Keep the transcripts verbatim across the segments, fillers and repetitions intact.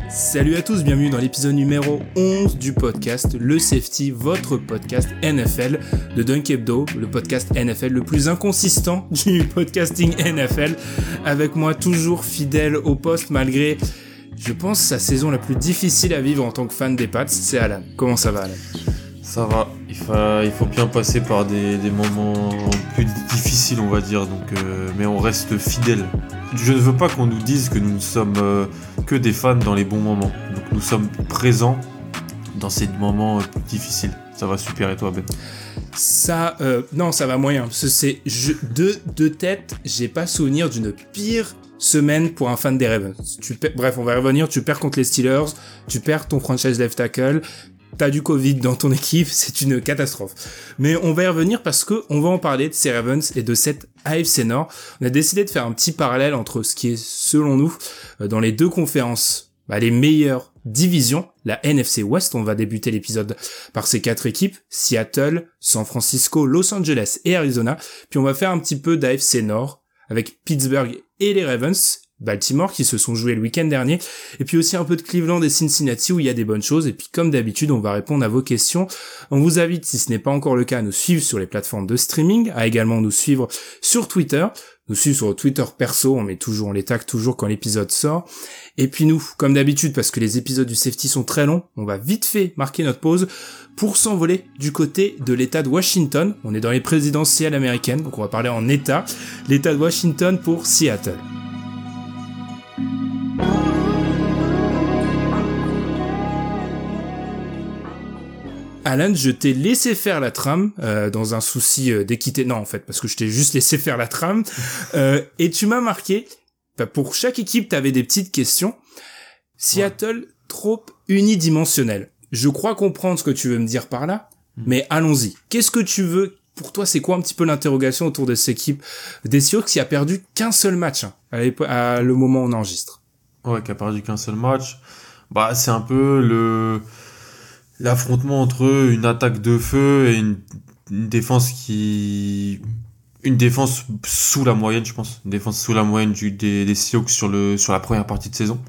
Salut à tous, bienvenue dans l'épisode numéro onze du podcast Le Safety, votre podcast N F L de Dunk Hebdo, le podcast N F L le plus inconsistant du podcasting N F L. Avec moi toujours fidèle au poste malgré, je pense, sa saison la plus difficile à vivre en tant que fan des Pats, c'est Alan. Comment ça va, Alan ? Ça va, il faut, il faut bien passer par des, des moments plus difficiles, on va dire, donc, euh, mais on reste fidèle. Je ne veux pas qu'on nous dise que nous ne sommes euh, que des fans dans les bons moments. Donc nous sommes présents dans ces moments euh, difficiles. Ça va super, et toi, Ben ? Ça, euh, non, ça va moyen. Parce que c'est je, de, de tête, j'ai pas souvenir d'une pire semaine pour un fan des Ravens. Tu perds, bref, on va revenir. Tu perds contre les Steelers, tu perds ton franchise left tackle. T'as du Covid dans ton équipe, c'est une catastrophe. Mais on va y revenir parce que on va en parler de ces Ravens et de cette A F C Nord. On a décidé de faire un petit parallèle entre ce qui est, selon nous, dans les deux conférences, bah, les meilleures divisions. La N F C West, on va débuter l'épisode par ces quatre équipes, Seattle, San Francisco, Los Angeles et Arizona. Puis on va faire un petit peu d'A F C Nord avec Pittsburgh et les Ravens, Baltimore qui se sont joués le week-end dernier, et puis aussi un peu de Cleveland et Cincinnati où il y a des bonnes choses. Et puis comme d'habitude, on va répondre à vos questions. On vous invite, si ce n'est pas encore le cas, à nous suivre sur les plateformes de streaming, à également nous suivre sur Twitter, nous suivre sur Twitter perso, on met toujours, on les tag toujours quand l'épisode sort. Et puis nous, comme d'habitude, parce que les épisodes du Safety sont très longs, on va vite fait marquer notre pause pour s'envoler du côté de l'État de Washington. On est dans les présidentielles américaines, donc on va parler en État. L'État de Washington pour Seattle. Alan, je t'ai laissé faire la trame euh, dans un souci euh, d'équité. Non, en fait, parce que je t'ai juste laissé faire la trame. Euh, et tu m'as marqué, bah, pour chaque équipe, t'avais des petites questions. Seattle, ouais. Trop unidimensionnel. Je crois comprendre ce que tu veux me dire par là, mmh. mais allons-y. Qu'est-ce que tu veux ? Pour toi, c'est quoi un petit peu l'interrogation autour de cette équipe des Seahawks qui a perdu qu'un seul match hein, à, à le moment où on enregistre ? Ouais, qui a perdu qu'un seul match. Bah, c'est un peu le... l'affrontement entre une attaque de feu et une, une défense qui... Une défense sous la moyenne, je pense. Une défense sous la moyenne du, des, des Seahawks sur, le, sur la première partie de saison.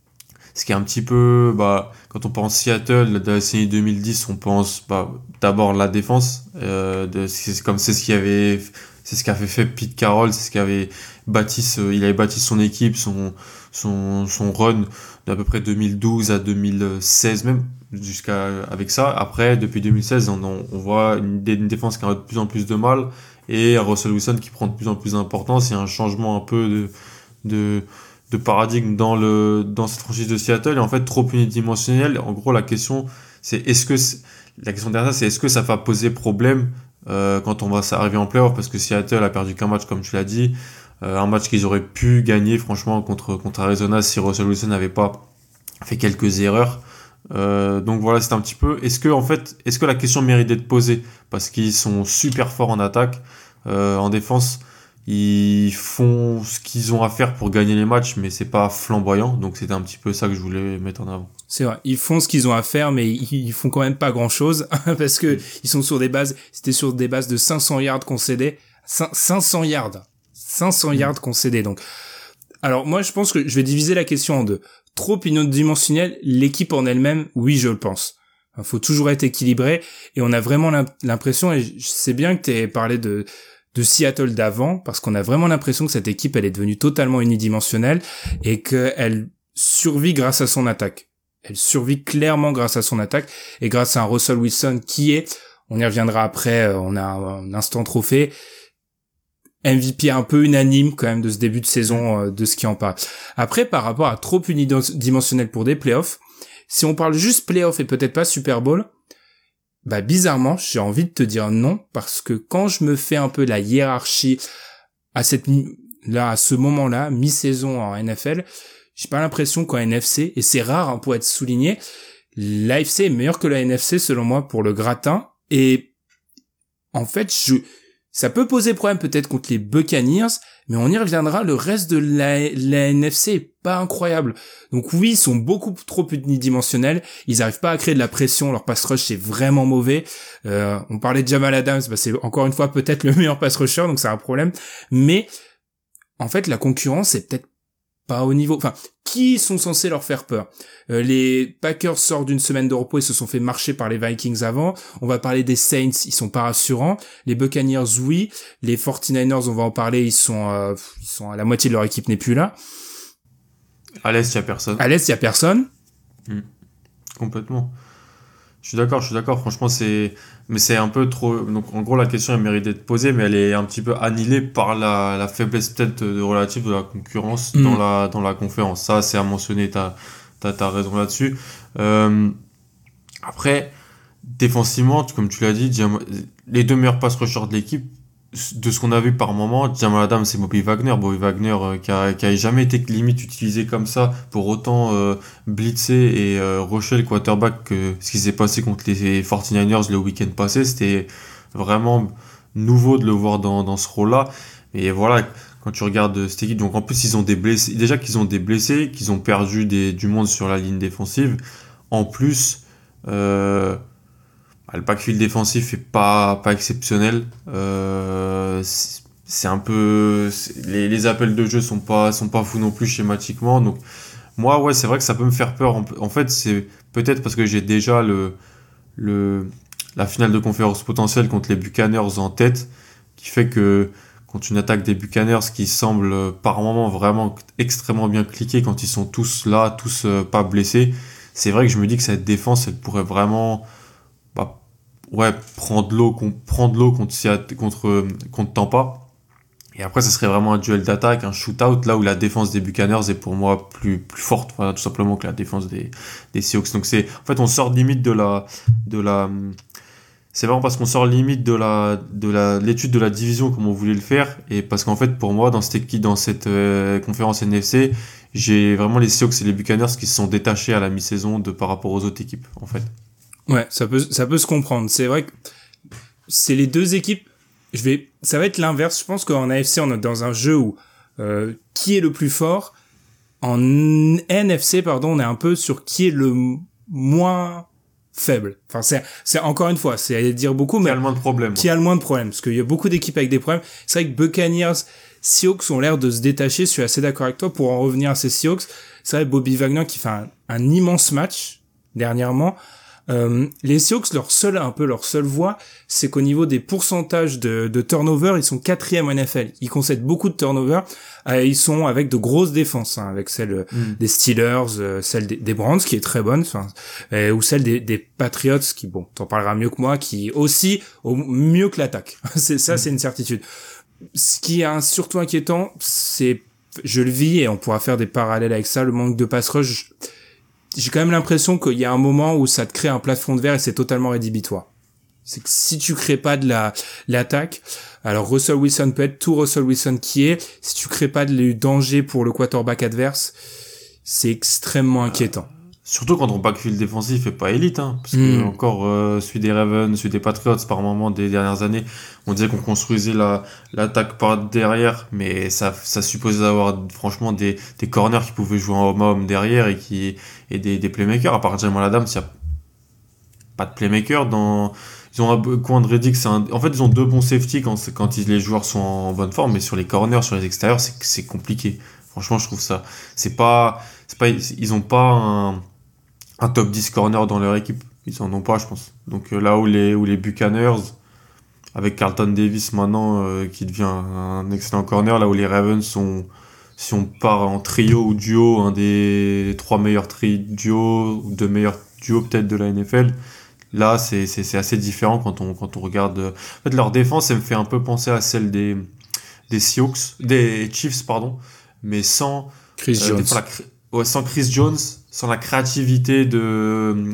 Ce qui est un petit peu... Bah, quand on pense Seattle, de la décennie deux mille dix, on pense bah, d'abord la défense. Euh, de, c'est, comme c'est ce qui avait... C'est ce qu'a fait, fait Pete Carroll, c'est ce qui avait bâti... Ce, il avait bâti son équipe, son, son, son run d'à peu près deux mille douze à deux mille seize même. Jusqu'à avec ça. Après, depuis deux mille seize, on, on voit une, une défense qui a de plus en plus de mal et Russell Wilson qui prend de plus en plus d'importance. Il y a un changement un peu de, de, de paradigme dans, le, dans cette franchise de Seattle et en fait trop unidimensionnel. En gros, la question, c'est est-ce que c'est, la question derrière ça, c'est est-ce que ça va poser problème euh, quand on va arriver en playoff parce que Seattle a perdu qu'un match, comme tu l'as dit, euh, un match qu'ils auraient pu gagner franchement contre, contre Arizona si Russell Wilson n'avait pas fait quelques erreurs. Euh, donc voilà, c'est un petit peu. Est-ce que en fait, est-ce que la question mérite d'être posée parce qu'ils sont super forts en attaque, euh, en défense, ils font ce qu'ils ont à faire pour gagner les matchs, mais c'est pas flamboyant. Donc c'était un petit peu ça que je voulais mettre en avant. C'est vrai, ils font ce qu'ils ont à faire, mais ils font quand même pas grand-chose parce que ils sont sur des bases. C'était sur des bases de cinq cents yards concédés, cinq cents yards, cinq cents yards concédés. Donc, alors moi je pense que je vais diviser la question en deux. Trop unidimensionnel, l'équipe en elle-même, oui, je le pense. Il faut toujours être équilibré et on a vraiment l'impression, et je sais bien que tu as parlé de, de Seattle d'avant, parce qu'on a vraiment l'impression que cette équipe, elle est devenue totalement unidimensionnelle et qu'elle survit grâce à son attaque. Elle survit clairement grâce à son attaque et grâce à un Russell Wilson qui est, on y reviendra après, on a un instant trophée, M V P un peu unanime quand même de ce début de saison, euh, de ce qui en parle. Après, par rapport à trop unidimensionnel pour des playoffs, si on parle juste playoffs et peut-être pas Super Bowl, bah bizarrement, j'ai envie de te dire non, parce que quand je me fais un peu la hiérarchie à cette là à ce moment-là, mi-saison en N F L, j'ai pas l'impression qu'en N F C, et c'est rare hein, pour être souligné, l'A F C est meilleur que la N F C selon moi pour le gratin, et en fait, je ça peut poser problème peut-être contre les Buccaneers, mais on y reviendra, le reste de la, la N F C est pas incroyable. Donc oui, ils sont beaucoup trop unidimensionnels, ils arrivent pas à créer de la pression, leur pass rush c'est vraiment mauvais. Euh, on parlait de Jamal Adams, bah c'est encore une fois peut-être le meilleur pass rusher, donc c'est un problème. Mais en fait, la concurrence est peut-être pas au niveau, enfin, qui sont censés leur faire peur? Euh, les Packers sortent d'une semaine de repos et se sont fait marcher par les Vikings avant. On va parler des Saints, ils sont pas rassurants. Les Buccaneers, oui. Les forty-niners, on va en parler, ils sont, euh, ils sont à la moitié de leur équipe n'est plus là. À l'Est, il y a personne. À l'Est, il y a personne. Mmh. Complètement. Je suis d'accord, je suis d'accord. Franchement, c'est, mais c'est un peu trop. Donc, en gros, la question elle mérite d'être posée, mais elle est un petit peu annihilée par la, la faiblesse peut-être de relative de la concurrence Mm. dans la dans la conférence. Ça, c'est à mentionner. T'as t'as t'as raison là-dessus. Euh, après, défensivement, tu- comme tu l'as dit, Jam- les deux meilleurs pass rushers de l'équipe, de ce qu'on a vu par moment, Jamal Adams et Bobby Wagner. Bobby Wagner euh, qui a qui a jamais été limite utilisé comme ça pour autant euh, blitzer et euh, rusher le quarterback que ce qui s'est passé contre les forty-niners le week-end passé. C'était vraiment nouveau de le voir dans dans ce rôle-là. Et voilà, quand tu regardes cette équipe, donc en plus ils ont des blessés, déjà qu'ils ont des blessés, qu'ils ont perdu des, du monde sur la ligne défensive. En plus, euh, le backfield défensif est pas pas exceptionnel. Euh, c'est c'est un peu c'est- les, les appels de jeu sont pas sont pas fous non plus schématiquement. Donc moi ouais, c'est vrai que ça peut me faire peur. En, en fait, c'est peut-être parce que j'ai déjà le le la finale de conférence potentielle contre les Buccaneers en tête qui fait que quand une attaque des Buccaneers qui semble euh, par moment vraiment extrêmement bien cliquer quand ils sont tous là, tous euh, pas blessés, c'est vrai que je me dis que cette défense elle pourrait vraiment bah, ouais, prendre l'eau, con- prendre l'eau contre, Seattle- contre, contre Tampa. Et après, ce serait vraiment un duel d'attaque, un shootout, là où la défense des Buccaneers est pour moi plus, plus forte, voilà, tout simplement que la défense des, des Seahawks. Donc c'est, en fait, on sort limite de la, de la, c'est vraiment parce qu'on sort limite de la, de la, l'étude de la division comme on voulait le faire. Et parce qu'en fait, pour moi, dans cette équipe, dans cette euh, conférence N F C, j'ai vraiment les Seahawks et les Buccaneers qui se sont détachés à la mi-saison de, par rapport aux autres équipes, en fait. Ouais, ça peut, ça peut se comprendre. C'est vrai que c'est les deux équipes. Je vais, ça va être l'inverse. Je pense qu'en A F C, on est dans un jeu où euh, qui est le plus fort. En N F C, pardon, on est un peu sur qui est le m- moins faible. Enfin, c'est, c'est encore une fois, c'est à dire beaucoup, Qui mais a le moins de problèmes. qui a le moins de problèmes, parce qu'il y a beaucoup d'équipes avec des problèmes. C'est vrai que Buccaneers, Seahawks ont l'air de se détacher. Je suis assez d'accord avec toi. Pour en revenir à ces Seahawks, c'est vrai Bobby Wagner qui fait un, un immense match dernièrement. Euh, les Seahawks, leur seule, un peu leur seule voie, c'est qu'au niveau des pourcentages de, de turnover, ils sont quatrième en N F L. Ils concèdent beaucoup de turnover. Euh, ils sont avec de grosses défenses, hein, avec celle Mm. des Steelers, euh, celle des, des Browns qui est très bonne, enfin, euh, ou celle des, des Patriots qui, bon, t'en parleras mieux que moi, qui aussi au mieux que l'attaque. c'est ça, Mm. c'est une certitude. Ce qui est un, surtout inquiétant, c'est, je le vis et on pourra faire des parallèles avec ça, le manque de pass rush. J'ai quand même l'impression qu'il y a un moment où ça te crée un plafond de verre et c'est totalement rédhibitoire. C'est que si tu crées pas de la l'attaque, alors Russell Wilson peut être tout Russell Wilson qui est, si tu crées pas de danger pour le quarterback adverse, c'est extrêmement inquiétant. Surtout quand ton backfield défensif est pas élite, hein, parce que Mm. encore euh, celui des Ravens, celui des Patriots, par moment des dernières années, on disait qu'on construisait la l'attaque par derrière, mais ça ça supposait avoir franchement des des corners qui pouvaient jouer en homme à homme derrière et qui et des des playmakers. À part Jamal Adams, il y a pas de playmaker dans. Ils ont un coin de Reddick, c'est un... en fait ils ont deux bons safety quand c'est- quand ils- les joueurs sont en bonne forme, mais sur les corners, sur les extérieurs, c'est c'est compliqué. Franchement, je trouve ça. C'est pas c'est pas ils ont pas un un top dix corner dans leur équipe. Ils en ont pas, je pense. Donc euh, là où les, où les Buccaneers, avec Carlton Davis maintenant, euh, qui devient un excellent corner, là où les Ravens sont, si on part en trio ou duo, un des trois meilleurs tri duos, ou deux meilleurs duos peut-être de la N F L, là c'est, c'est, c'est assez différent quand on, quand on regarde. euh, En fait, leur défense, elle me fait un peu penser à celle des, des Seahawks, des Chiefs, pardon, mais sans, Chris euh, Jones. des fois, la cré- ouais, sans Chris Jones, sans la créativité de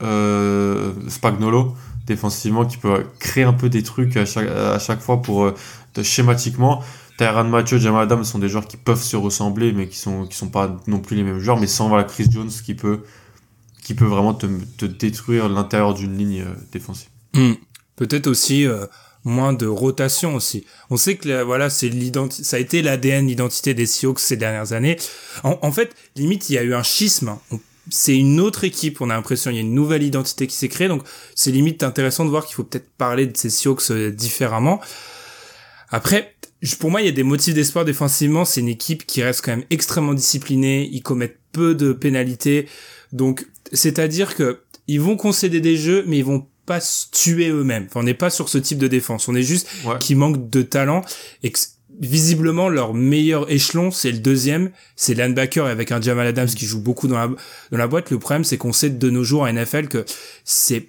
euh, Spagnuolo défensivement qui peut créer un peu des trucs à chaque, à chaque fois pour euh, de, schématiquement. Tyrann Mathieu, Jamal Adams sont des joueurs qui peuvent se ressembler mais qui sont qui sont pas non plus les mêmes joueurs, mais sans voilà Chris Jones qui peut qui peut vraiment te, te détruire l'intérieur d'une ligne euh, défensive. Mm. Peut-être aussi euh, moins de rotation aussi. On sait que la- voilà, c'est l'identi- ça a été l'A D N, l'identité des Seahawks ces dernières années. En, en fait, limite, il y a eu un schisme. On- c'est une autre équipe. On a l'impression il y a une nouvelle identité qui s'est créée. Donc, c'est limite intéressant de voir qu'il faut peut-être parler de ces Seahawks euh, différemment. Après, pour moi, il y a des motifs d'espoir défensivement. C'est une équipe qui reste quand même extrêmement disciplinée. Ils commettent peu de pénalités. Donc, c'est-à-dire que ils vont concéder des jeux, mais ils vont pas se tuer eux-mêmes. Enfin, on n'est pas sur ce type de défense. On est juste ouais. qu'ils manquent de talent et que visiblement leur meilleur échelon, c'est le deuxième, c'est linebacker avec un Jamal Adams qui joue beaucoup dans la dans la boîte. Le problème, c'est qu'on sait de nos jours en N F L que c'est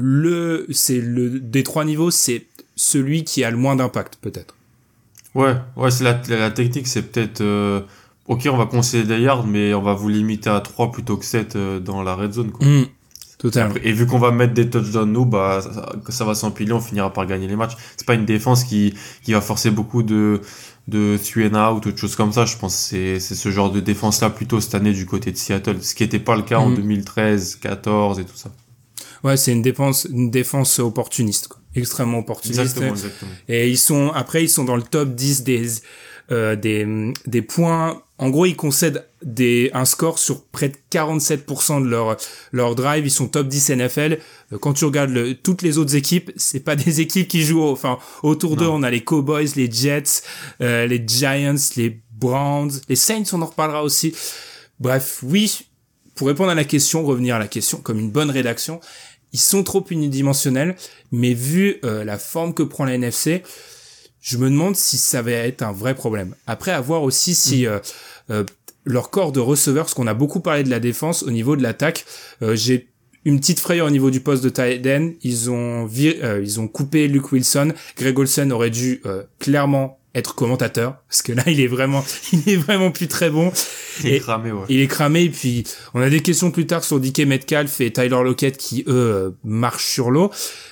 le c'est le des trois niveaux, c'est celui qui a le moins d'impact peut-être. Ouais, ouais, c'est la la, la technique, c'est peut-être euh, OK, on va concéder des yards, mais on va vous limiter à trois plutôt que sept euh, dans la red zone quoi. Mmh. Totalement. Et vu qu'on va mettre des touchdowns nous, bah ça, ça va s'empiler, on finira par gagner les matchs. C'est pas une défense qui qui va forcer beaucoup de de three and out ou de choses comme ça. Je pense que c'est c'est ce genre de défense là plutôt cette année du côté de Seattle, ce qui était pas le cas mmh. en deux mille treize, quatorze et tout ça. Ouais, c'est une défense une défense opportuniste quoi. Extrêmement opportuniste. Exactement, exactement. Et ils sont après ils sont dans le top dix des euh, des des points. En gros, ils concèdent des, un score sur près de quarante-sept pour cent de leur, leur drive. Ils sont top dix N F L. Quand tu regardes le, toutes les autres équipes, c'est pas des équipes qui jouent, enfin, autour d'eux, on a les Cowboys, les Jets, euh, les Giants, les Browns, les Saints, on en reparlera aussi. Bref, oui, pour répondre à la question, revenir à la question, comme une bonne rédaction, ils sont trop unidimensionnels, mais vu, euh, la forme que prend la N F C, je me demande si ça va être un vrai problème. Après, à voir aussi si euh, euh, leur corps de receveurs, parce qu'on a beaucoup parlé de la défense, au niveau de l'attaque, euh, j'ai une petite frayeur au niveau du poste de tight end. Ils ont vir- euh, ils ont coupé Luke Wilson. Greg Olsen aurait dû euh, clairement être commentateur, parce que là, il est vraiment, il est vraiment plus très bon. Il est et, cramé, ouais. Il est cramé, et puis on a des questions plus tard sur D K Metcalf et Tyler Lockett qui, eux, euh, marchent sur l'eau.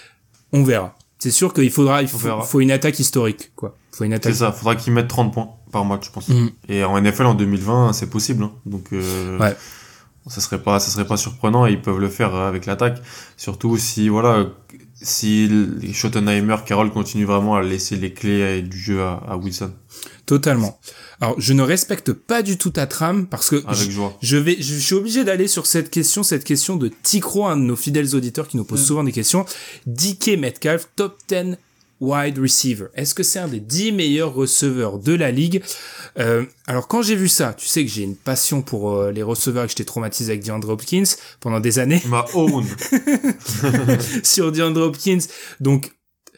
On verra. C'est sûr qu'il faudra, il faut, faut une attaque historique, quoi. Faut une attaque. C'est ça, faudra qu'ils mettent trente points par match, je pense. Mm. Et en N F L en deux mille vingt, c'est possible, hein. Donc, euh, ouais. ça serait pas, ça serait pas surprenant et ils peuvent le faire avec l'attaque. Surtout si, voilà, si Schottenheimer, Carroll continue vraiment à laisser les clés du jeu à, à Wilson. Totalement. Alors, je ne respecte pas du tout ta trame parce que avec joie. je vais, je suis obligé d'aller sur cette question, cette question de Ticro, un de nos fidèles auditeurs qui nous pose mmh. souvent des questions. D K Metcalf, top dix wide receiver. Est-ce que c'est un des dix meilleurs receveurs de la ligue? euh, Alors, quand j'ai vu ça, tu sais que j'ai une passion pour euh, les receveurs et que j'étais traumatisé avec DeAndre Hopkins pendant des années. Ma own. Sur DeAndre Hopkins. Donc,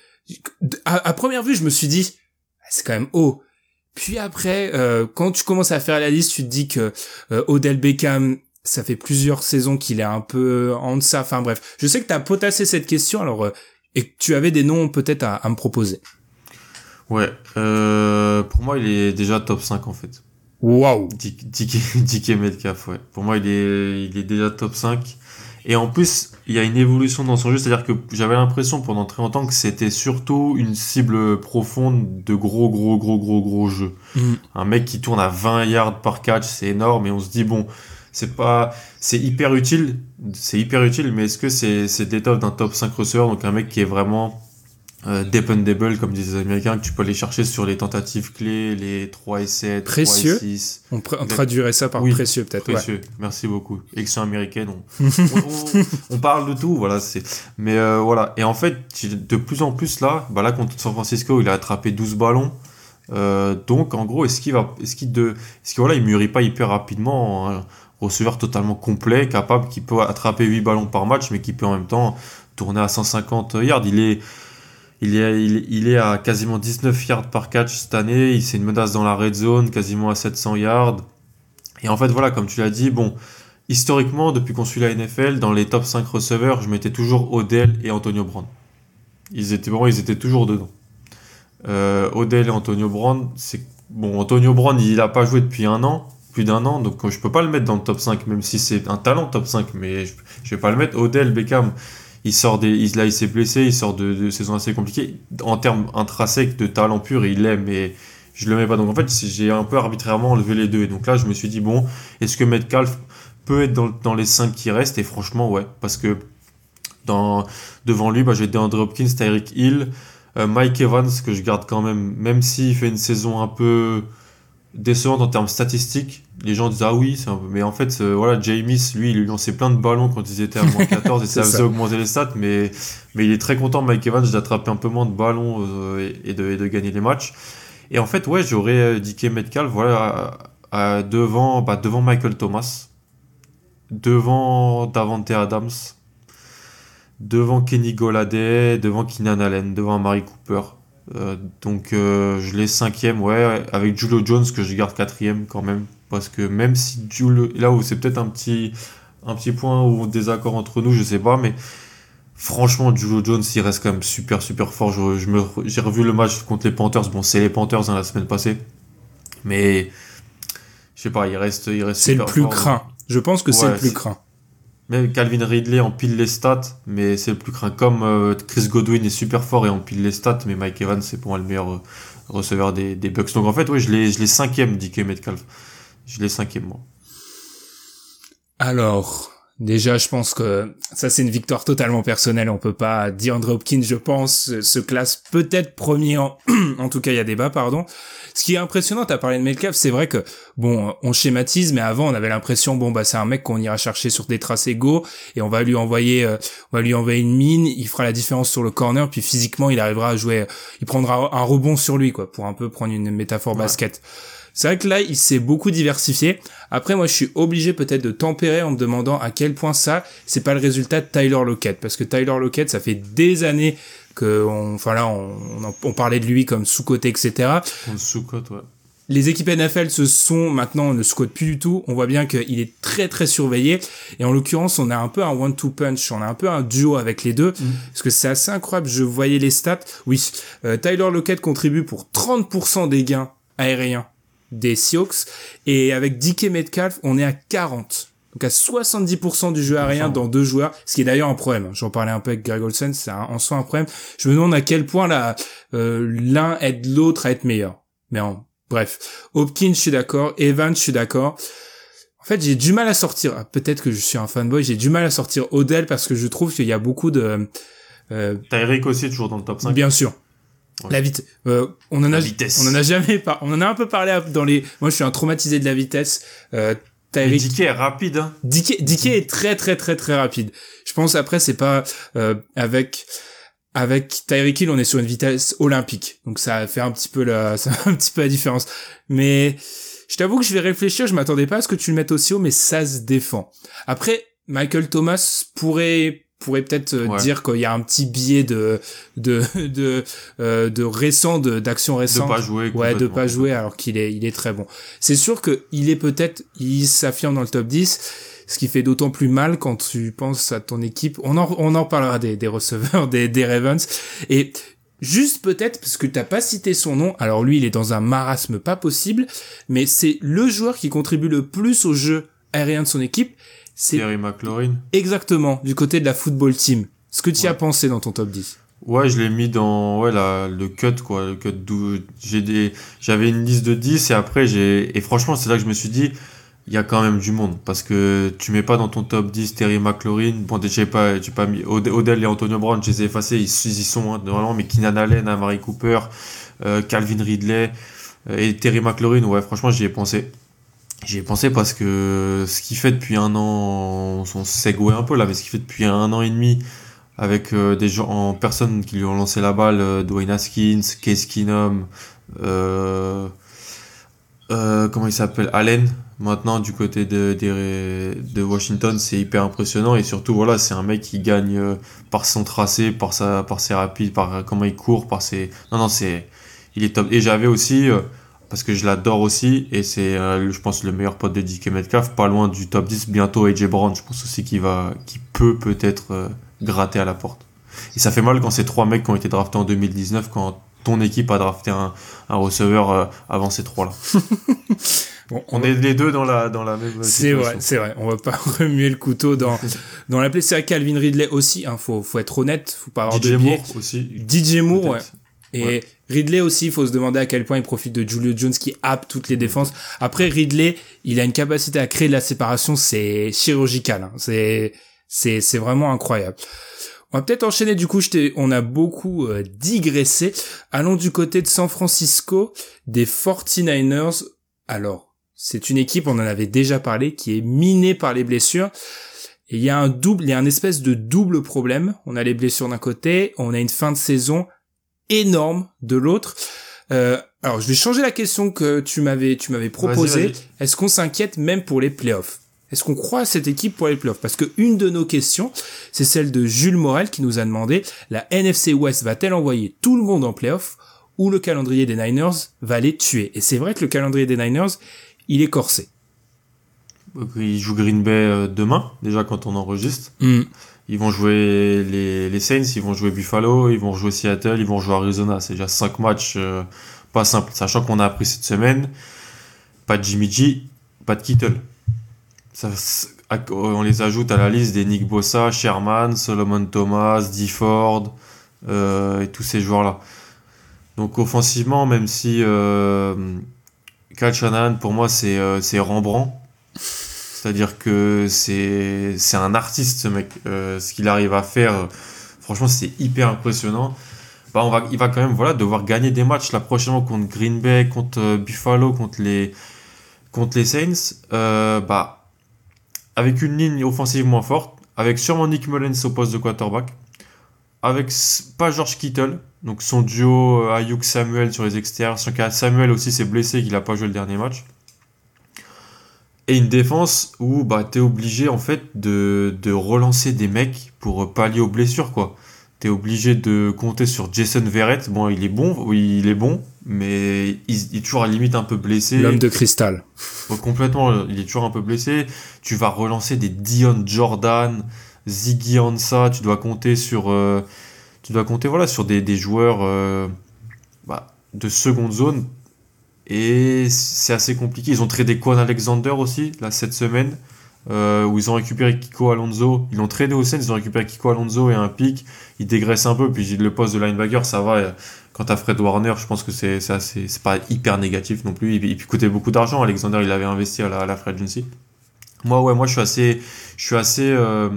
à, à première vue, je me suis dit, c'est quand même haut. Puis après, euh, quand tu commences à faire la liste, tu te dis que euh, Odell Beckham, ça fait plusieurs saisons qu'il est un peu en deçà. Enfin bref, je sais que tu as potassé cette question, alors euh, et que tu avais des noms peut-être à, à me proposer. Ouais, euh, pour moi, il est déjà top cinq en fait. Waouh. D K Metcalf, ouais. Pour moi, il est, il est déjà top cinq. Et en plus, il y a une évolution dans son jeu, c'est-à-dire que j'avais l'impression pendant très longtemps que c'était surtout une cible profonde de gros, gros, gros, gros, gros jeux. Mmh. Un mec qui tourne à vingt yards par catch, c'est énorme, et on se dit, bon, c'est pas, c'est hyper utile, c'est hyper utile, mais est-ce que c'est, c'est l'étoffe d'un top cinq receveur, donc un mec qui est vraiment euh, dependable, comme disent les Américains, que tu peux aller chercher sur les tentatives clés, les trois et sept, précieux. trois et six. On, pr- on traduirait ça par oui, précieux, peut-être. Précieux, ouais. Merci beaucoup. Élection américaine, on, on, on, on parle de tout, voilà. C'est... Mais euh, voilà. Et en fait, de plus en plus là, bah là contre San Francisco, il a attrapé douze ballons. Euh, donc en gros, est-ce qu'il va, est-ce qu'il de, est-ce que voilà, il mûrit pas hyper rapidement, un receveur totalement complet, capable, qui peut attraper huit ballons par match, mais qui peut en même temps tourner à cent cinquante yards. Il est Il est, il, est, il est à quasiment dix-neuf yards par catch cette année. Il c'est une menace dans la red zone, quasiment à sept cents yards. Et en fait, voilà, comme tu l'as dit, bon, historiquement, depuis qu'on suit la N F L, dans les top cinq receveurs, je mettais toujours Odell et Antonio Brown. Ils étaient, bon, ils étaient toujours dedans. Euh, Odell et Antonio Brown, c'est, bon, Antonio Brown, il a pas joué depuis un an, plus d'un an, donc je peux pas le mettre dans le top cinq, même si c'est un talent top cinq, mais je, je vais pas le mettre. Odell, Beckham, il sort des, il, là, il s'est blessé, il sort de, de saisons assez compliquées. En termes intrinsèques de talent pur, il l'aime, mais je le mets pas. Donc en fait, j'ai un peu arbitrairement enlevé les deux. Et donc là, je me suis dit, bon, est-ce que Metcalf peut être dans, dans les cinq qui restent? Et franchement, ouais. Parce que dans, devant lui, bah, j'ai DeAndre Hopkins, Tyreek Hill, euh, Mike Evans, que je garde quand même, même s'il fait une saison un peu décevante en termes statistiques. Les gens disent, ah oui, c'est un peu... mais en fait, euh, voilà, Jameis, lui, il lui lançait plein de ballons quand ils étaient à moins quatorze et ça faisait augmenter les stats, mais, mais il est très content, Mike Evans, d'attraper un peu moins de ballons euh, et, et, de, et de gagner les matchs. Et en fait, ouais, j'aurais euh, D K Metcalf, voilà, à- à- devant, bah, devant Michael Thomas, devant Davante Adams, devant Kenny Golladay, devant Keenan Allen, devant Amari Cooper. Euh, donc euh, je l'ai cinquième, ouais, avec Julio Jones que je garde quatrième quand même. Parce que même si Julio, là où c'est peut-être un petit, un petit point où on désaccord entre nous, je sais pas, mais franchement, Julio Jones, il reste quand même super, super fort. Je, je me, j'ai revu le match contre les Panthers. Bon, c'est les Panthers hein, la semaine passée. Mais, je sais pas, il reste, il reste C'est le super plus fort. craint. Je pense que c'est Ouais, le plus c'est- craint. Même Calvin Ridley empile les stats, mais c'est le plus craint. Comme euh, Chris Godwin est super fort et empile les stats, mais Mike Evans, c'est pour moi le meilleur euh, receveur des, des Bucks. Donc en fait, ouais, je l'ai, je l'ai cinquième, D K Metcalf. Je l'ai cinquième, moi. Alors, déjà, je pense que ça, c'est une victoire totalement personnelle. On peut pas dire Andrew Hopkins, je pense, se classe peut-être premier en, en tout cas, il y a débat, pardon. Ce qui est impressionnant, t'as parlé de Metcalf, c'est vrai que, bon, on schématise, mais avant, on avait l'impression, bon, bah, c'est un mec qu'on ira chercher sur des tracés go, et on va lui envoyer, euh, on va lui envoyer une mine, il fera la différence sur le corner, puis physiquement, il arrivera à jouer, il prendra un rebond sur lui, quoi, pour un peu prendre une métaphore Ouais. basket. C'est vrai que là, il s'est beaucoup diversifié. Après, moi, je suis obligé peut-être de tempérer en me demandant à quel point ça, c'est pas le résultat de Tyler Lockett. Parce que Tyler Lockett, ça fait des années que, on, enfin là, on, on, en- on parlait de lui comme sous-côté, et cetera. On sous-cote, ouais. Les équipes N F L se sont maintenant, ne sous-cotent plus du tout. On voit bien qu'il est très très surveillé. Et en l'occurrence, on a un peu un one-two punch. On a un peu un duo avec les deux. Mm. Parce que c'est assez incroyable. Je voyais les stats. Oui, euh, Tyler Lockett contribue pour trente pour cent des gains aériens des Seahawks, et avec D K Metcalf, on est à quarante. Donc à soixante-dix pour cent du jeu aérien dans deux joueurs, ce qui est d'ailleurs un problème. J'en parlais un peu avec Greg Olsen, c'est un, en soi un problème. Je me demande à quel point là, euh, l'un aide l'autre à être meilleur. Mais en, bref, Hopkins, je suis d'accord. Evans, je suis d'accord. En fait, j'ai du mal à sortir. Ah, peut-être que je suis un fanboy. J'ai du mal à sortir Odell parce que je trouve qu'il y a beaucoup de. Euh, Tyreek aussi, toujours dans le top cinq. bien sûr. Ouais. La vitesse. Euh, on en La a, vitesse. on en a jamais par, on en a un peu parlé dans les, moi je suis un traumatisé de la vitesse. Euh, Tyreek, D K est rapide, hein. D K, D K est très très très très rapide. Je pense après c'est pas, euh, avec, avec Tyreek Hill on est sur une vitesse olympique. Donc ça fait un petit peu la, ça fait un petit peu la différence. Mais, je t'avoue que je vais réfléchir, je m'attendais pas à ce que tu le mettes aussi haut, mais ça se défend. Après, Michael Thomas pourrait, pourrait peut-être euh, Ouais. dire qu'il y a un petit biais de de de euh, de récent de d'action De récente, pas jouer. ouais, de complètement. pas jouer alors qu'il est il est très bon. C'est sûr que il est peut-être, il s'affirme dans le top dix, ce qui fait d'autant plus mal quand tu penses à ton équipe. On en on en parlera des des receveurs des des Ravens, et juste peut-être parce que t'as pas cité son nom. Alors lui il est dans un marasme pas possible, mais c'est le joueur qui contribue le plus au jeu aérien de son équipe. C'est Terry McLaurin. exactement du côté de la football team. Ce que tu y Ouais. as pensé dans ton top dix. Ouais, je l'ai mis dans ouais la le cut quoi, le cut d'où j'ai des j'avais une liste de dix et après j'ai et franchement, c'est là que je me suis dit il y a quand même du monde parce que tu mets pas dans ton top dix Terry McLaurin, bon déjà j'ai pas j'ai pas mis Od- Odell et Antonio Brown, je les ai effacés, ils, ils y sont hein, normalement, mais Keenan Allen, Amari Cooper, euh, Calvin Ridley euh, et Terry McLaurin, ouais, franchement, j'y ai pensé. J'y ai pensé parce que ce qu'il fait depuis un an, on segue un peu là, mais ce qu'il fait depuis un an et demi avec euh, des gens en personne qui lui ont lancé la balle, euh, Dwayne Haskins, Case Keenum, euh, euh, comment il s'appelle, Allen, maintenant du côté de, de, de Washington, c'est hyper impressionnant et surtout voilà, c'est un mec qui gagne euh, par son tracé, par sa, par ses rapides, par euh, comment il court, par ses, non non c'est, il est top. Et j'avais aussi euh, parce que je l'adore aussi et c'est euh, je pense le meilleur pote de D K Metcalf, pas loin du top dix, bientôt A J Brown, je pense aussi qu'il va, qu'il peut peut-être euh, gratter à la porte. Et ça fait mal quand c'est trois mecs qui ont été draftés en deux mille dix-neuf, quand ton équipe a drafté un, un receveur euh, avant ces trois-là. Bon, On est les deux dans la, dans la même c'est situation. vrai, c'est vrai. On va pas remuer le couteau dans dans la plaie. C'est à Calvin Ridley aussi. Hein, faut faut être honnête, faut pas avoir D J de biais. Moore aussi. D J Moore, ouais. peut-être. Et Ouais. Ridley aussi, il faut se demander à quel point il profite de Julio Jones qui happe toutes les défenses. Après, Ridley, il a une capacité à créer de la séparation, c'est chirurgical. Hein. C'est c'est c'est vraiment incroyable. On va peut-être enchaîner, du coup, je t'ai, on a beaucoup euh, digressé. Allons du côté de San Francisco, des forty-niners. Alors, c'est une équipe, on en avait déjà parlé, qui est minée par les blessures. Et il y a un double, il y a un espèce de double problème. On a les blessures d'un côté, on a une fin de saison énorme de l'autre. Euh, alors, je vais changer la question que tu m'avais, tu m'avais proposée. Vas-y, vas-y. Est-ce qu'on s'inquiète même pour les playoffs? Est-ce qu'on croit à cette équipe pour les playoffs? Parce que une de nos questions, c'est celle de Jules Morel qui nous a demandé, la N F C West va-t-elle envoyer tout le monde en playoffs ou le calendrier des Niners va les tuer? Et c'est vrai que le calendrier des Niners, il est corsé. Ils jouent Green Bay euh, demain, déjà quand on enregistre. Mm. Ils vont jouer les, les Saints, ils vont jouer Buffalo, ils vont jouer Seattle, ils vont jouer Arizona. C'est déjà cinq matchs euh, pas simples. Sachant qu'on a appris cette semaine, pas de Jimmy G, pas de Kittle. Ça, on les ajoute à la liste des Nick Bosa, Sherman, Solomon Thomas, Dee Ford euh, et tous ces joueurs-là. Donc offensivement, même si euh, Kyle Shanahan, pour moi, c'est, euh, c'est Rembrandt. C'est-à-dire que c'est, c'est un artiste, ce mec. Euh, ce qu'il arrive à faire, euh, franchement, c'est hyper impressionnant. Bah, on va, il va quand même voilà, devoir gagner des matchs là prochainement contre Green Bay, contre euh, Buffalo, contre les, contre les Saints. Euh, bah, avec une ligne offensive moins forte, avec sûrement Nick Mullens au poste de quarterback, avec pas George Kittle, donc son duo euh, Ayuk-Samuel sur les extérieurs. Samuel aussi s'est blessé, qu'il n'a pas joué le dernier match. Et une défense où bah, tu es obligé en fait de, de relancer des mecs pour pallier aux blessures, quoi. Tu es obligé de compter sur Jason Verrett. Bon, il est bon, oui, il est bon, mais il, il est toujours à la limite un peu blessé. L'homme de cristal. Bon, complètement, il est toujours un peu blessé. Tu vas relancer des Dion Jordan, Ziggy Ansah. Tu dois compter sur, euh, tu dois compter voilà sur des, des joueurs euh, bah, de seconde zone. Et c'est assez compliqué. Ils ont tradé Kwon Alexander aussi, là, cette semaine, euh, où ils ont récupéré Kiko Alonso. Ils l'ont tradé au Saints, ils ont récupéré Kiko Alonso et un pick. Ils dégraissent un peu, puis le poste de linebacker, ça va. Quand t'as Fred Warner, je pense que c'est, c'est, assez, c'est pas hyper négatif non plus. Il, il coûtait beaucoup d'argent. Alexander, il avait investi à la, à la free agency. Moi, ouais, moi, je suis assez, je suis assez euh,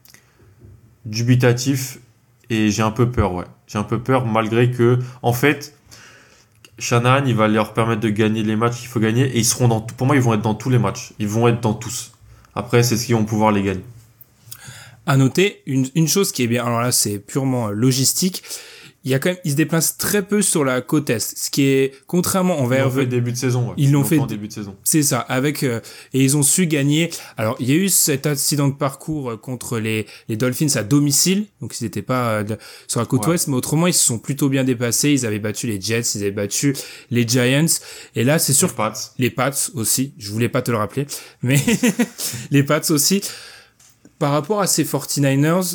dubitatif et j'ai un peu peur, ouais. J'ai un peu peur, malgré que, en fait, Shanahan, il va leur permettre de gagner les matchs qu'il faut gagner et ils seront dans, pour moi, ils vont être dans tous les matchs. Ils vont être dans tous. Après, c'est ce qu'ils vont pouvoir les gagner. À noter, une, une chose qui est bien, alors là, c'est purement logistique. Il y a quand même, ils se déplacent très peu sur la côte est, ce qui est, contrairement, on va Ils l'ont fait début de saison, ouais. Ils, ils l'ont fait en début de saison. C'est ça, avec, euh, et ils ont su gagner. Alors, il y a eu cet accident de parcours contre les, les Dolphins à domicile, donc ils n'étaient pas euh, sur la côte ouais. ouest, mais autrement, ils se sont plutôt bien déplacés. Ils avaient battu les Jets, ils avaient battu les Giants, et là, c'est sûr. Les Pats. Les Pats aussi. Je voulais pas te le rappeler, mais les Pats aussi. Par rapport à ces forty-niners,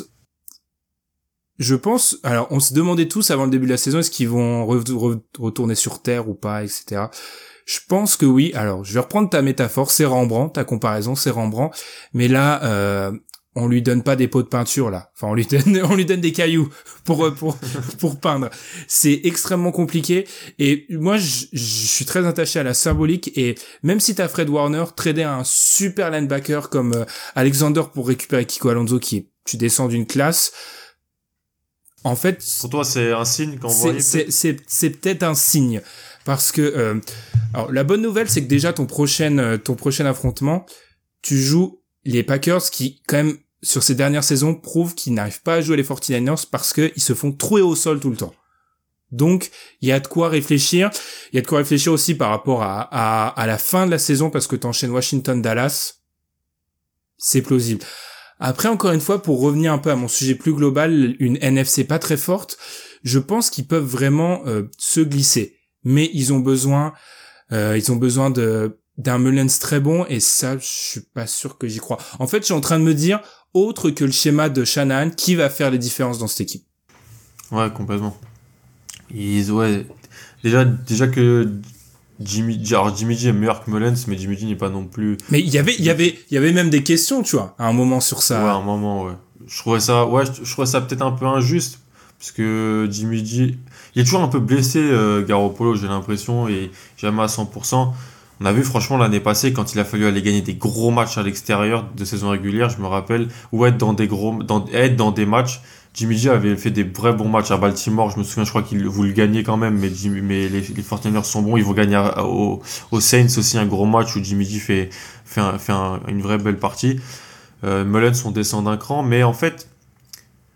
je pense, alors on se demandait tous avant le début de la saison, est-ce qu'ils vont re- re- retourner sur Terre ou pas, et cetera. Je pense que oui. Alors, je vais reprendre ta métaphore, c'est Rembrandt, ta comparaison, c'est Rembrandt. Mais là, euh, on lui donne pas des pots de peinture, là. Enfin, on lui donne, on lui donne des cailloux pour, pour, pour peindre. C'est extrêmement compliqué. Et moi, je, je suis très attaché à la symbolique. Et même si t'as Fred Warner, trader un super linebacker comme euh, Alexander pour récupérer Kiko Alonso, qui est, tu descends d'une classe. En fait, pour toi, c'est un signe qu'on voit. C'est, c'est, c'est peut-être un signe parce que euh, alors la bonne nouvelle, c'est que déjà ton prochain ton prochain affrontement, tu joues les Packers qui quand même sur ces dernières saisons prouvent qu'ils n'arrivent pas à jouer les forty-niners parce que ils se font trouer au sol tout le temps. Donc il y a de quoi réfléchir. Il y a de quoi réfléchir aussi par rapport à à, à la fin de la saison parce que t'enchaînes Washington-Dallas, c'est plausible. Après, encore une fois, pour revenir un peu à mon sujet plus global, une N F C pas très forte, je pense qu'ils peuvent vraiment euh, se glisser. Mais ils ont besoin, euh, ils ont besoin de d'un Mullens très bon, et ça, je suis pas sûr que j'y crois. En fait, je suis en train de me dire, autre que le schéma de Shanahan, qui va faire les différences dans cette équipe? Ouais, complètement. Ils, ouais, déjà, déjà que Jimmy, alors Jimmy G est meilleur que Mullens, mais Jimmy G n'est pas non plus. Mais il y avait, il y avait, il y avait même des questions, tu vois, à un moment sur ça. Ouais, à un moment, ouais. Je trouvais ça, ouais, je, je trouvais ça peut-être un peu injuste, parce que Jimmy G, il est toujours un peu blessé, euh, Garoppolo, j'ai l'impression, et jamais à cent pour cent. On a vu, franchement, l'année passée, quand il a fallu aller gagner des gros matchs à l'extérieur de saison régulière, je me rappelle, ou être dans des gros, dans, être dans des matchs. Jimmy G avait fait des vrais bons matchs à Baltimore. Je me souviens, je crois qu'il vous le gagnez quand même, mais, Jimmy, mais les, les forty-niners sont bons. Ils vont gagner aux au Saints aussi un gros match où Jimmy G fait, fait, un, fait un, une vraie belle partie. Euh, Mullens, on descend d'un cran, mais en fait,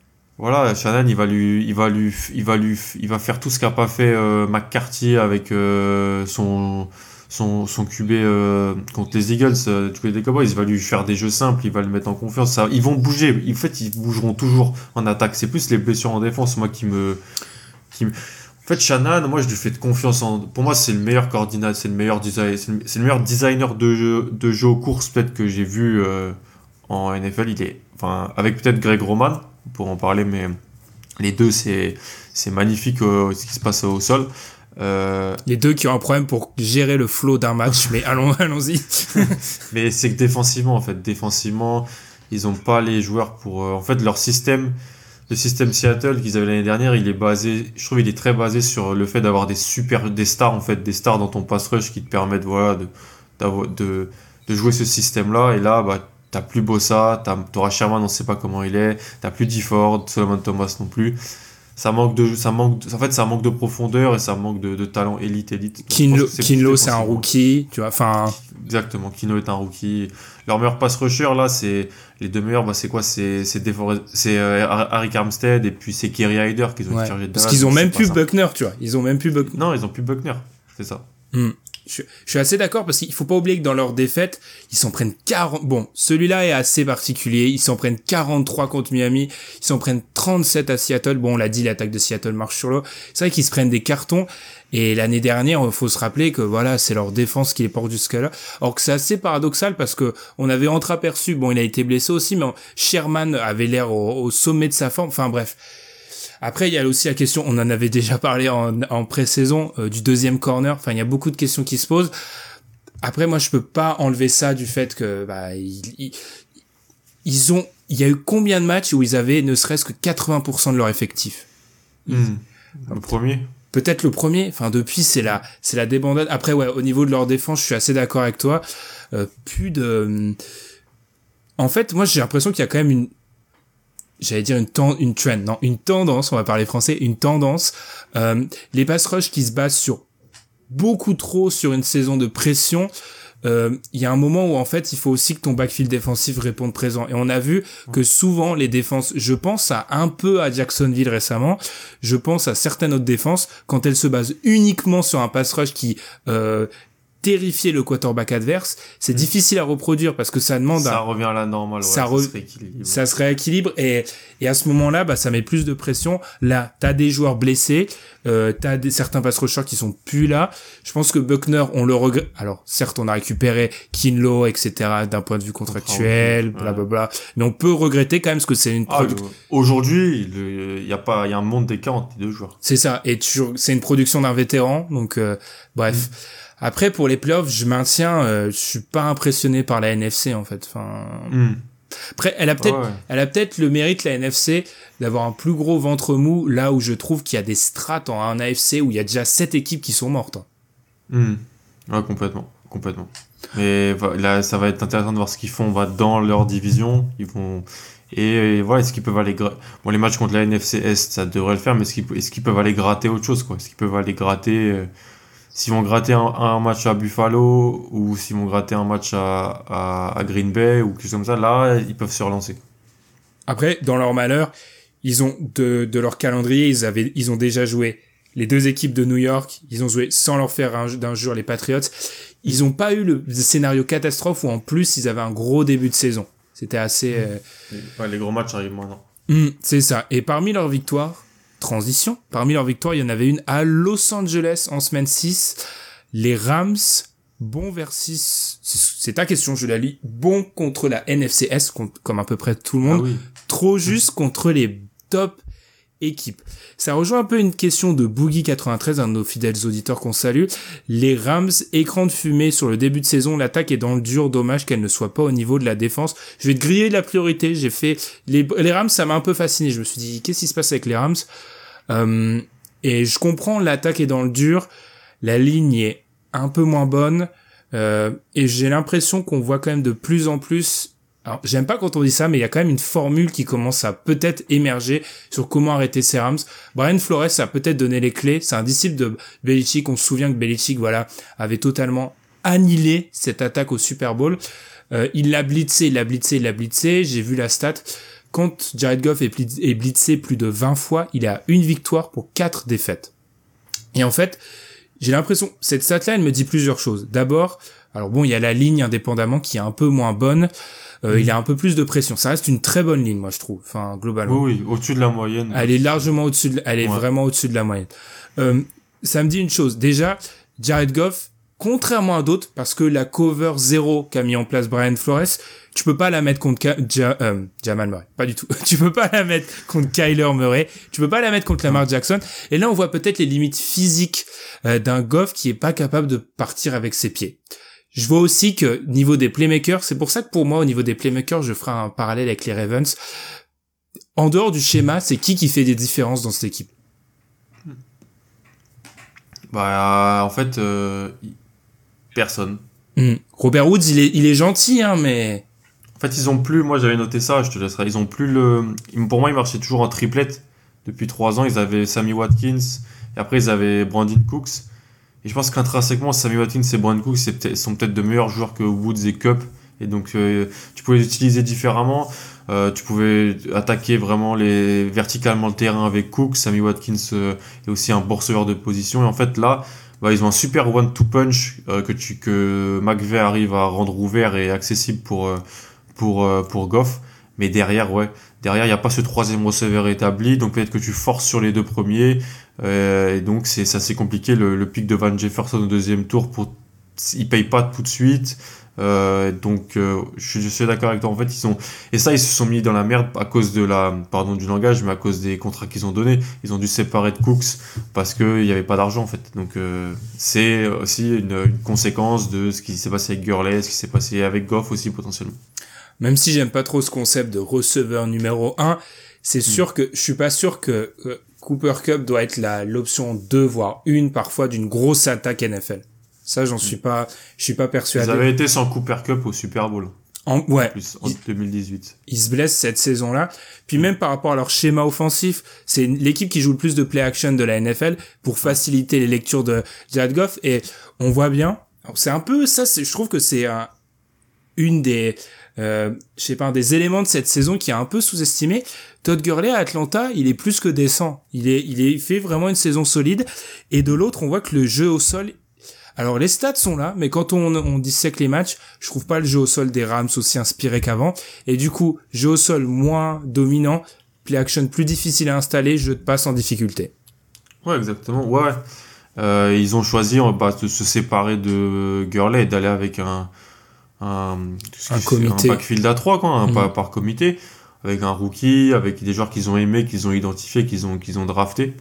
voilà, Shannon, il va lui, il va lui, il va lui, il va faire tout ce qu'a pas fait euh, McCarthy avec euh, son, son, son Q B euh, contre les Eagles, euh, du côté des Cowboys. Il va lui faire des jeux simples, il va le mettre en confiance. Ça, ils vont bouger. En fait, ils bougeront toujours en attaque. C'est plus les blessures en défense, moi, qui me, qui me... En fait, Shannon, moi, je lui fais de confiance en. Pour moi, c'est le meilleur coordinateur, c'est le meilleur design, c'est le, c'est le meilleur designer de jeu, de jeu aux courses peut-être que j'ai vu euh, en N F L. Il est, enfin, avec peut-être Greg Roman pour en parler, mais les deux, c'est c'est magnifique euh, ce qui se passe au sol. Euh... Les deux qui ont un problème pour gérer le flow d'un match, mais allons, allons-y. Mais c'est que défensivement, en fait, défensivement, ils ont pas les joueurs pour. Euh, en fait, leur système, le système Seattle qu'ils avaient l'année dernière, il est basé, je trouve, il est très basé sur le fait d'avoir des super, des stars en fait, des stars dans ton pass rush qui te permettent, voilà, de d'avoir, de de jouer ce système-là. Et là, bah t'as plus Bossa, t'as, t'auras Sherman, on sait pas comment il est, t'as plus DeFord, Solomon Thomas non plus. Ça manque de, ça manque, de, en fait, ça manque de profondeur et ça manque de, de talent élite, élite. Kinlo, c'est, Kinlo c'est un rookie, tu vois, enfin. Exactement, Kinlo est un rookie. Leur meilleur pass rusher, là, c'est, les deux meilleurs, bah, c'est quoi? C'est, c'est, Defor- c'est euh, Arik Armstead et puis c'est Kerry Hyder qu'ils ont ouais. chargé de Parce qu'ils ont même plus Buckner, tu vois. Ils ont même plus Buckner. Non, ils ont plus Buckner. C'est ça. Mm. Je, je suis assez d'accord parce qu'il faut pas oublier que dans leur défaite, ils s'en prennent quarante. Bon, celui-là est assez particulier. Ils s'en prennent quarante-trois contre Miami. Ils s'en prennent trente-sept à Seattle. Bon, on l'a dit, l'attaque de Seattle marche sur l'eau. C'est vrai qu'ils se prennent des cartons. Et l'année dernière, il faut se rappeler que voilà, c'est leur défense qui les porte jusqu'à là. Alors que c'est assez paradoxal parce que on avait entreaperçu, bon, il a été blessé aussi, mais Sherman avait l'air au, au sommet de sa forme. Enfin bref. Après, il y a aussi la question, on en avait déjà parlé en, en pré-saison, euh, du deuxième corner. Enfin, il y a beaucoup de questions qui se posent. Après, moi, je peux pas enlever ça du fait que, bah, ils, ils, ils ont, il y a eu combien de matchs où ils avaient ne serait-ce que quatre-vingts pour cent de leur effectif? Mmh. Le premier? Peut-être le premier. Enfin, depuis, c'est la, c'est la débandade. Après, ouais, au niveau de leur défense, je suis assez d'accord avec toi. Euh, plus de, en fait, moi, j'ai l'impression qu'il y a quand même une, j'allais dire une ten- une trend, non, une tendance, on va parler français, une tendance, euh, les pass rush qui se basent sur beaucoup trop sur une saison de pression. Il euh, y a un moment où en fait il faut aussi que ton backfield défensif réponde présent, et on a vu que souvent les défenses, je pense à un peu à Jacksonville récemment, je pense à certaines autres défenses, quand elles se basent uniquement sur un pass rush qui euh, terrifier le quarterback adverse, c'est mmh. difficile à reproduire parce que ça demande ça à... revient à la normale, ouais, ça, ça, re... se rééquilibre. ça se rééquilibre et, et à ce moment-là, bah, ça met plus de pression. Là, t'as des joueurs blessés, euh, t'as des, certains pass rushers qui sont plus là. Je pense que Buckner, on le regrette. Alors, certes, on a récupéré Kinlo, et cetera, d'un point de vue contractuel, blablabla. Ouais. Mais on peut regretter quand même parce que c'est une... Ah, produ... le... Aujourd'hui, il y a pas, il y a un monde d'écart entre les deux joueurs. C'est ça. Et tu... c'est une production d'un vétéran, donc, euh, bref. Mmh. Après, pour les playoffs, je maintiens, euh, je suis pas impressionné par la N F C, en fait. Enfin, mm. Après, elle a peut-être, ouais. elle a peut-être le mérite, la N F C, d'avoir un plus gros ventre mou, là où je trouve qu'il y a des strates en un A F C où il y a déjà sept équipes qui sont mortes. Mm. Ouais, complètement, complètement. Mais là, ça va être intéressant de voir ce qu'ils font, va dans leur division, ils vont, et, et voilà, est-ce qu'ils peuvent aller, gra... bon, les matchs contre la N F C Est, ça devrait le faire, mais est-ce qu'ils, est-ce qu'ils peuvent aller gratter autre chose, quoi? Est-ce qu'ils peuvent aller gratter, euh... s'ils vont gratter un, un match à Buffalo ou s'ils vont gratter un match à, à, à Green Bay ou quelque chose comme ça, là, ils peuvent se relancer. Après, dans leur malheur, ils ont de, de leur calendrier, ils avaient, ils ont déjà joué les deux équipes de New York, ils ont joué sans leur faire un, d'un jour les Patriots. Ils n'ont pas eu le scénario catastrophe où en plus ils avaient un gros début de saison. C'était assez... Euh... Ouais, les gros matchs arrivent maintenant. Mmh, c'est ça. Et parmi leurs victoires, transition. Parmi leurs victoires, il y en avait une à Los Angeles en semaine six. Les Rams, bon versus... C'est ta question, je la lis. Bon contre la N F C S, comme à peu près tout le monde. Ah oui. Trop juste contre les top équipes. Ça rejoint un peu une question de Boogie quatre-vingt-treize, un de nos fidèles auditeurs qu'on salue. Les Rams, écran de fumée sur le début de saison. L'attaque est dans le dur. Dommage qu'elle ne soit pas au niveau de la défense. Je vais te griller de la priorité. J'ai fait... Les, les Rams, ça m'a un peu fasciné. Je me suis dit, qu'est-ce qui se passe avec les Rams ? Euh, et je comprends, l'attaque est dans le dur, la ligne est un peu moins bonne, euh, et j'ai l'impression qu'on voit quand même de plus en plus, alors j'aime pas quand on dit ça, mais il y a quand même une formule qui commence à peut-être émerger sur comment arrêter ces Rams. Brian Flores a peut-être donné les clés, c'est un disciple de Belichick, on se souvient que Belichick, voilà, avait totalement annihilé cette attaque au Super Bowl, euh, il l'a blitzé, il l'a blitzé, il l'a blitzé, j'ai vu la stat, quand Jared Goff est, blitz, est blitzé plus de vingt fois, il est à une victoire pour quatre défaites. Et en fait, j'ai l'impression, cette stat-là, elle me dit plusieurs choses. D'abord, alors bon, il y a la ligne indépendamment qui est un peu moins bonne. Euh, mmh. Il y a un peu plus de pression. Ça reste une très bonne ligne, moi, je trouve. Enfin, globalement. Oui, oui, au-dessus de la moyenne. Elle est largement au-dessus de, elle est ouais. vraiment au-dessus de la moyenne. Euh, ça me dit une chose. Déjà, Jared Goff, contrairement à d'autres, parce que la cover zéro qu'a mis en place Brian Flores, tu peux pas la mettre contre Ka- ja- euh, Jamal Murray. Pas du tout. Tu peux pas la mettre contre Kyler Murray. Tu peux pas la mettre contre Lamar Jackson. Et là, on voit peut-être les limites physiques euh, d'un Goff qui est pas capable de partir avec ses pieds. Je vois aussi que niveau des playmakers, c'est pour ça que pour moi, au niveau des playmakers, je ferai un parallèle avec les Ravens. En dehors du schéma, c'est qui qui fait des différences dans cette équipe? Bah, en fait, euh, personne. Mmh. Robert Woods, il est, il est gentil, hein, mais... En fait, ils ont plus, moi j'avais noté ça, je te laisserai, ils ont plus le... Pour moi, ils marchaient toujours en triplette. Depuis trois ans, ils avaient Sammy Watkins, et après ils avaient Brandon Cooks. Et je pense qu'intrinsèquement, Sammy Watkins et Brandon Cooks c'est peut-être, sont peut-être de meilleurs joueurs que Woods et Cup. Et donc, euh, tu pouvais les utiliser différemment. Euh, tu pouvais attaquer vraiment les, verticalement le terrain avec Cooks. Sammy Watkins euh, est aussi un bon receveur de position. Et en fait, là, bah, ils ont un super one-two punch euh, que, tu, que McVay arrive à rendre ouvert et accessible pour, euh, pour, euh, pour Goff. Mais derrière, ouais, derrière, il n'y a pas ce troisième receveur établi. Donc, peut-être que tu forces sur les deux premiers. Euh, et donc, c'est, c'est assez compliqué. Le, le pick de Van Jefferson au deuxième tour, pour, il paye pas tout de suite. Euh, donc euh, je, je suis d'accord avec toi, en fait ils ont, et ça ils se sont mis dans la merde à cause de la, pardon du langage, mais à cause des contrats qu'ils ont donnés. Ils ont dû se séparer de Cooks parce qu'il n'y avait pas d'argent en fait. Donc euh, c'est aussi une, une conséquence de ce qui s'est passé avec Gurley, ce qui s'est passé avec Goff aussi potentiellement. Même si j'aime pas trop ce concept de receveur numéro un, c'est sûr mmh. que je suis pas sûr que euh, Cooper Kupp doit être la, l'option deux voire une parfois d'une grosse attaque N F L. Ça, j'en suis pas, je suis pas persuadé. Ils avaient été sans Cooper Kupp au Super Bowl. En, ouais. Plus, en deux mille dix-huit. Ils se blessent cette saison-là. Puis même par rapport à leur schéma offensif, c'est l'équipe qui joue le plus de play action de la N F L pour faciliter les lectures de Jared Goff. Et on voit bien, c'est un peu ça, c'est, je trouve que c'est un, une des, euh, je sais pas, un des éléments de cette saison qui est un peu sous-estimé. Todd Gurley à Atlanta, il est plus que décent. Il est, il est, il fait vraiment une saison solide. Et de l'autre, on voit que le jeu au sol, alors les stats sont là, mais quand on, on dissèque les matchs, je trouve pas le jeu au sol des Rams aussi inspiré qu'avant. Et du coup, jeu au sol moins dominant, play action plus difficile à installer, jeu de passe en difficulté. Ouais, exactement. Ouais, ouais. Euh, ils ont choisi bah, de se séparer de Gurley et d'aller avec un un, un comité, un backfield à trois, quoi, un mmh. par, par comité, avec un rookie, avec des joueurs qu'ils ont aimés, qu'ils ont identifiés, qu'ils ont qu'ils ont drafté.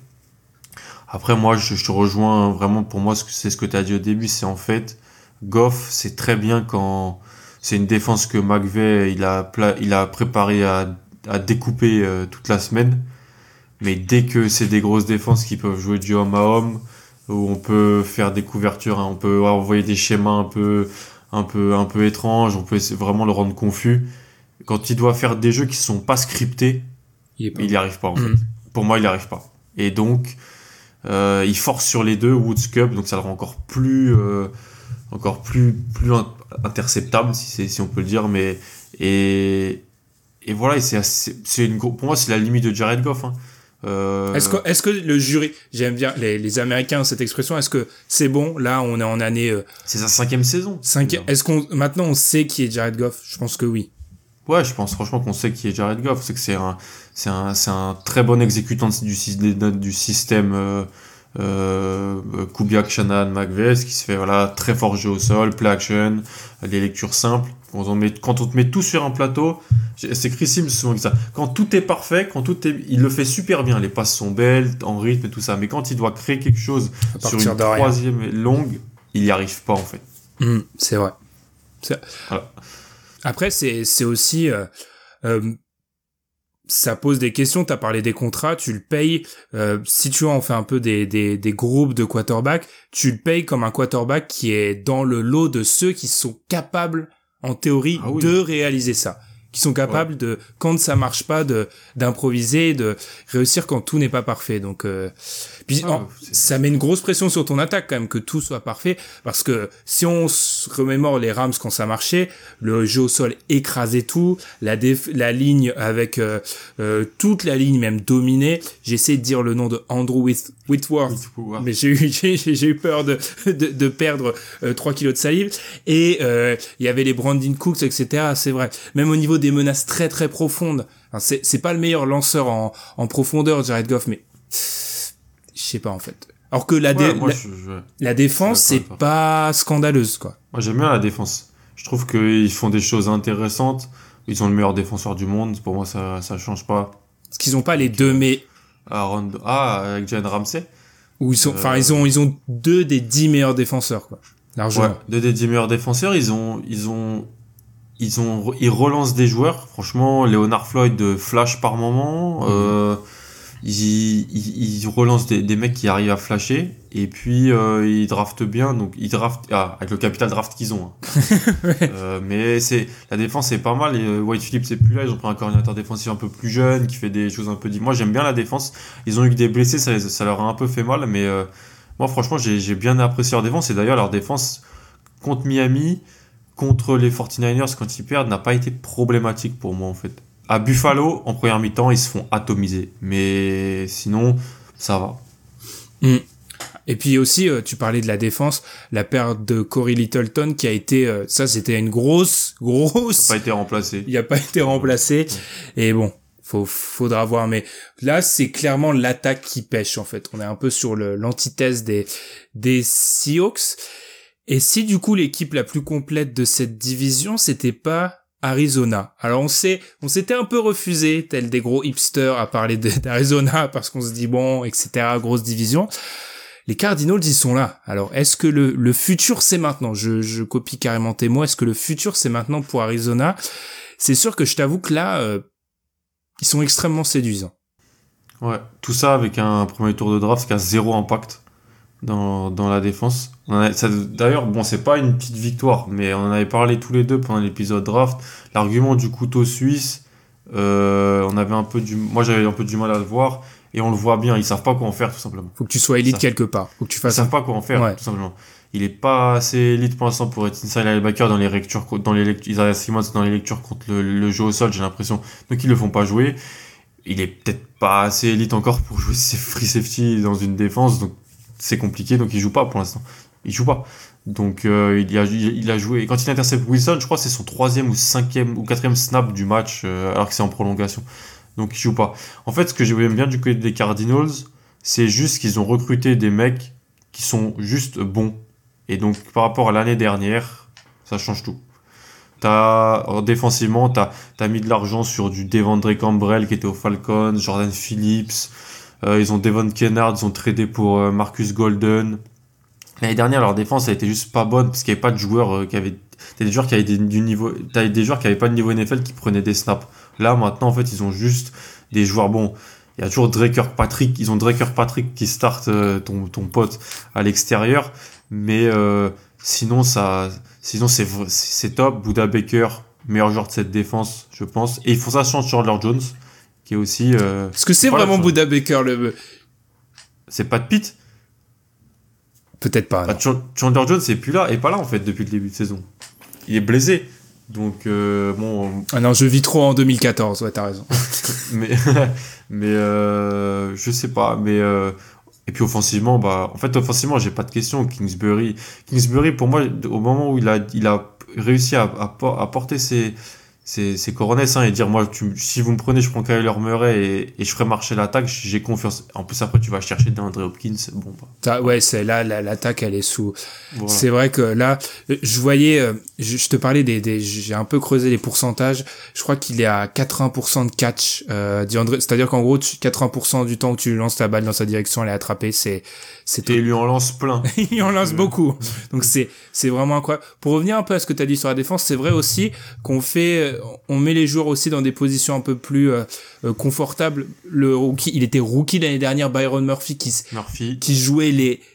Après, moi, je, je te rejoins vraiment. Pour moi, c'est ce que tu as dit au début. C'est en fait, Goff, c'est très bien quand c'est une défense que McVay il a, pla, il a préparé à, à découper euh, toute la semaine. Mais dès que c'est des grosses défenses qui peuvent jouer du homme à homme, où on peut faire des couvertures, hein, on peut envoyer des schémas un peu, un peu, un peu étranges, on peut vraiment le rendre confus. Quand il doit faire des jeux qui sont pas scriptés, il n'y arrive pas en mmh. fait. Pour moi, il n'y arrive pas. Et donc, Euh, il force sur les deux, Woods Cup, donc ça le rend encore plus euh, encore plus plus interceptable, si c'est si on peut le dire, mais et et voilà, et c'est assez, c'est une pour moi c'est la limite de Jared Goff, hein. Euh... Est-ce que est-ce que le jury, j'aime bien les les Américains cette expression, est-ce que c'est bon, là on est en année euh, c'est sa cinquième saison. Cinquième, est-ce qu'on maintenant on sait qui est Jared Goff? Je pense que oui. Ouais, je pense franchement qu'on sait qui est Jared Goff, c'est que c'est un c'est un c'est un très bon exécutant du du système euh, euh, Kubiak, Shanahan, McVay, qui se fait voilà très fort jeu au sol, play action, les lectures simples. Quand on met quand on te met tout sur un plateau, c'est Chris Sims souvent dit ça. Quand tout est parfait, quand tout est, il le fait super bien, les passes sont belles, en rythme et tout ça. Mais quand il doit créer quelque chose sur une troisième longue, il y arrive pas en fait. Mmh, c'est vrai. C'est... Voilà. Après, c'est, c'est aussi, euh, euh, ça pose des questions. T'as parlé des contrats, tu le payes. Euh, si tu vois, on fait un peu des, des, des groupes de quarterbacks, tu le payes comme un quarterback qui est dans le lot de ceux qui sont capables, en théorie, ah oui. de réaliser ça. qui sont capables ouais. de, quand ça marche pas, de d'improviser, de réussir quand tout n'est pas parfait. Donc, euh, puis ah, en, ça met une grosse pression sur ton attaque quand même que tout soit parfait, parce que si on se remémore les Rams quand ça marchait, le jeu au sol écrasait tout, la déf- la ligne avec euh, euh, toute la ligne même dominée. J'ai essayé de dire le nom de Andrew Whit- Whitworth, Whitworth, mais j'ai eu j'ai, j'ai eu peur de de, de perdre euh, trois kilos de salive. Et euh, il y avait les Brandon Cooks, et cetera. C'est vrai. Même au niveau des menaces très très profondes. Enfin, c'est c'est pas le meilleur lanceur en en profondeur, Jared Goff, mais je sais pas en fait. Alors que la dé- ouais, moi, la, je, je, la défense c'est pas scandaleuse quoi. Moi j'aime bien la défense. Je trouve qu'ils font des choses intéressantes. Ils ont le meilleur défenseur du monde. Pour moi ça ça change pas. Parce qu'ils ont pas les deux mais Aaron... ah avec Jalen Ramsey. Où ils sont enfin euh... ils ont ils ont deux des dix meilleurs défenseurs quoi. Largement. Ouais, deux des dix meilleurs défenseurs, ils ont ils ont ils ont ils relancent des joueurs. Franchement, Leonard Floyd de flash par moment. Mmh. Euh, ils, ils ils relancent des des mecs qui arrivent à flasher et puis euh, ils draftent bien. Donc ils draftent ah, avec le capital draft qu'ils ont. Hein. ouais. euh, mais c'est la défense c'est pas mal. Et euh, White Phillips c'est plus là. Ils ont pris un coordinateur défensif un peu plus jeune qui fait des choses un peu. Moi j'aime bien la défense. Ils ont eu des blessés, ça les, ça leur a un peu fait mal, mais euh, moi, franchement, j'ai, j'ai bien apprécié leur défense. Et d'ailleurs, leur défense contre Miami, contre les forty-niners, quand ils perdent, n'a pas été problématique pour moi, en fait. À Buffalo, en première mi-temps, ils se font atomiser. Mais sinon, ça va. Mmh. Et puis aussi, euh, tu parlais de la défense, la perte de Corey Littleton qui a été... Euh, ça, c'était une grosse, grosse... Il n'a pas été remplacé. Il n'a pas été remplacé. Mmh. Et bon... Faut, faudra voir, mais là c'est clairement l'attaque qui pêche en fait. On est un peu sur le, l'antithèse des des Seahawks. Et si du coup l'équipe la plus complète de cette division c'était pas Arizona. Alors on sait, on s'était un peu refusé, tel des gros hipsters, à parler de, d'Arizona parce qu'on se dit bon, et cetera. Grosse division. Les Cardinals ils sont là. Alors est-ce que le le futur c'est maintenant? Je je copie carrément tes mots. Est-ce que le futur c'est maintenant pour Arizona? C'est sûr que je t'avoue que là euh, ils sont extrêmement séduisants. Ouais, tout ça avec un premier tour de draft qui a zéro impact dans, dans la défense. On a, ça, d'ailleurs, bon, c'est pas une petite victoire, mais on en avait parlé tous les deux pendant l'épisode draft. L'argument du couteau suisse, euh, on avait un peu du, moi j'avais un peu du mal à le voir, et on le voit bien, ils savent pas quoi en faire tout simplement. Faut que tu sois élite quelque part. Faut que tu fasses. Ils savent pas quoi en faire, ouais. Tout simplement. Il est pas assez élite pour l'instant pour être inside linebacker dans les lectures, dans les lectures, Isaiah Simmons dans les lectures contre le, le jeu au sol, j'ai l'impression. Donc ils le font pas jouer. Il est peut-être pas assez élite encore pour jouer ses free safety dans une défense, donc c'est compliqué, donc il joue pas pour l'instant. Il joue pas. Donc euh, il a il a joué. Quand il intercepte Wilson, je crois que c'est son troisième ou cinquième ou quatrième snap du match, euh, alors que c'est en prolongation. Donc il joue pas. En fait, ce que j'aime bien du côté des Cardinals, c'est juste qu'ils ont recruté des mecs qui sont juste bons. Et donc, par rapport à l'année dernière, ça change tout. T'as, alors, défensivement, t'as, t'as mis de l'argent sur du Devondre Campbell qui était au Falcons, Jordan Phillips, euh, ils ont Devon Kennard, ils ont tradé pour euh, Marcus Golden. L'année dernière, leur défense a été juste pas bonne parce qu'il n'y avait pas de joueurs euh, qui avaient, t'as des joueurs qui avaient des, du niveau, t'as des joueurs qui avaient pas de niveau N F L qui prenaient des snaps. Là, maintenant, en fait, ils ont juste des joueurs bons. Il y a toujours Drake Kirkpatrick, ils ont Drake Kirkpatrick qui start euh, ton, ton pote à l'extérieur. Mais euh, sinon ça sinon c'est c'est top. Buda Baker, meilleur joueur de cette défense, je pense, et ils font ça sans Chandler Jones qui est aussi euh, est-ce que c'est vraiment Buda Baker le c'est pas de Pitt peut-être pas bah, Ch- Chandler Jones c'est plus là et pas là en fait depuis le début de saison, il est blessé donc euh, bon ah non je vis trop en deux mille quatorze, ouais t'as raison. mais mais euh, je sais pas mais euh, et puis offensivement, bah, en fait, offensivement, j'ai pas de question. Kingsbury, Kingsbury, pour moi, au moment où il a, il a réussi à, à, à porter ses, ses, ses coronets, hein, et dire, moi, tu, si vous me prenez, je prends Kyler Murray et, et je ferai marcher l'attaque, j'ai confiance. En plus, après, tu vas chercher DeAndre Hopkins, bon, bah. Ça, ouais, c'est là, la, l'attaque, elle est sous. Voilà. C'est vrai que là, je voyais, je, je te parlais des, des, j'ai un peu creusé les pourcentages. Je crois qu'il est à quatre-vingts pour cent de catch, euh, DeAndre, c'est-à-dire qu'en gros, quatre-vingts pour cent du temps où tu lances la balle dans sa direction, elle est attrapée, c'est, c'est et il lui en lance plein. Il en lance beaucoup. Donc c'est, c'est vraiment incroyable. Pour revenir un peu à ce que tu as dit sur la défense, c'est vrai aussi qu'on fait, on met les joueurs aussi dans des positions un peu plus euh, confortables. Le rookie, il était rookie l'année dernière, Byron Murphy, qui, Murphy. qui jouait les,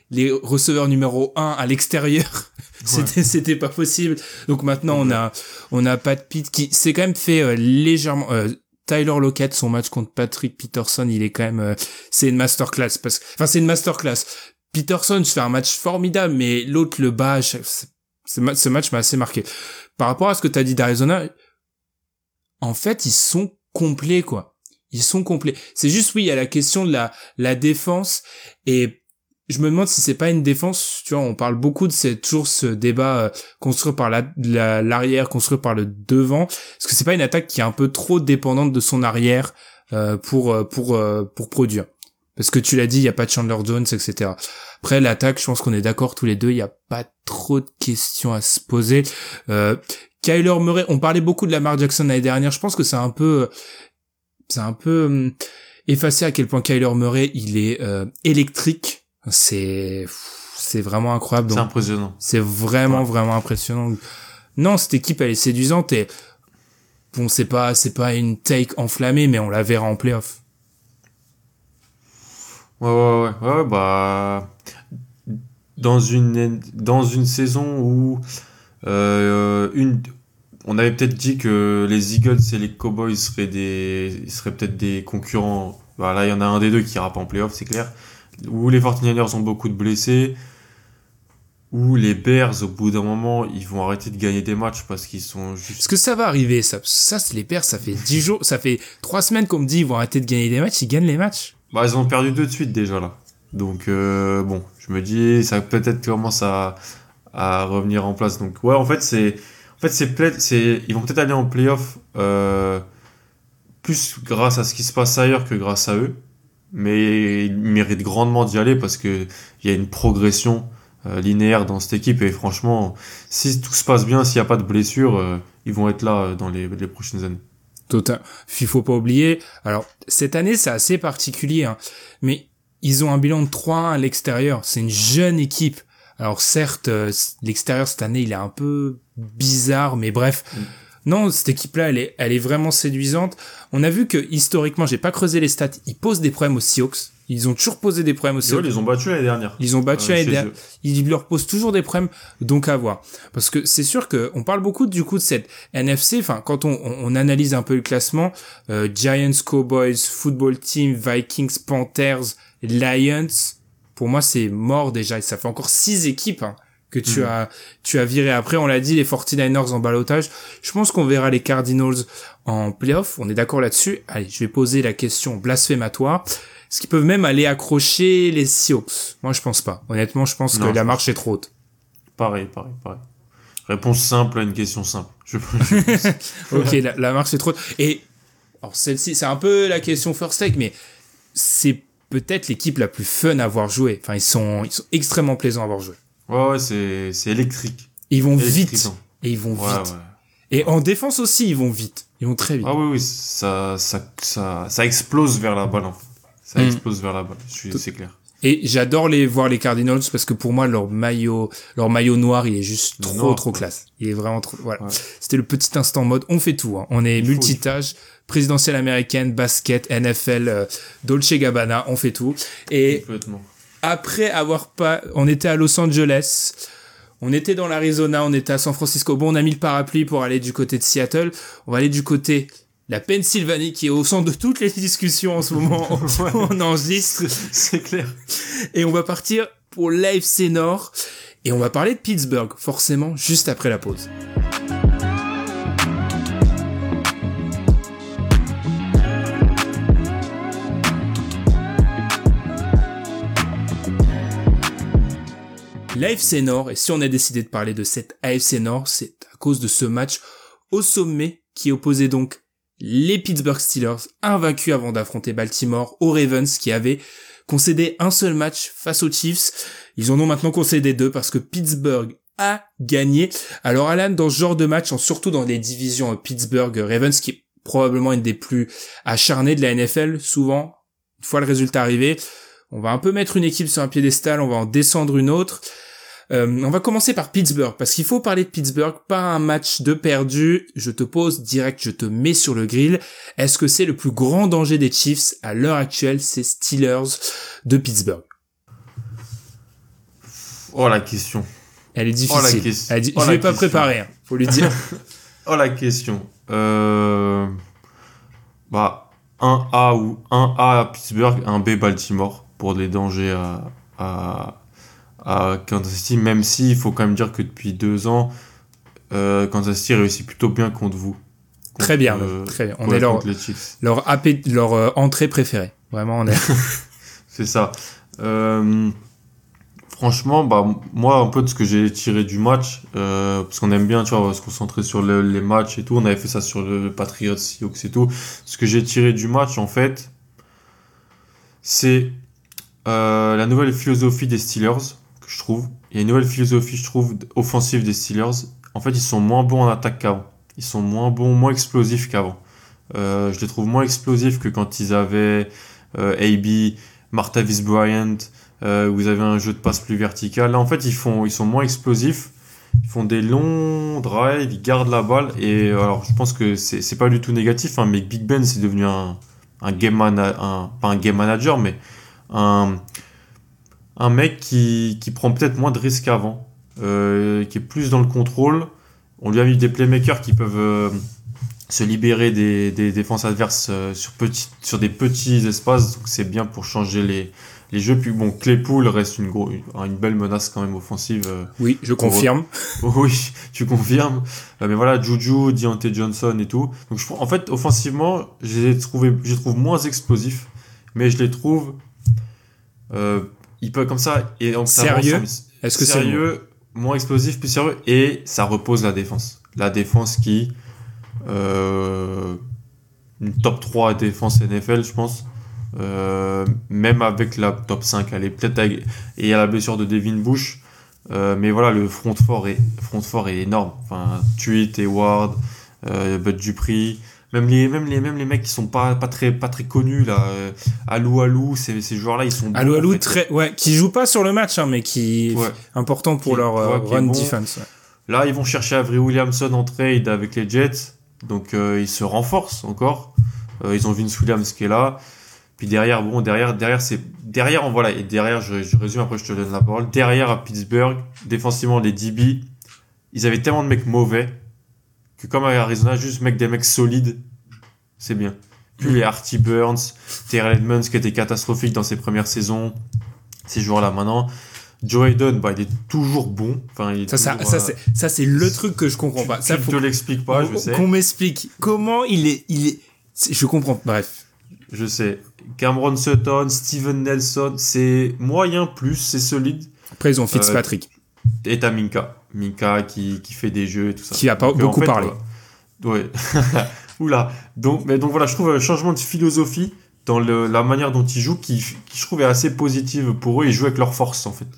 les receveurs numéro un à l'extérieur. c'était, ouais. c'était pas possible. Donc maintenant, okay. on a, on a Pat Pitt qui s'est quand même fait euh, légèrement, euh, Tyler Lockett, son match contre Patrick Peterson, il est quand même, euh, c'est une masterclass parce que, enfin, c'est une masterclass. Peterson fait un match formidable, mais l'autre le bat. C'est, c'est, ce match m'a assez marqué. Par rapport à ce que t'as dit d'Arizona, en fait, ils sont complets, quoi. Ils sont complets. C'est juste, oui, il y a la question de la, la défense, et je me demande si c'est pas une défense, tu vois, on parle beaucoup de c'est toujours ce débat euh, construit par la, la, l'arrière, construit par le devant. Est-ce que c'est pas une attaque qui est un peu trop dépendante de son arrière, euh, pour, euh, pour, euh, pour produire? Parce que tu l'as dit, il y a pas de Chandler Jones, et cetera. Après, l'attaque, je pense qu'on est d'accord tous les deux, il y a pas trop de questions à se poser. Euh, Kyler Murray, on parlait beaucoup de Lamar Jackson l'année dernière, je pense que c'est un peu, c'est un peu euh, effacé à quel point Kyler Murray, il est euh, électrique. C'est, c'est vraiment incroyable. Donc, c'est impressionnant. C'est vraiment, ouais. vraiment impressionnant. Non, cette équipe, elle est séduisante et bon, c'est pas, c'est pas une take enflammée, mais on la verra en playoff. Ouais, ouais, ouais, ouais, bah, dans une, dans une saison où, euh, une, on avait peut-être dit que les Eagles et les Cowboys seraient des, seraient peut-être des concurrents. Bah, là, il y en a un des deux qui ira pas en playoff, c'est clair. Où les forty-niners ont beaucoup de blessés. Où les Bears, au bout d'un moment, ils vont arrêter de gagner des matchs parce qu'ils sont juste... Parce que ça va arriver, ça. Ça, c'est les Bears, ça fait dix jours, ça fait trois semaines qu'on me dit ils vont arrêter de gagner des matchs, ils gagnent les matchs. Bah, ils ont perdu deux de suite déjà là. Donc euh, bon, je me dis ça peut-être commence à à revenir en place. Donc ouais, en fait c'est en fait c'est c'est ils vont peut-être aller en playoff euh, plus grâce à ce qui se passe ailleurs que grâce à eux, mais ils méritent grandement d'y aller parce que il y a une progression euh, linéaire dans cette équipe et franchement, si tout se passe bien, s'il y a pas de blessure, euh, ils vont être là euh, dans les les prochaines années. Total. Il faut pas oublier. Alors, cette année, c'est assez particulier, hein. Mais ils ont un bilan de trois un à l'extérieur. C'est une jeune équipe. Alors, certes, euh, l'extérieur, cette année, il est un peu bizarre, mais bref. Mm. Non, cette équipe-là, elle est, elle est vraiment séduisante. On a vu que, historiquement, j'ai pas creusé les stats, ils posent des problèmes aux Seahawks. Ils ont toujours posé des problèmes aux Seahawks. Ils ont battu l'année dernière. Ils ont battu l'année euh, dernière. Ils leur posent toujours des problèmes, donc à voir. Parce que c'est sûr que on parle beaucoup du coup de cette N F C. Enfin, quand on, on, on analyse un peu le classement, euh, Giants, Cowboys, Football Team, Vikings, Panthers, Lions. Pour moi, c'est mort déjà. Ça fait encore six équipes hein, que tu mmh. as tu as viré. Après, on l'a dit, les forty-niners en ballottage. Je pense qu'on verra les Cardinals en playoff. On est d'accord là-dessus. Allez, je vais poser la question blasphématoire. Est-ce qu'ils peuvent même aller accrocher les Seahawks? Moi, je pense pas. Honnêtement, je pense non, que je la pense... marche est trop haute. Pareil, pareil, pareil. Réponse simple à une question simple. Je... ok, la, la marche est trop haute. Et alors celle-ci, c'est un peu la question first take, mais c'est peut-être l'équipe la plus fun à voir jouer. Enfin, ils sont, ils sont extrêmement plaisants à voir jouer. Ouais, ouais, c'est, c'est électrique. Ils vont vite. Et ils vont ouais, vite. Ouais. Et en défense aussi, ils vont vite. Ils vont très vite. Ah oui, oui, ça, ça, ça, ça explose vers la balle, en fait. Ça mmh. explose vers la balle, je suis, c'est clair. Et j'adore les voir les Cardinals parce que pour moi leur maillot leur maillot noir il est juste trop noir, trop classe. Il est vraiment trop voilà. Ouais. C'était le petit instant mode, on fait tout hein. On est il multitâche, faut... présidentielle américaine, basket, N F L, euh, Dolce Gabbana, on fait tout. Et après avoir pas on était à Los Angeles, on était dans l'Arizona, on était à San Francisco. Bon, on a mis le parapluie pour aller du côté de Seattle, on va aller du côté la Pennsylvanie qui est au centre de toutes les discussions en ce moment. ouais. On enregistre. C'est clair. Et on va partir pour l'A F C Nord. Et on va parler de Pittsburgh, forcément, juste après la pause. L'A F C Nord, et si on a décidé de parler de cette A F C Nord, c'est à cause de ce match au sommet qui opposait donc les Pittsburgh Steelers, invaincus avant d'affronter Baltimore, aux Ravens qui avaient concédé un seul match face aux Chiefs. Ils en ont maintenant concédé deux parce que Pittsburgh a gagné. Alors Alan, dans ce genre de match, surtout dans les divisions Pittsburgh-Ravens, qui est probablement une des plus acharnées de la N F L, souvent, une fois le résultat arrivé, on va un peu mettre une équipe sur un piédestal, on va en descendre une autre. Euh, on va commencer par Pittsburgh, parce qu'il faut parler de Pittsburgh, pas un match de perdu. Je te pose direct, je te mets sur le grill. Est-ce que c'est le plus grand danger des Chiefs à l'heure actuelle, ces Steelers de Pittsburgh? Oh, la question. Elle est difficile. Oh, la question. Elle dit, oh, je l'ai pas préparée, hein, faut lui dire. Oh, la question. Euh... Bah, un A ou un A à Pittsburgh, un B Baltimore pour les dangers à, à, à Kansas City, même si il faut quand même dire que depuis deux ans, euh, Kansas City réussit plutôt bien contre vous. Contre, très bien, euh, très bien. On est leur, leur, A P, leur euh, entrée préférée. Vraiment, on est. C'est ça. Euh, franchement, bah, moi, un peu de ce que j'ai tiré du match, euh, parce qu'on aime bien, tu vois, se concentrer sur le, les matchs et tout. On avait fait ça sur le, le Patriots, Seahawks et tout. Ce que j'ai tiré du match, en fait, c'est euh, la nouvelle philosophie des Steelers, que je trouve. Il y a une nouvelle philosophie, je trouve, offensive des Steelers. En fait, ils sont moins bons en attaque qu'avant. Ils sont moins bons, moins explosifs qu'avant. Euh, je les trouve moins explosifs que quand ils avaient euh, A B, Martavis Bryant, euh, où ils avaient un jeu de passe plus vertical. Là, en fait, ils font, ils sont moins explosifs. Ils font des longs drives, ils gardent la balle. Et alors, je pense que c'est, c'est pas du tout négatif, hein, mais Big Ben, c'est devenu un, un game manager, un, pas un game manager, mais un, un mec qui, qui prend peut-être moins de risques qu'avant, euh, qui est plus dans le contrôle. On lui a mis des playmakers qui peuvent euh, se libérer des, des défenses adverses euh, sur, petit, sur des petits espaces, donc c'est bien pour changer les, les jeux. Puis bon, Claypool reste une, gros, une belle menace quand même offensive. Euh, oui, je confirme. Pour... Oui, tu confirmes. Euh, mais voilà, Juju, Deontay Johnson et tout. Donc je, en fait, offensivement, je les trouve, je les trouve moins explosifs, mais je les trouve... Euh, ils peuvent comme ça... Et en sérieux Est-ce que sérieux, c'est moins explosif, plus sérieux, et ça repose la défense. La défense qui... Euh, une top trois défense N F L, je pense. Euh, même avec la top cinq, elle est peut-être avec, et il y a la blessure de Devin Bush. Euh, mais voilà, le front fort est, front fort est énorme. Enfin, Tweet, Hayward, euh, Bud Dupree, même les, même les, même les mecs qui sont pas, pas très, pas très connus, là. Euh, Alou Alou, ces, ces joueurs-là, ils sont Alou Alou, en fait. Très, ouais, qui jouent pas sur le match, hein, mais qui, ouais. important pour qui, leur euh, run bon. defense. Ouais. Là, ils vont chercher Avery Williamson en trade avec les Jets. Donc, euh, ils se renforcent encore. Euh, ils ont Vince Williams qui est là. Puis derrière, bon, derrière, derrière, c'est, derrière, voilà, et derrière, je, je résume, après je te donne la parole. Derrière, à Pittsburgh, défensivement, les D B, ils avaient tellement de mecs mauvais que comme à Arizona, juste mec, des mecs solides, c'est bien. Puis les Artie Burns, Terrell Edmonds qui était catastrophique dans ses premières saisons, ces joueurs-là maintenant. Joe Hayden, bah, il est toujours bon. Enfin, il est ça, toujours, ça, euh... ça, c'est, ça, c'est le truc que je comprends tu, pas. Ça, tu faut te l'expliques pas, je sais. Qu'on m'explique comment il est, il est, je comprends, bref. Je sais. Cameron Sutton, Steven Nelson, c'est moyen plus, c'est solide. Après, ils ont Fitzpatrick. Euh, et t'as Minka. Minka qui, qui fait des jeux et tout ça. Qui a pas donc, beaucoup en fait, parlé. Voilà. Ouais. Oula. Donc, mais donc voilà, je trouve un changement de philosophie dans le, la manière dont ils jouent qui, qui, je trouve, est assez positive pour eux. Ils jouent avec leur force, en fait.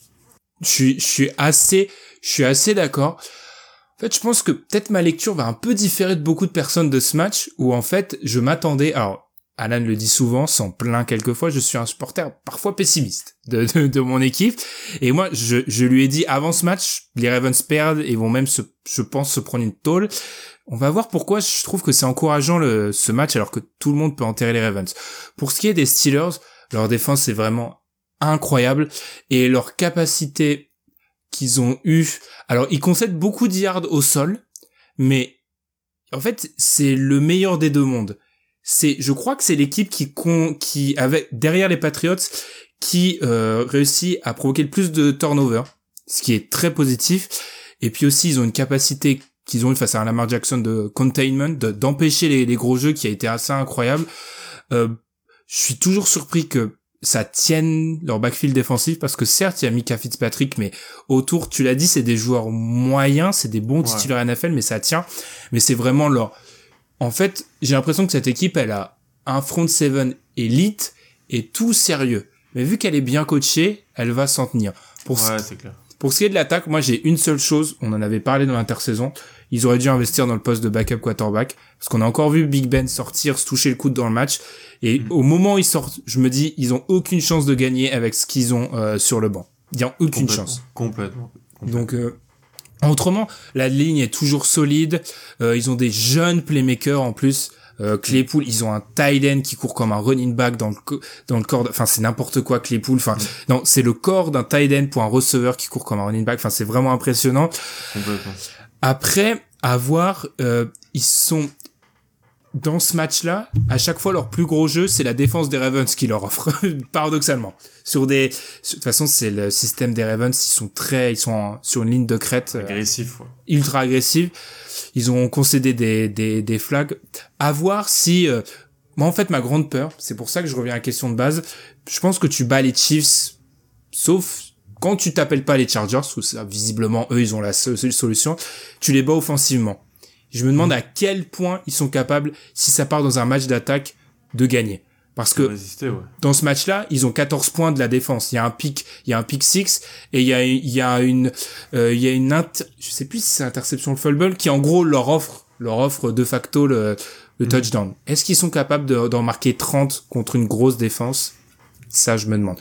Je suis, je suis assez, je suis assez d'accord. En fait, je pense que peut-être ma lecture va un peu différer de beaucoup de personnes de ce match où, en fait, je m'attendais, alors, Alan le dit souvent, s'en plaint quelquefois, je suis un supporter parfois pessimiste de, de, de mon équipe. Et moi, je, je lui ai dit avant ce match, les Ravens perdent et vont même, se, je pense, se prendre une tôle. On va voir pourquoi je trouve que c'est encourageant le, ce match alors que tout le monde peut enterrer les Ravens. Pour ce qui est des Steelers, leur défense est vraiment incroyable et leur capacité qu'ils ont eue. Alors, ils concèdent beaucoup de yards au sol, mais en fait, c'est le meilleur des deux mondes. C'est, je crois que c'est l'équipe qui, con, qui avait derrière les Patriots, qui euh, réussit à provoquer le plus de turnover, ce qui est très positif. Et puis aussi, ils ont une capacité qu'ils ont eu face à un Lamar Jackson de containment, de, d'empêcher les, les gros jeux, qui a été assez incroyable. Euh, je suis toujours surpris que ça tienne leur backfield défensif, parce que certes, il y a Micah Fitzpatrick, mais autour, tu l'as dit, c'est des joueurs moyens, c'est des bons ouais. titulaires N F L, mais ça tient. Mais c'est vraiment leur... En fait, j'ai l'impression que cette équipe, elle a un front seven élite et tout sérieux. Mais vu qu'elle est bien coachée, elle va s'en tenir. Pour ouais, ce... c'est clair. Pour ce qui est de l'attaque, moi, j'ai une seule chose. On en avait parlé dans l'intersaison. Ils auraient dû investir dans le poste de backup quarterback. Parce qu'on a encore vu Big Ben sortir, se toucher le coude dans le match. Et mmh. au moment où ils sortent, je me dis, ils ont aucune chance de gagner avec ce qu'ils ont euh, sur le banc. Il y a aucune complètement, chance. Complètement. complètement. Donc... Euh, Autrement, la ligne est toujours solide. Euh, ils ont des jeunes playmakers en plus. Euh, Claypool, ils ont un tight end qui court comme un running back dans le co- dans le corps. de- Enfin, c'est n'importe quoi Claypool. Enfin, mmh. non, c'est le corps d'un tight end pour un receveur qui court comme un running back. Enfin, c'est vraiment impressionnant. Complètement. Après, à voir, euh, ils sont dans ce match-là, à chaque fois leur plus gros jeu, c'est la défense des Ravens qui leur offre, paradoxalement. Sur des, de toute façon, c'est le système des Ravens, ils sont très, ils sont en, sur une ligne de crête. Agressif, ouais. Ultra agressif. Ils ont concédé des, des, des flags. À voir si, euh, moi, en fait, ma grande peur, c'est pour ça que je reviens à la question de base. Je pense que tu bats les Chiefs, sauf quand tu t'appelles pas les Chargers, où ça, visiblement, eux, ils ont la seule, seule solution. Tu les bats offensivement. Je me demande à quel point ils sont capables, si ça part dans un match d'attaque, de gagner. Parce que résister, ouais. Dans ce match-là, ils ont quatorze points de la défense. Il y a un pick, il y a un pick six et il y a il y a une euh, il y a une int- je sais plus si c'est interception le fumble qui en gros leur offre leur offre de facto le le mmh. touchdown. Est-ce qu'ils sont capables de, d'en marquer trente contre une grosse défense? Ça, je me demande.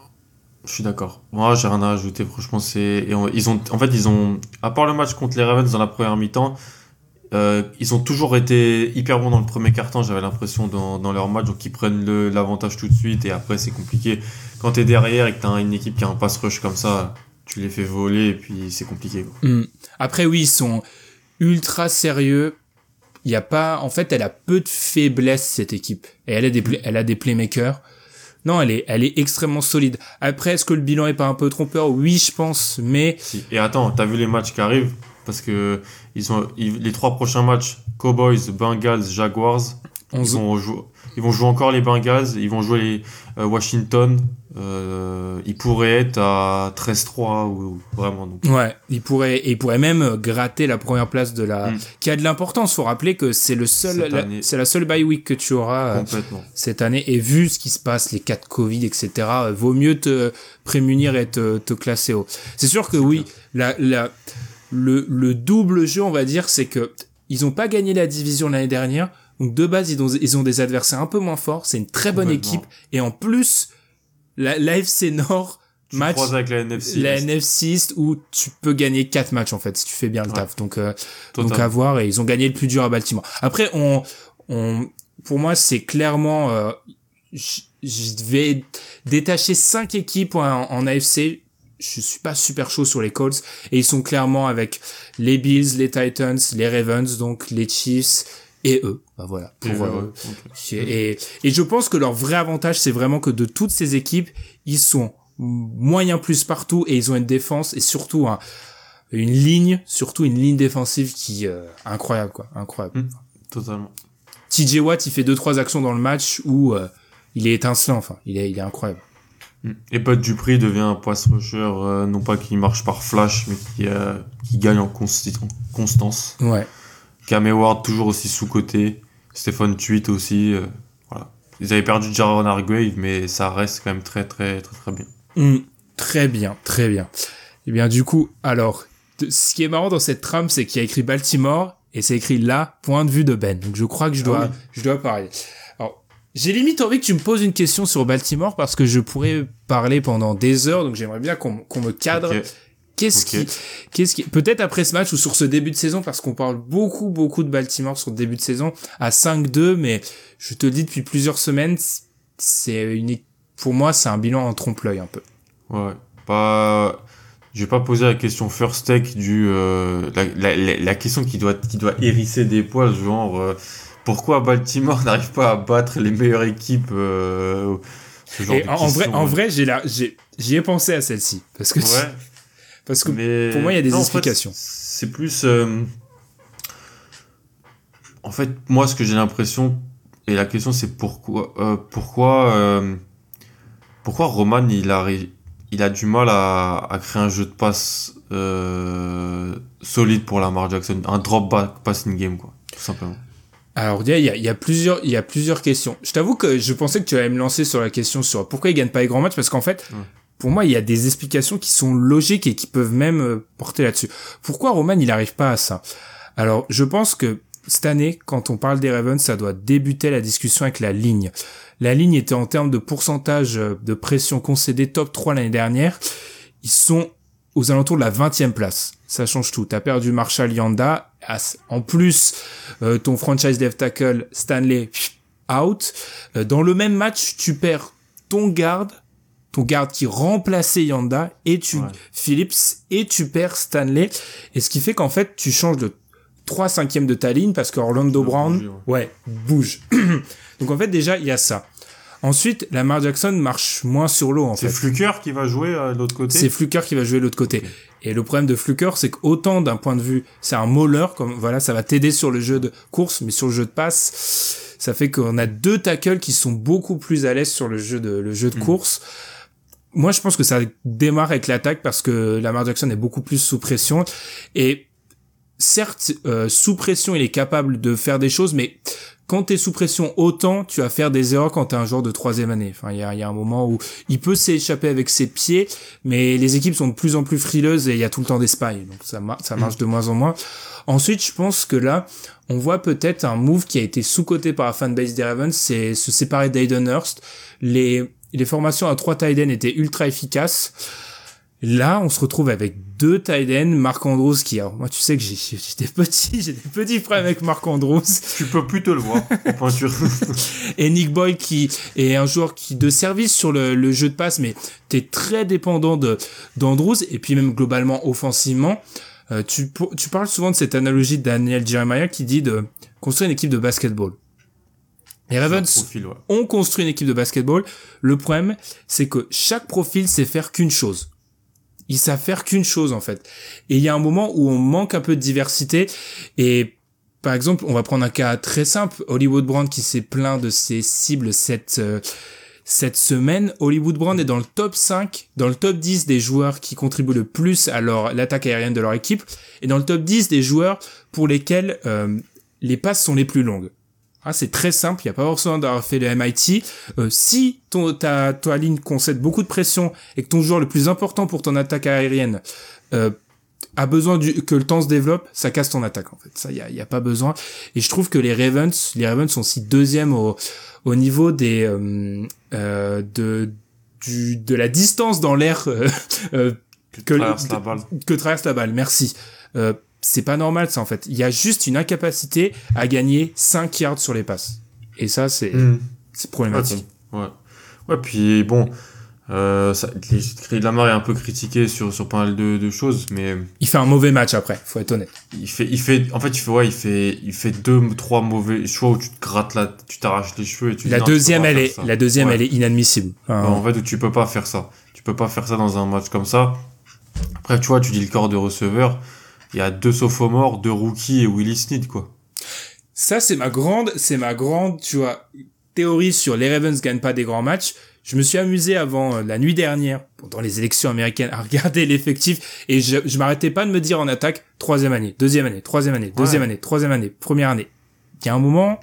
Je suis d'accord. Moi, j'ai rien à ajouter. Franchement, c'est et on, ils ont en fait ils ont à part le match contre les Ravens dans la première mi-temps. Euh, ils ont toujours été hyper bons dans le premier quart-temps, j'avais l'impression, dans, dans leur match, donc ils prennent le, l'avantage tout de suite, et après c'est compliqué. Quand t'es derrière et que t'as une équipe qui a un pass rush comme ça, tu les fais voler, et puis c'est compliqué, quoi. Mmh. Après, oui, ils sont ultra sérieux. Il y a pas, en fait, elle a peu de faiblesses, cette équipe. Et elle a des, play, elle a des playmakers. Non, elle est, elle est extrêmement solide. Après, est-ce que le bilan est pas un peu trompeur? Oui, je pense, mais... Si. Et attends, t'as vu les matchs qui arrivent? Parce que ils ont ils, les trois prochains matchs, Cowboys, Bengals, Jaguars, ils vont, jouer, ils vont jouer encore les Bengals, ils vont jouer les euh, Washington, euh, ils pourraient être à treize trois ou vraiment. Donc. Ouais, ils pourraient, et ils pourraient même gratter la première place de la, mm. qui a de l'importance. Faut rappeler que c'est le seul, la, c'est la seule bye week que tu auras euh, cette année. Et vu ce qui se passe, les cas de Covid, et cetera, euh, vaut mieux te prémunir et te, te classer haut. C'est sûr que c'est oui, clair. la, la, Le, le double jeu, on va dire, c'est que ils ont pas gagné la division l'année dernière. Donc, de base, ils ont, ils ont des adversaires un peu moins forts. C'est une très bonne équipe. Et en plus, la, l'A F C Nord, tu match, avec la N F C, la N F C East où tu peux gagner quatre matchs, en fait, si tu fais bien le ouais. taf. Donc, euh, donc à voir. Et ils ont gagné le plus dur à Baltimore. Après, on, on, pour moi, c'est clairement, euh, je vais détacher cinq équipes en, en A F C. Je suis pas super chaud sur les Colts et ils sont clairement avec les Bills, les Titans, les Ravens, donc les Chiefs et eux. Bah voilà. Pour, et, euh, okay. et, et je pense que leur vrai avantage, c'est vraiment que de toutes ces équipes, ils sont moyens plus partout et ils ont une défense et surtout un, une ligne, surtout une ligne défensive qui euh, incroyable quoi, incroyable. Mmh, totalement. T J Watt, il fait deux trois actions dans le match où euh, il est étincelant. Enfin, il est il est incroyable. Et Bud Dupree devient un pass rusher, euh, non pas qui marche par flash, mais qui, euh, qui gagne en consti- constance. Ouais. Cam Hayward toujours aussi sous-côté. Stephen Tuitt aussi. Euh, voilà. Ils avaient perdu Jaron Hargrave, mais ça reste quand même très, très, très, très bien. Mmh, très bien, très bien. Et bien, du coup, alors, ce qui est marrant dans cette trame, c'est qu'il y a écrit Baltimore, et c'est écrit là, point de vue de Ben. Donc, je crois que je dois, ah oui. je dois parler. J'ai limite envie que tu me poses une question sur Baltimore parce que je pourrais parler pendant des heures, donc j'aimerais bien qu'on, qu'on me cadre. Okay. Qu'est-ce okay. qui, qu'est-ce qui, peut-être après ce match ou sur ce début de saison, parce qu'on parle beaucoup, beaucoup de Baltimore sur le début de saison à cinq deux, mais je te le dis depuis plusieurs semaines, c'est une, pour moi, c'est un bilan en trompe-l'œil un peu. Ouais, pas, je vais pas poser la question first take du, euh, la, la, la, la question qui doit, qui doit hérisser des poils, genre, euh, pourquoi Baltimore n'arrive pas à battre les meilleures équipes euh, ce genre Et de en, question, vrai, ouais. en vrai, j'ai la, j'ai, j'y ai pensé à celle-ci parce que, ouais. parce que Mais pour moi, il y a des non, explications. En fait, c'est plus, euh... en fait, moi, ce que j'ai l'impression, et la question, c'est pourquoi, euh, pourquoi, euh... pourquoi Roman, il a, il a du mal à, à créer un jeu de passe euh... solide pour Lamar Jackson, un drop back passing game, quoi, tout simplement. Alors, il y a, il y a plusieurs, il y a plusieurs questions. Je t'avoue que je pensais que tu allais me lancer sur la question sur pourquoi il gagne pas les grands matchs, parce qu'en fait, ouais. pour moi, il y a des explications qui sont logiques et qui peuvent même porter là-dessus. Pourquoi Roman, il arrive pas à ça? Alors, je pense que cette année, quand on parle des Ravens, ça doit débuter la discussion avec la ligne. La ligne était en termes de pourcentage de pression concédée top trois l'année dernière. Ils sont aux alentours de la vingtième place. Ça change tout. T'as perdu Marshall Yanda En plus, euh, ton franchise left tackle Stanley out. Euh, dans le même match, tu perds ton garde, ton garde qui remplaçait Yanda, et tu ouais. Phillips, et tu perds Stanley. Et ce qui fait qu'en fait, tu changes de trois cinquièmes de ta ligne parce qu'Orlando Brown, bouger, ouais. ouais, bouge. Donc en fait, déjà, il y a ça. Ensuite, Lamar Jackson marche moins sur l'eau, en c'est fait. C'est Fluker qui va jouer euh, de l'autre côté? C'est Fluker qui va jouer de l'autre côté. Okay. Et le problème de Fluker, c'est qu'autant d'un point de vue, c'est un mauler, comme, voilà, ça va t'aider sur le jeu de course, mais sur le jeu de passe, ça fait qu'on a deux tackles qui sont beaucoup plus à l'aise sur le jeu de, le jeu de mmh. course. Moi, je pense que ça démarre avec l'attaque parce que Lamar Jackson est beaucoup plus sous pression. Et, certes, euh, sous pression, il est capable de faire des choses, mais quand t'es sous pression autant, tu vas faire des erreurs quand t'es un joueur de troisième année. Enfin, il y a, y a un moment où il peut s'échapper avec ses pieds, mais les équipes sont de plus en plus frileuses et il y a tout le temps des spies. Donc ça, mar- ça marche de moins en moins. Ensuite, je pense que là, on voit peut-être un move qui a été sous-coté par la fanbase des Ravens, c'est se séparer d'Aiden Hurst. Les, les formations à trois tight ends étaient ultra efficaces. Là, on se retrouve avec deux tight ends, Mark Andrews qui, alors, moi, tu sais que j'ai, j'ai des petits, j'ai des petits problèmes avec Mark Andrews. Tu peux plus te le voir, en peinture. Et Nick Boyle qui est un joueur qui, de service sur le, le jeu de passe, mais t'es très dépendant de, d'Andrews, et puis même globalement, offensivement. Euh, tu, tu parles souvent de cette analogie de Daniel Jeremiah qui dit de construire une équipe de basketball. Les Ravens profil, ouais. ont construit une équipe de basketball. Le problème, c'est que chaque profil sait faire qu'une chose. Ils savent faire qu'une chose, en fait. Et il y a un moment où on manque un peu de diversité. Et, par exemple, on va prendre un cas très simple. Hollywood Brown qui s'est plaint de ses cibles cette, euh, cette semaine. Hollywood Brown est dans le top cinq, dans le top dix des joueurs qui contribuent le plus à leur, l'attaque aérienne de leur équipe. Et dans le top dix des joueurs pour lesquels, euh, les passes sont les plus longues. Ah, c'est très simple, il n'y a pas besoin d'avoir fait le M I T. Euh, si ton, ta, ta ligne concède beaucoup de pression et que ton joueur le plus important pour ton attaque aérienne euh, a besoin du, que le temps se développe, ça casse ton attaque en fait. Ça, il y a, y a pas besoin. Et je trouve que les Ravens, les Ravens sont aussi deuxième au, au niveau des euh, euh, de du de la distance dans l'air euh, euh, que, que traverse la balle. Que traverse la balle. Merci. Euh, c'est pas normal ça en fait. Il y a juste une incapacité à gagner cinq yards sur les passes. Et ça c'est mmh. c'est problématique. Ouais. Ouais, ouais puis bon euh ça Lamar est un peu critiqué sur sur pas mal de de choses mais il fait un mauvais match après, faut être honnête. Il fait il fait en fait il fait ouais, il fait il fait deux trois mauvais choix où tu te grattes là, tu t'arraches les cheveux et tu La dis, deuxième elle est ça. la deuxième ouais. elle est inadmissible. Enfin, non, en fait tu peux pas faire ça. Tu peux pas faire ça dans un match comme ça. Après tu vois, tu dis le corps de receveur, il y a deux sophomores, deux rookies et Willie Snead, quoi. Ça, c'est ma grande, c'est ma grande, tu vois, théorie sur les Ravens gagnent pas des grands matchs. Je me suis amusé avant euh, la nuit dernière, dans les élections américaines, à regarder l'effectif et je, je m'arrêtais pas de me dire en attaque, troisième année, deuxième année, troisième année, deuxième ouais. année, troisième année, première année. Il y a un moment.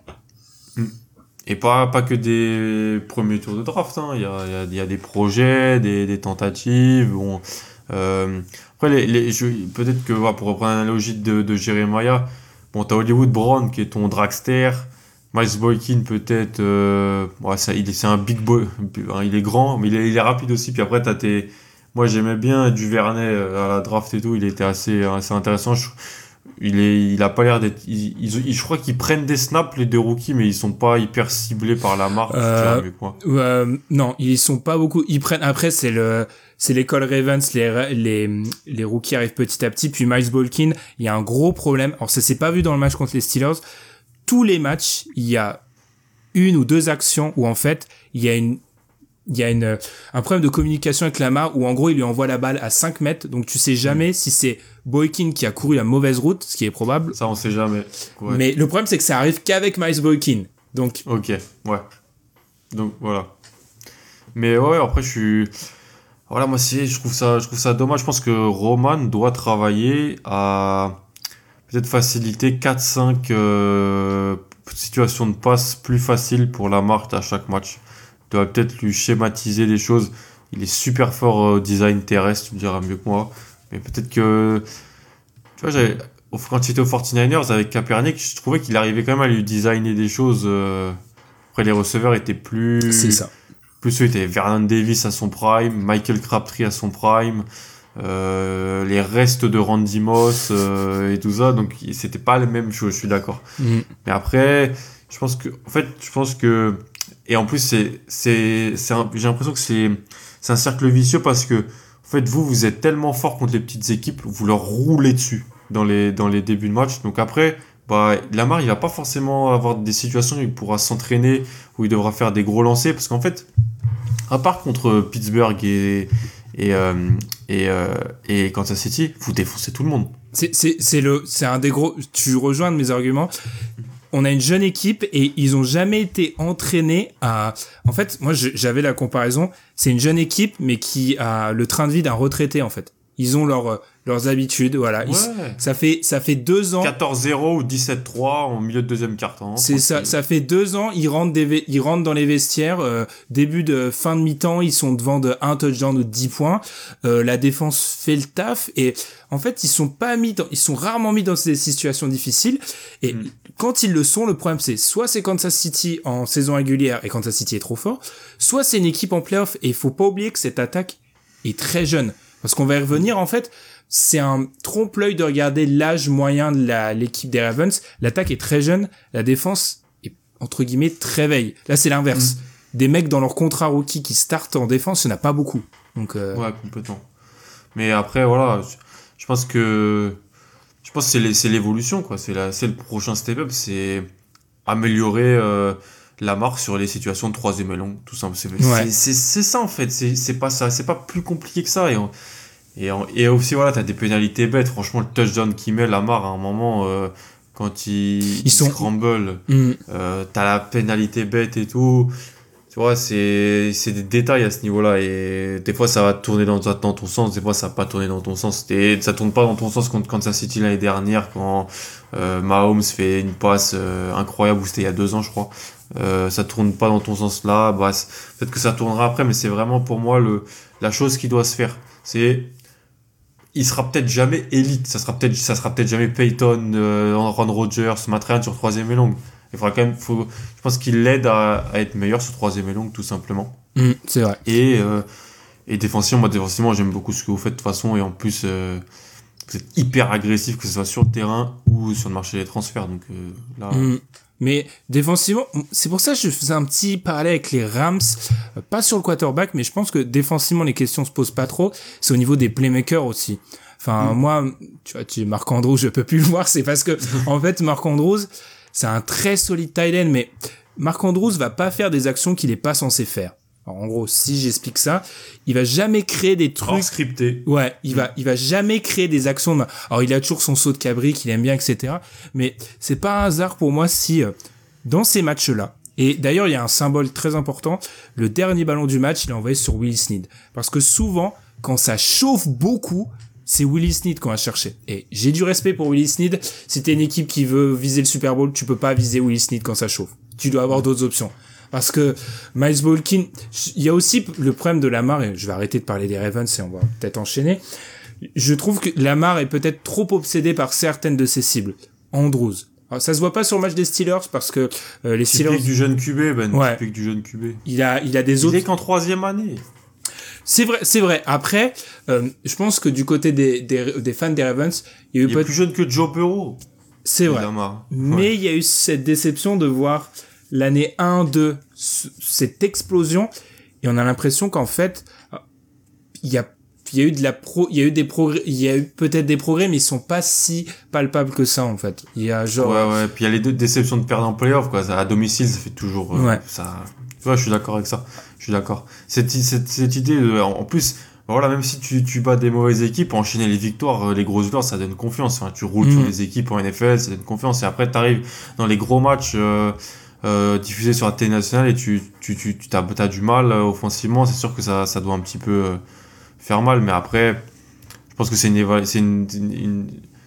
Et pas, pas que des premiers tours de draft, hein. Il y a, il y a, il y a des projets, des, des tentatives, bon, euh, après, les, les, je, peut-être que, voilà, pour reprendre l'analogie de, de Jeremiah, bon, t'as Hollywood Brown qui est ton dragster, Miles Boykin peut-être, euh, ouais, ça, il est, c'est un big boy, il est grand, mais il est, il est rapide aussi, puis après t'as tes, moi j'aimais bien Duvernay à la draft et tout, il était assez, assez intéressant, je, il est, il a pas l'air d'être, il, il, je crois qu'ils prennent des snaps les deux rookies, mais ils sont pas hyper ciblés par la marque, euh, tu vois, euh, non, ils sont pas beaucoup, ils prennent, après c'est le, c'est l'école Ravens, les, les, les rookies arrivent petit à petit, puis Miles Boykin, il y a un gros problème. Alors, ça s'est pas vu dans le match contre les Steelers. Tous les matchs, il y a une ou deux actions où, en fait, il y a une, il y a une, un problème de communication avec Lamar où, en gros, il lui envoie la balle à cinq mètres. Donc, tu sais jamais mmh. si c'est Boykin qui a couru la mauvaise route, ce qui est probable. Ça, on sait jamais. Ouais. Mais le problème, c'est que ça arrive qu'avec Miles Boykin. Donc. Ok. Ouais. Donc, voilà. Mais ouais, après, je suis, voilà, moi aussi, je trouve ça, je trouve ça dommage. Je pense que Roman doit travailler à peut-être faciliter quatre cinq euh, situations de passe plus faciles pour la marque à chaque match. Il doit peut-être lui schématiser des choses. Il est super fort au design terrestre, tu me diras mieux que moi. Mais peut-être que, tu vois, j'avais, quand j'étais aux forty-niners avec Kaepernick, je trouvais qu'il arrivait quand même à lui designer des choses. Euh, après, les receveurs étaient plus... C'est ça. Plus eux étaient Vernon Davis à son prime, Michael Crabtree à son prime, euh, les restes de Randy Moss euh, et tout ça, donc c'était pas les mêmes choses, je suis d'accord. Mm. Mais après, je pense que, en fait, je pense que, et en plus, c'est, c'est, c'est un, j'ai l'impression que c'est, c'est un cercle vicieux parce que, en fait, vous, vous êtes tellement fort contre les petites équipes, vous leur roulez dessus dans les, dans les débuts de match. Donc après, bah, Lamar, il va pas forcément avoir des situations où il pourra s'entraîner, où il devra faire des gros lancers, parce qu'en fait, à part contre Pittsburgh et, et, euh, et, euh, et Kansas City, vous défoncez tout le monde. C'est, c'est, c'est le, c'est un des gros, tu rejoins de mes arguments. On a une jeune équipe et ils ont jamais été entraînés à, en fait, moi, je, j'avais la comparaison, c'est une jeune équipe, mais qui a le train de vie d'un retraité, en fait. Ils ont leur, leurs habitudes, voilà. Ouais. Ils, ça fait, ça fait deux ans. quatorze zéro ou dix-sept trois en milieu de deuxième quart-temps. C'est ça, ça fait deux ans, ils rentrent des, ils rentrent dans les vestiaires, euh, début de fin de mi-temps, ils sont devant de un touchdown ou de dix points, euh, la défense fait le taf, et en fait, ils sont pas mis dans, ils sont rarement mis dans ces situations difficiles, et mm. quand ils le sont, le problème c'est, soit c'est Kansas City en saison régulière, et Kansas City est trop fort, soit c'est une équipe en playoff, et il faut pas oublier que cette attaque est très jeune. Parce qu'on va y revenir, en fait, c'est un trompe-l'œil de regarder l'âge moyen de la, l'équipe des Ravens. L'attaque est très jeune, la défense est, entre guillemets, très veille. Là, c'est l'inverse. Mmh. Des mecs dans leur contrat rookie qui startent en défense, il n'y en a pas beaucoup. Donc, euh... ouais, complètement. Mais après, voilà, je, je pense que, je pense que c'est, les, c'est l'évolution, quoi. C'est la, c'est le prochain step-up, c'est améliorer, euh, la marque sur les situations de troisième et long, tout simple. C'est, ouais. c'est, c'est, c'est ça, en fait. C'est, c'est pas ça. C'est pas plus compliqué que ça. Et, on, et, on, et aussi, voilà, t'as des pénalités bêtes. Franchement, le touchdown qu'il met, Lamar, à un moment, euh, quand il, Ils il sont... scramble, mmh. euh, t'as la pénalité bête et tout. Tu vois, c'est, c'est des détails à ce niveau-là. Et des fois, ça va tourner dans, dans ton sens. Des fois, ça va pas tourner dans ton sens. Et ça tourne pas dans ton sens contre Kansas City l'année dernière, quand euh, Mahomes fait une passe euh, incroyable, ou c'était il y a deux ans, je crois. Euh, ça tourne pas dans ton sens là, bah, peut-être que ça tournera après, mais c'est vraiment pour moi le, la chose qui doit se faire. C'est, il sera peut-être jamais élite, ça sera peut-être, ça sera peut-être jamais Peyton, euh, Aaron Rodgers, Matt Ryan sur troisième et longue. Il faudra quand même, faut, je pense qu'il l'aide à, à être meilleur sur troisième et longue, tout simplement. Mmh, c'est vrai. Et, euh, et défensivement, moi, défensivement, j'aime beaucoup ce que vous faites de toute façon, et en plus, euh, vous êtes hyper agressif, que ce soit sur le terrain ou sur le marché des transferts, donc, euh, là. Mmh. Mais défensivement, c'est pour ça que je faisais un petit parallèle avec les Rams, euh, pas sur le quarterback, mais je pense que défensivement les questions se posent pas trop. C'est au niveau des playmakers aussi. Enfin, mmh. moi, tu vois, tu Marc Andrews, je peux plus le voir, c'est parce que en fait, Marc Andrews, c'est un très solide tight end, mais Marc Andrews va pas faire des actions qu'il est pas censé faire. Alors, en gros, si j'explique ça, il va jamais créer des trucs hors scripté. Ouais, il va, il va jamais créer des actions. De... Alors, il a toujours son saut de cabri qu'il aime bien, et cetera. Mais c'est pas un hasard pour moi si euh, dans ces matchs-là. Et d'ailleurs, il y a un symbole très important. Le dernier ballon du match, il est envoyé sur Willie Snead, parce que souvent, quand ça chauffe beaucoup, c'est Willie Snead qu'on va chercher. Et j'ai du respect pour Willie Snead. Si t'es une équipe qui veut viser le Super Bowl, tu peux pas viser Willie Snead quand ça chauffe. Tu dois avoir d'autres options. Parce que Miles Boykin, il y a aussi le problème de Lamar, et je vais arrêter de parler des Ravens et on va peut-être enchaîner. Je trouve que Lamar est peut-être trop obsédé par certaines de ses cibles. Andrews. Alors, ça se voit pas sur le match des Steelers parce que euh, les Steelers... Typique du jeune Q B, Ben. Ouais. Typique du jeune Q B. Il a, il a des autres... Il est qu'en troisième année. C'est vrai, c'est vrai. Après, euh, je pense que du côté des, des, des fans des Ravens, il y a eu il est plus jeune que Joe Burrow. C'est vrai. Lamar. Mais ouais. il y a eu cette déception de voir l'année un deux, cette explosion, et on a l'impression qu'en fait, il y a, il y a eu de la pro, il y a eu des progrès, il y a eu peut-être des progrès, mais ils sont pas si palpables que ça, en fait. Il y a genre... Ouais, ouais, puis il y a les deux déceptions de perdre en playoff, quoi. À domicile, ça fait toujours, euh, ouais. ça, tu vois, je suis d'accord avec ça. Je suis d'accord. Cette, cette, cette idée de, en plus, voilà, même si tu, tu bats des mauvaises équipes, enchaîner les victoires, les grosses victoires, ça donne confiance. Enfin, tu roules mmh. sur les équipes en N F L, ça donne confiance. Et après, t'arrives dans les gros matchs, euh, Euh, diffusé sur la télé nationale et tu tu tu tu t'as, t'as du mal euh, offensivement, c'est sûr que ça ça doit un petit peu euh, faire mal, mais après je pense que c'est une c'est une, une, une...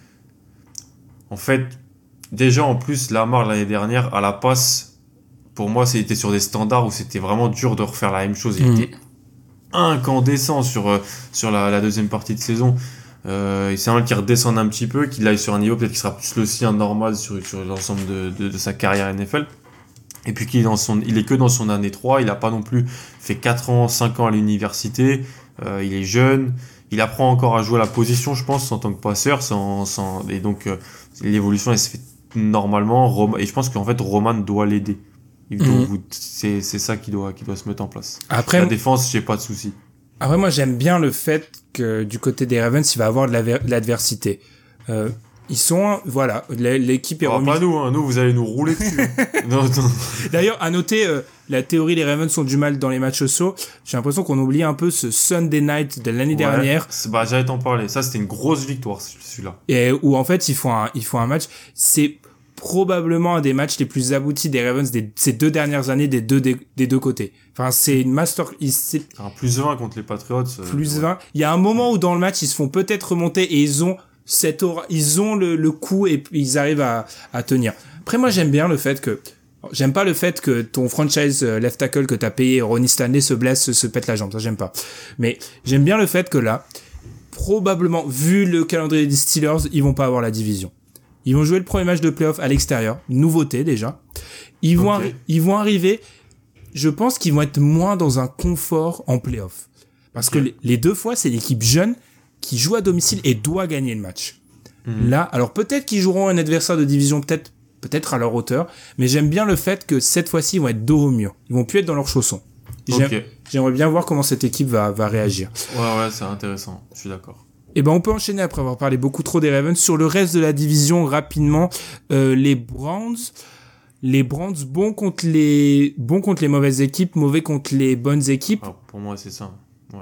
en fait déjà en plus Lamar l'année dernière à la passe, pour moi c'était sur des standards où c'était vraiment dur de refaire la même chose. Il mmh. était incandescent sur euh, sur la, la deuxième partie de saison. Euh, c'est un qui redescende un petit peu, qu'il aille sur un niveau peut-être qui sera plus le sien normal sur sur l'ensemble de de, de sa carrière N F L. Et puis qu'il est dans son, il est que dans son année trois, il a pas non plus fait quatre ans, cinq ans à l'université, euh, il est jeune, il apprend encore à jouer la position, je pense, en tant que passeur, sans, sans, et donc, euh, l'évolution, elle se fait normalement, Rom- et je pense qu'en fait, Roman doit l'aider. Il doit, Mhm. vous- c'est, c'est ça qui doit, qui doit se mettre en place. Après, La défense, j'ai pas de souci. après, moi, j'aime bien le fait que du côté des Ravens, il va avoir de la- de l'adversité. Euh, ils sont, voilà, l'équipe est Ah, remise. pas nous, hein. Nous, vous allez nous rouler dessus. non, non. D'ailleurs, à noter, euh, la théorie les Ravens ont du mal dans les matchs sociaux. J'ai l'impression qu'on oublie un peu ce Sunday night de l'année Ouais, dernière. c'est- Bah, j'allais t'en parler. Ça, c'était une grosse victoire, celui-là. Et où en fait ils font un, ils font un match. C'est probablement un des matchs les plus aboutis des Ravens des, ces deux dernières années des deux, des, des deux côtés. Enfin, c'est une master, il- c'est Un plus vingt contre les Patriots. euh, plus ouais. vingt. Il y a un moment où dans le match, ils se font peut-être remonter et ils ont cette aura, ils ont le, le coup et puis ils arrivent à, à tenir. Après, moi, j'aime bien le fait que, j'aime pas le fait que ton franchise euh, left tackle que t'as payé, Ronnie Stanley, se blesse, se, se pète la jambe. Ça, j'aime pas. Mais j'aime bien le fait que là, probablement, vu le calendrier des Steelers, ils vont pas avoir la division. Ils vont jouer le premier match de playoff à l'extérieur. Nouveauté, déjà. Ils vont, Ok. arri- ils vont arriver, je pense qu'ils vont être moins dans un confort en playoff. Parce Ok. que les, les deux fois, c'est l'équipe jeune qui joue à domicile et doit gagner le match. Mhm. Là, alors peut-être qu'ils joueront un adversaire de division, peut-être, peut-être à leur hauteur, mais j'aime bien le fait que cette fois-ci, ils vont être dos au mur. Ils vont plus être dans leurs chaussons. J'aime- Ok. J'aimerais bien voir comment cette équipe va, va réagir. Ouais, ouais, c'est intéressant. Je suis d'accord. Eh ben, on peut enchaîner après avoir parlé beaucoup trop des Ravens sur le reste de la division rapidement. Euh, les Browns, les Browns bons contre les bons contre les mauvaises équipes, mauvais contre les bonnes équipes. Alors, pour moi, c'est ça. Ouais.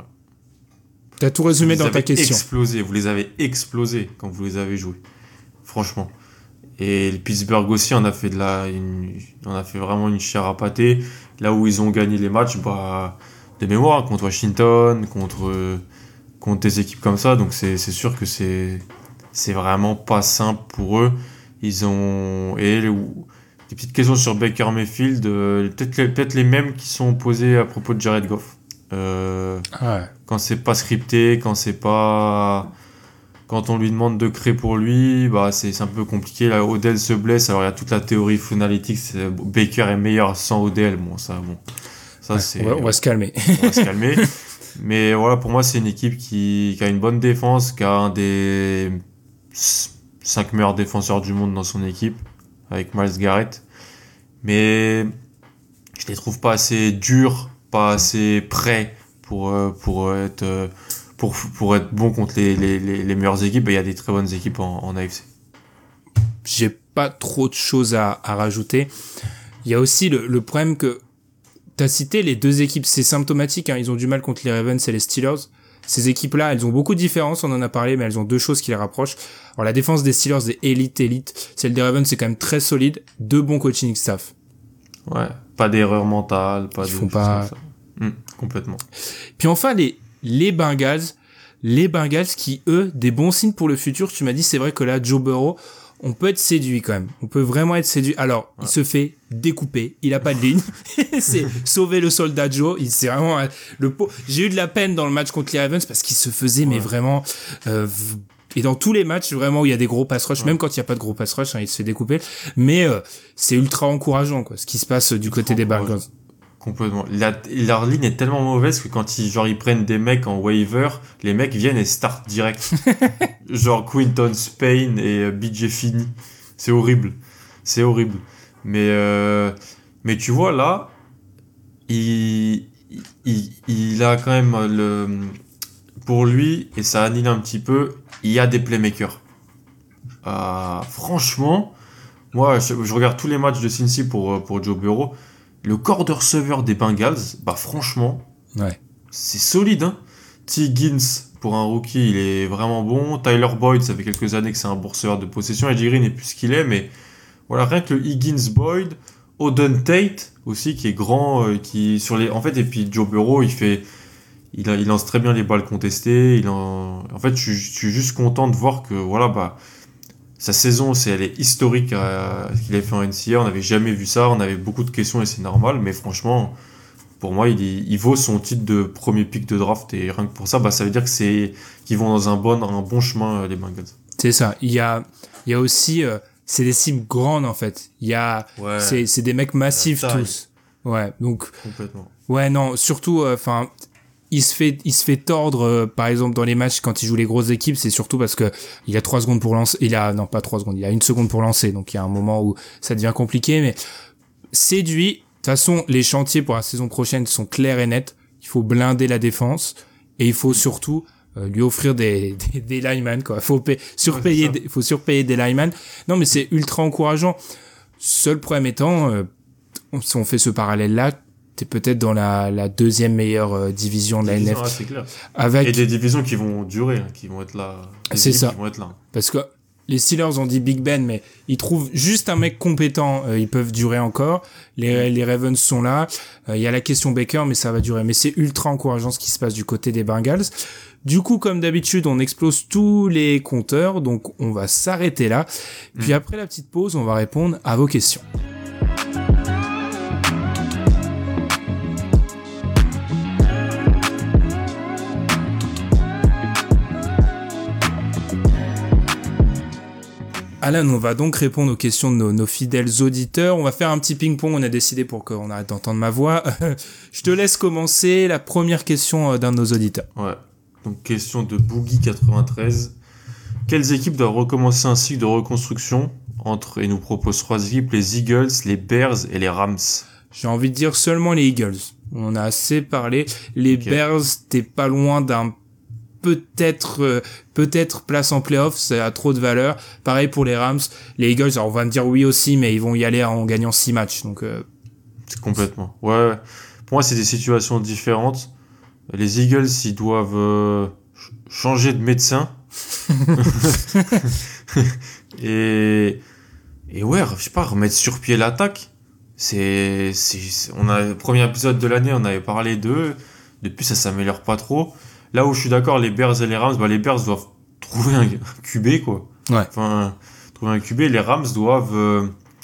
T'as tout résumé Vous dans les ta avez question. explosé. Vous les avez explosés quand vous les avez joués. Franchement. Et le Pittsburgh aussi, on a fait de la, une, on a fait vraiment une chair à pâté. Là où ils ont gagné les matchs, bah, de mémoire, contre Washington, contre, contre des équipes comme ça. Donc c'est, c'est sûr que c'est, c'est vraiment pas simple pour eux. Ils ont, et les, des petites questions sur Baker Mayfield, euh, peut-être les, peut-être les mêmes qui sont posées à propos de Jared Goff. Euh, Ouais. quand c'est pas scripté, quand c'est pas, quand on lui demande de créer pour lui, bah c'est, c'est un peu compliqué. Là, Odell se blesse, alors il y a toute la théorie Funalytics, c'est- Baker est meilleur sans Odell. Bon, ça, bon, ça Ouais, c'est, on, va, on va se calmer. on va se calmer. Mais voilà, pour moi, c'est une équipe qui, qui a une bonne défense, qui a un des cinq meilleurs défenseurs du monde dans son équipe, avec Myles Garrett. Mais je les trouve pas assez durs, pas assez prêts pour, euh, pour être, euh, pour, pour être bons contre les, les, les, les meilleures équipes. Et il y a des très bonnes équipes en, en A F C. J'ai pas trop de choses à, à rajouter. Il y a aussi le, le problème que t'as cité les deux équipes, c'est symptomatique, hein, ils ont du mal contre les Ravens et les Steelers. Ces équipes-là, elles ont beaucoup de différences, on en a parlé, mais elles ont deux choses qui les rapprochent. Alors la défense des Steelers est élite, élite. Celle des Ravens, c'est quand même très solide. Deux bons coaching staff. Ouais, pas d'erreur mentale, pas Ils de font choses pas- comme ça. Hum, complètement. Puis enfin, les, les Bengals. Les Bengals qui, eux, des bons signes pour le futur. Tu m'as dit, c'est vrai que là, Joe Burrow, on peut être séduit quand même. On peut vraiment être séduit. Alors, Ouais. il se fait découper. Il a pas de ligne. C'est sauver le soldat Joe. Il c'est vraiment euh, le pot. J'ai eu de la peine dans le match contre les Ravens parce qu'il se faisait, mais Ouais. vraiment, euh, v- et dans tous les matchs vraiment où il y a des gros pass rush, Ouais. même quand il y a pas de gros pass rush, hein, il se fait découper. Mais euh, c'est ultra encourageant, quoi, ce qui se passe euh, du côté des encourageant. Bengals. Complètement. La, leur ligne est tellement mauvaise que quand ils, genre, ils prennent des mecs en waiver, les mecs viennent et startent direct. Genre Quinton Spain et euh, B J Finney. C'est horrible. C'est horrible. Mais, euh, mais tu vois, là, il, il, il a quand même le, pour lui, et ça annule un petit peu, il y a des playmakers. Euh, franchement, moi, je, je regarde tous les matchs de Cincy pour, pour Joe Burrow. Le corps de receveur des Bengals, bah franchement, Ouais. c'est solide. Hein. T. Higgins, pour un rookie, il est vraiment bon. Tyler Boyd, ça fait quelques années que c'est un bon receveur de possession. A J. Green n'est plus ce qu'il est, mais voilà, rien que le Higgins-Boyd, Auden Tate aussi, qui est grand, euh, qui sur les, en fait, et puis Joe Burrow, il fait, il, a- il lance très bien les balles contestées. Il en, en fait, je, suis- je suis juste content de voir que voilà, bah, sa saison, c'est, elle est historique à ce qu'il a fait en N C A A. On n'avait jamais vu ça. On avait beaucoup de questions et c'est normal. Mais franchement, pour moi, il, est- il vaut son titre de premier pick de draft. Et rien que pour ça, bah, ça veut dire que c'est, qu'ils vont dans un bon, un bon chemin, euh, les Bengals. C'est ça. Il y a, il y a aussi, euh, c'est des cibles grandes en fait. Il y a, Ouais, c'est, c'est des mecs massifs La taille. tous. Ouais. Donc, complètement. ouais, non, surtout, enfin, il se fait, il se fait tordre, euh, par exemple, dans les matchs quand il joue les grosses équipes, c'est surtout parce que il a trois secondes pour lancer, il a, non, pas trois secondes, il a une seconde pour lancer, donc il y a un moment où ça devient compliqué, mais séduit. De toute façon, les chantiers pour la saison prochaine sont clairs et nets. Il faut blinder la défense et il faut surtout euh, lui offrir des, des, des linemen, quoi. Faut payer, surpayer, ouais, des, faut surpayer des linemen. Non, mais c'est ultra encourageant. Seul problème étant, euh, si on fait ce parallèle-là, t'es peut-être dans la, la deuxième meilleure euh, division de la division, N F L. Ah, c'est clair. Avec... Et des divisions qui vont durer, hein, qui vont être là. C'est ça. Qui vont être là. Parce que les Steelers ont dit Big Ben, mais ils trouvent juste un mec compétent, euh, ils peuvent durer encore. Les, les Ravens sont là. Il euh, y a la question Baker, mais ça va durer. Mais c'est ultra encourageant ce qui se passe du côté des Bengals. Du coup, comme d'habitude, on explose tous les compteurs, donc on va s'arrêter là. Puis mmh. après la petite pause, on va répondre à vos questions. Alan, on va donc répondre aux questions de nos, nos fidèles auditeurs. On va faire un petit ping-pong, on a décidé pour qu'on arrête d'entendre ma voix. Je te laisse commencer la première question d'un de nos auditeurs. Ouais, donc question de Boogie quatre-vingt-treize. Quelles équipes doivent recommencer un cycle de reconstruction entre, et nous propose trois équipes, les Eagles, les Bears et les Rams? J'ai envie de dire seulement les Eagles. On a assez parlé. Les okay. Bears, t'es pas loin d'un peut-être euh, peut-être place en playoff, ça a trop de valeur. Pareil pour les Rams, les Eagles, alors on va me dire oui aussi, mais ils vont y aller en gagnant six matchs, donc euh... c'est complètement. Ouais, pour moi c'est des situations différentes. Les Eagles, ils doivent euh, changer de médecin. et et ouais, je sais pas, remettre sur pied l'attaque. C'est c'est on a le premier épisode de l'année, on avait parlé d'eux. Depuis ça s'améliore pas trop. Là où je suis d'accord, les Bears et les Rams, bah les Bears doivent trouver un Q B, quoi. Ouais. Enfin, trouver un Q B. Les Rams doivent euh,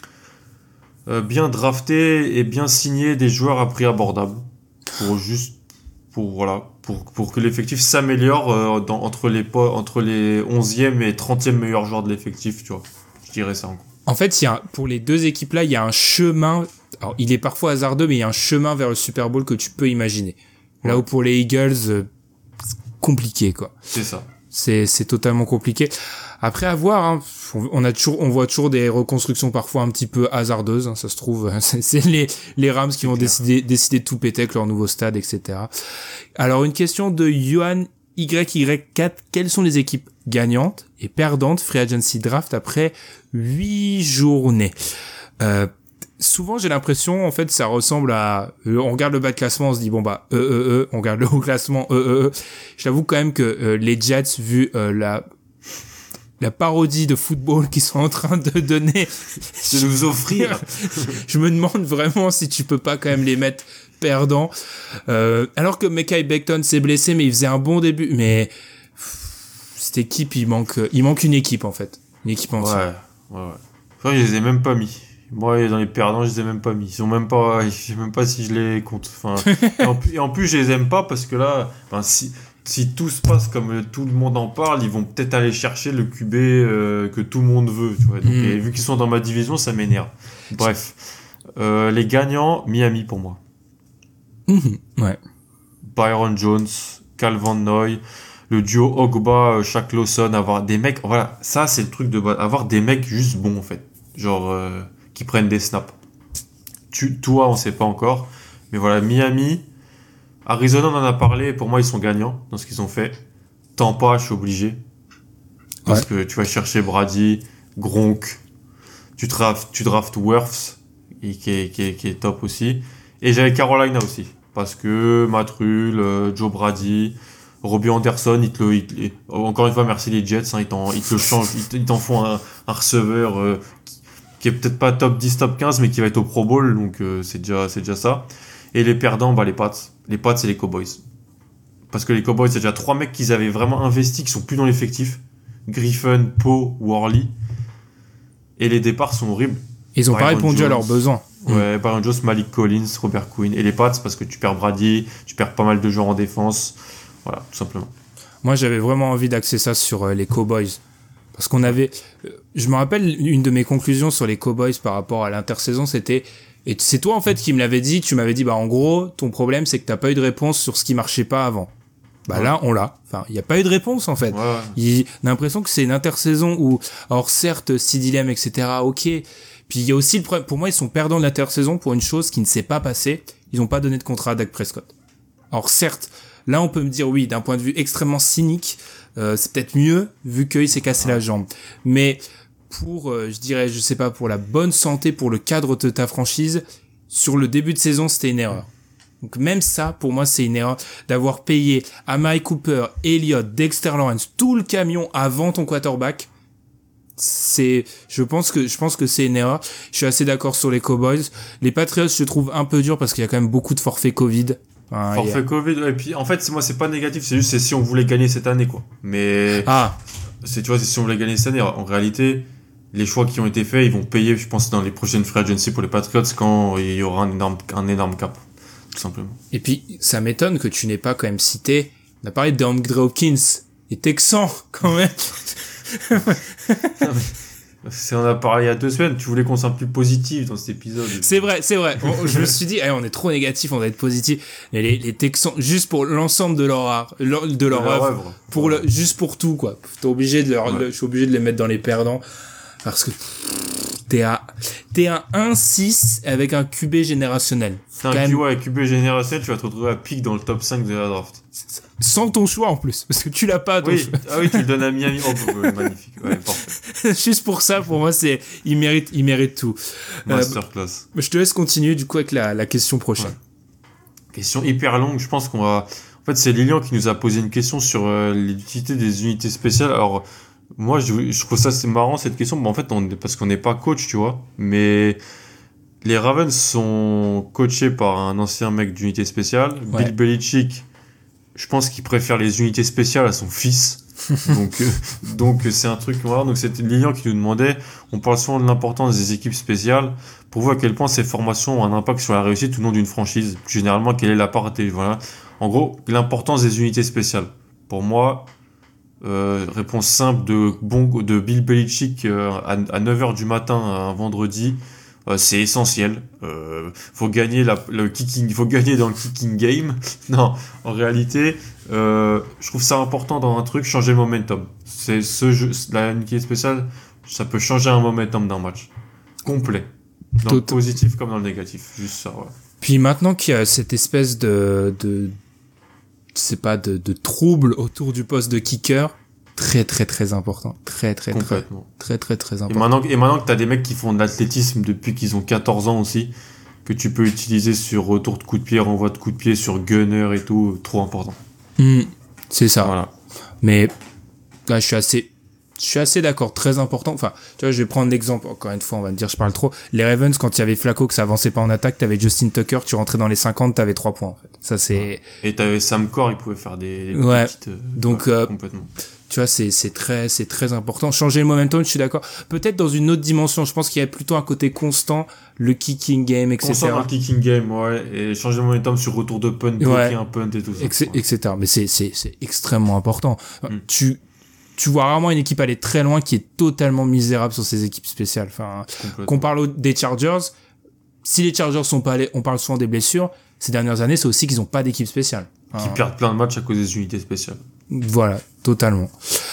euh, bien drafter et bien signer des joueurs à prix abordable pour juste, pour voilà, pour pour que l'effectif s'améliore euh, dans entre les entre les onzième et trentième meilleurs joueurs de l'effectif, tu vois. Je dirais ça encore. En fait, il y a pour les deux équipes là, il y a un chemin. Alors, il est parfois hasardeux, mais il y a un chemin vers le Super Bowl que tu peux imaginer. Ouais. Là où pour les Eagles, euh, compliqué, quoi. C'est ça. C'est c'est totalement compliqué. Après, à voir, hein, on a toujours, on voit toujours des reconstructions parfois un petit peu hasardeuses, hein, ça se trouve, c'est, c'est les les Rams qui c'est vont clair. décider décider de tout péter avec leur nouveau stade, et cetera. Alors une question de Johan Y Y quatre, quelles sont les équipes gagnantes et perdantes Free Agency Draft après huit journées? Euh, Souvent, j'ai l'impression, en fait, ça ressemble à, euh, on regarde le bas de classement, on se dit, bon, bah, euh, euh, euh, on regarde le haut classement, euh, euh, euh. Je t'avoue quand même que, euh, les Jets, vu, euh, la, la parodie de football qu'ils sont en train de donner. De nous offrir. Je me demande vraiment si tu peux pas quand même les mettre perdants. Euh, alors que Mekhi Becton s'est blessé, mais il faisait un bon début, mais, pff, cette équipe, il manque, il manque une équipe, en fait. Une équipe entière. Ouais, ouais, ouais. Enfin, je les ai même pas mis. Moi, dans les perdants, je les ai même pas mis. Ils sont même pas, je sais même pas si je les compte. Enfin, et, en, et en plus, je les aime pas parce que là, enfin, si, si tout se passe comme tout le monde en parle, ils vont peut-être aller chercher le Q B euh, que tout le monde veut, tu vois. Donc, mmh. et vu qu'ils sont dans ma division, ça m'énerve. Bref. Euh, les gagnants, Miami pour moi. Mmh. Ouais. Byron Jones, Calvin Noy, le duo Ogba, Shaq Lawson, avoir des mecs, voilà, ça, c'est le truc de base. Avoir des mecs juste bons, en fait. Genre, euh, qui prennent des snaps. Tu, toi, on sait pas encore. Mais voilà, Miami, Arizona, on en a parlé. Pour moi, ils sont gagnants dans ce qu'ils ont fait. Tampa, je suis obligé. Parce ouais. que tu vas chercher Brady, Gronk. Tu drafts, tu drafts Wirfs, qui est, qui, est, qui est top aussi. Et j'avais Carolina aussi. Parce que Matt Rule, euh, Joe Brady, Robbie Anderson, ils te le, ils te, encore une fois, merci les Jets, hein, ils, t'en, ils te le changent, ils, te, ils t'en font un, un receveur euh, qui est peut-être pas top dix, top quinze, mais qui va être au Pro Bowl, donc euh, c'est déjà, c'est déjà ça. Et les perdants, bah les Pats. Les Pats, c'est les Cowboys. Parce que les Cowboys, c'est déjà trois mecs qu'ils avaient vraiment investis, qui sont plus dans l'effectif. Griffin, Poe, Worley. Et les départs sont horribles. Ils ont Byron pas répondu Jones, à leurs besoins. Ouais, Byron Jones, Malik Collins, Robert Quinn. Et les Pats, parce que tu perds Brady, tu perds pas mal de joueurs en défense. Voilà, tout simplement. Moi, j'avais vraiment envie d'axer ça sur euh, les Cowboys. Parce qu'on avait... Euh, je me rappelle, une de mes conclusions sur les Cowboys par rapport à l'intersaison, c'était Et c'est toi, en fait, qui me l'avais dit. Tu m'avais dit, bah, en gros, ton problème, c'est que t'as pas eu de réponse sur ce qui marchait pas avant. Bah, ouais. Là, on l'a. Enfin, il y a pas eu de réponse, en fait. Ouais, ouais. Il, on a l'impression que c'est une intersaison où, alors, certes, Sidilem, et cetera, ok. Puis, il y a aussi le problème. Pour moi, ils sont perdants de l'intersaison pour une chose qui ne s'est pas passée. Ils ont pas donné de contrat à Dak Prescott. Alors, certes, là, on peut me dire, oui, d'un point de vue extrêmement cynique, euh, c'est peut-être mieux, vu qu'il s'est cassé ouais. la jambe. Mais, pour, euh, je dirais, je sais pas, pour la bonne santé, pour le cadre de ta franchise, sur le début de saison, c'était une erreur. Donc même ça, pour moi, c'est une erreur d'avoir payé Amari Cooper, Elliott, Dexter Lawrence, tout le camion avant ton quarterback. C'est, je pense que, je pense que c'est une erreur. Je suis assez d'accord sur les Cowboys. Les Patriots, je trouve un peu dur parce qu'il y a quand même beaucoup de forfaits Covid. Enfin, Forfait a... Covid, et puis en fait, moi, c'est pas négatif, c'est juste c'est si on voulait gagner cette année, quoi. Mais ah, c'est tu vois, c'est si on voulait gagner cette année. En réalité, les choix qui ont été faits, ils vont payer, je pense, dans les prochaines free agency pour les Patriots quand il y aura un énorme, un énorme cap. Tout simplement. Et puis, ça m'étonne que tu n'aies pas quand même cité, on a parlé de DeAndre Hopkins, les Texans, quand même. Non, mais, c'est, on a parlé il y a deux semaines, tu voulais qu'on soit plus positif dans cet épisode. C'est vrai, c'est vrai. On, je me suis dit, hey, on est trop négatif, on va être positif. Mais les, les Texans, juste pour l'ensemble de leur art, de leur, de leur œuvre, œuvre, pour ouais. le, juste pour tout, quoi. T'es obligé de leur, ouais. le, je suis obligé de les mettre dans les perdants. Parce que, T'es à, t'es à un six avec un Q B générationnel. T'as un même... Q B avec Q B générationnel, tu vas te retrouver à pic dans le top cinq de la draft. Sans ton choix en plus, parce que tu l'as pas ton oui. choix. Ah oui, tu le donnes à Miami. Oh, ouais, magnifique. Ouais, parfait. Juste pour ça, pour moi, c'est, il mérite, il mérite tout. Masterclass. Euh, je te laisse continuer, du coup, avec la, la question prochaine. Ouais. Question hyper longue. Je pense qu'on va, en fait, c'est Lilian qui nous a posé une question sur euh, l'utilité des unités spéciales. Alors, moi, je, je trouve ça c'est marrant cette question, mais en fait, on, parce qu'on n'est pas coach, tu vois. Mais les Ravens sont coachés par un ancien mec d'unité spéciale. Ouais. Bill Belichick, je pense qu'il préfère les unités spéciales à son fils. donc, euh, donc c'est un truc. Voilà, donc c'était Lilian qui nous demandait. On parle souvent de l'importance des équipes spéciales. Pour vous, à quel point ces formations ont un impact sur la réussite ou non d'une franchise. Généralement, quelle est la part des, voilà. En gros, l'importance des unités spéciales. Pour moi. Euh, réponse simple de, bon, de Bill Belichick euh, à, à neuf heures du matin un vendredi, euh, c'est essentiel. Euh, faut gagner la, le kicking, faut gagner dans le kicking game. Non, en réalité, euh, je trouve ça important dans un truc, changer le momentum. C'est ce jeu, la unité spéciale, ça peut changer un momentum d'un match complet, dans Tout... le positif comme dans le négatif. Juste ça. Ouais. Puis maintenant qu'il y a cette espèce de, de c'est pas de, de trouble autour du poste de kicker, très très très important, très très très très très très important. Et maintenant, et maintenant que t'as des mecs qui font de l'athlétisme depuis qu'ils ont quatorze ans aussi, que tu peux utiliser sur retour de coup de pied, renvoi de coup de pied, sur gunner et tout, trop important. Mmh, c'est ça. Voilà. Mais là, je suis assez, je suis assez d'accord, très important. Enfin, tu vois, je vais prendre l'exemple. Encore une fois, on va me dire, je parle trop. Les Ravens, quand il y avait Flacco, que ça avançait pas en attaque, t'avais Justin Tucker, tu rentrais dans les cinquante, t'avais trois points, en fait. Ça, c'est... Et t'avais Sam Corr, il pouvait faire des, des ouais. petites... Euh, Donc, ouais, euh, complètement. Tu vois, c'est, c'est très, c'est très important. Changer le momentum, je suis d'accord. Peut-être dans une autre dimension. Je pense qu'il y a plutôt un côté constant, le kicking game, et cetera. Constant dans le kicking game, ouais. Et changer le momentum sur retour de punt, bloquer ouais. un punt et tout ça. Ex- ouais. et cetera. Mais c'est, c'est, c'est extrêmement important. Mm. Tu, tu vois rarement une équipe aller très loin qui est totalement misérable sur ses équipes spéciales. Enfin, qu'on parle des Chargers, si les Chargers sont pas allés, on parle souvent des blessures. Ces dernières années, c'est aussi qu'ils ont pas d'équipe spéciale. Qui enfin, perdent plein de matchs à cause des unités spéciales. Voilà, totalement.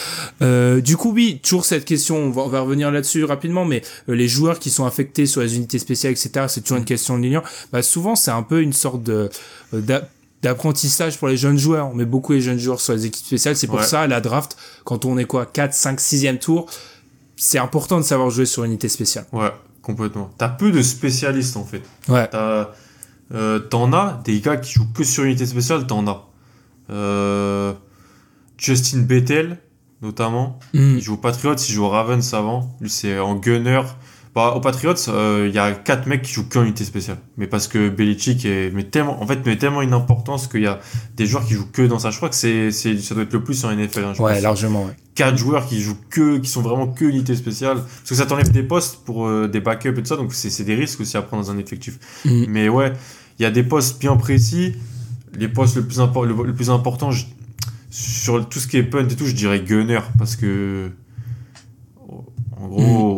Euh, du coup, oui, toujours cette question, on va, on va revenir là-dessus rapidement, mais euh, les joueurs qui sont affectés sur les unités spéciales, et cetera, c'est toujours une question de ligne. Bah, souvent, c'est un peu une sorte de euh, d'apprentissage pour les jeunes joueurs. On met beaucoup les jeunes joueurs sur les équipes spéciales. C'est pour ouais. ça, la draft, quand on est quoi, quatre, cinq, sixième tour, c'est important de savoir jouer sur une unité spéciale. Ouais, complètement. T'as peu de spécialistes, en fait. Ouais. T'as, euh, t'en as, des gars qui jouent que sur unité spéciale, t'en as. Euh, Justin Bethel, notamment. Mm. Il joue aux Patriots, il joue aux Ravens avant. Lui, c'est en gunner. Bah, aux Patriots, il euh, y a quatre mecs qui jouent qu'en unité spéciale. Mais parce que Belichick est, met tellement, en fait, met tellement une importance qu'il y a des joueurs qui jouent que dans ça. Je crois que c'est, c'est, ça doit être le plus en N F L. Hein, je ouais, pense. largement, ouais. Quatre joueurs qui jouent que, qui sont vraiment que unité spéciale. Parce que ça t'enlève des postes pour euh, des backups et tout ça. Donc, c'est, c'est des risques aussi à prendre dans un effectif. Mm. Mais ouais, il y a des postes bien précis. Les postes le plus, impor- le, le plus important, je, sur tout ce qui est punt et tout, je dirais gunner. Parce que, en gros, mm.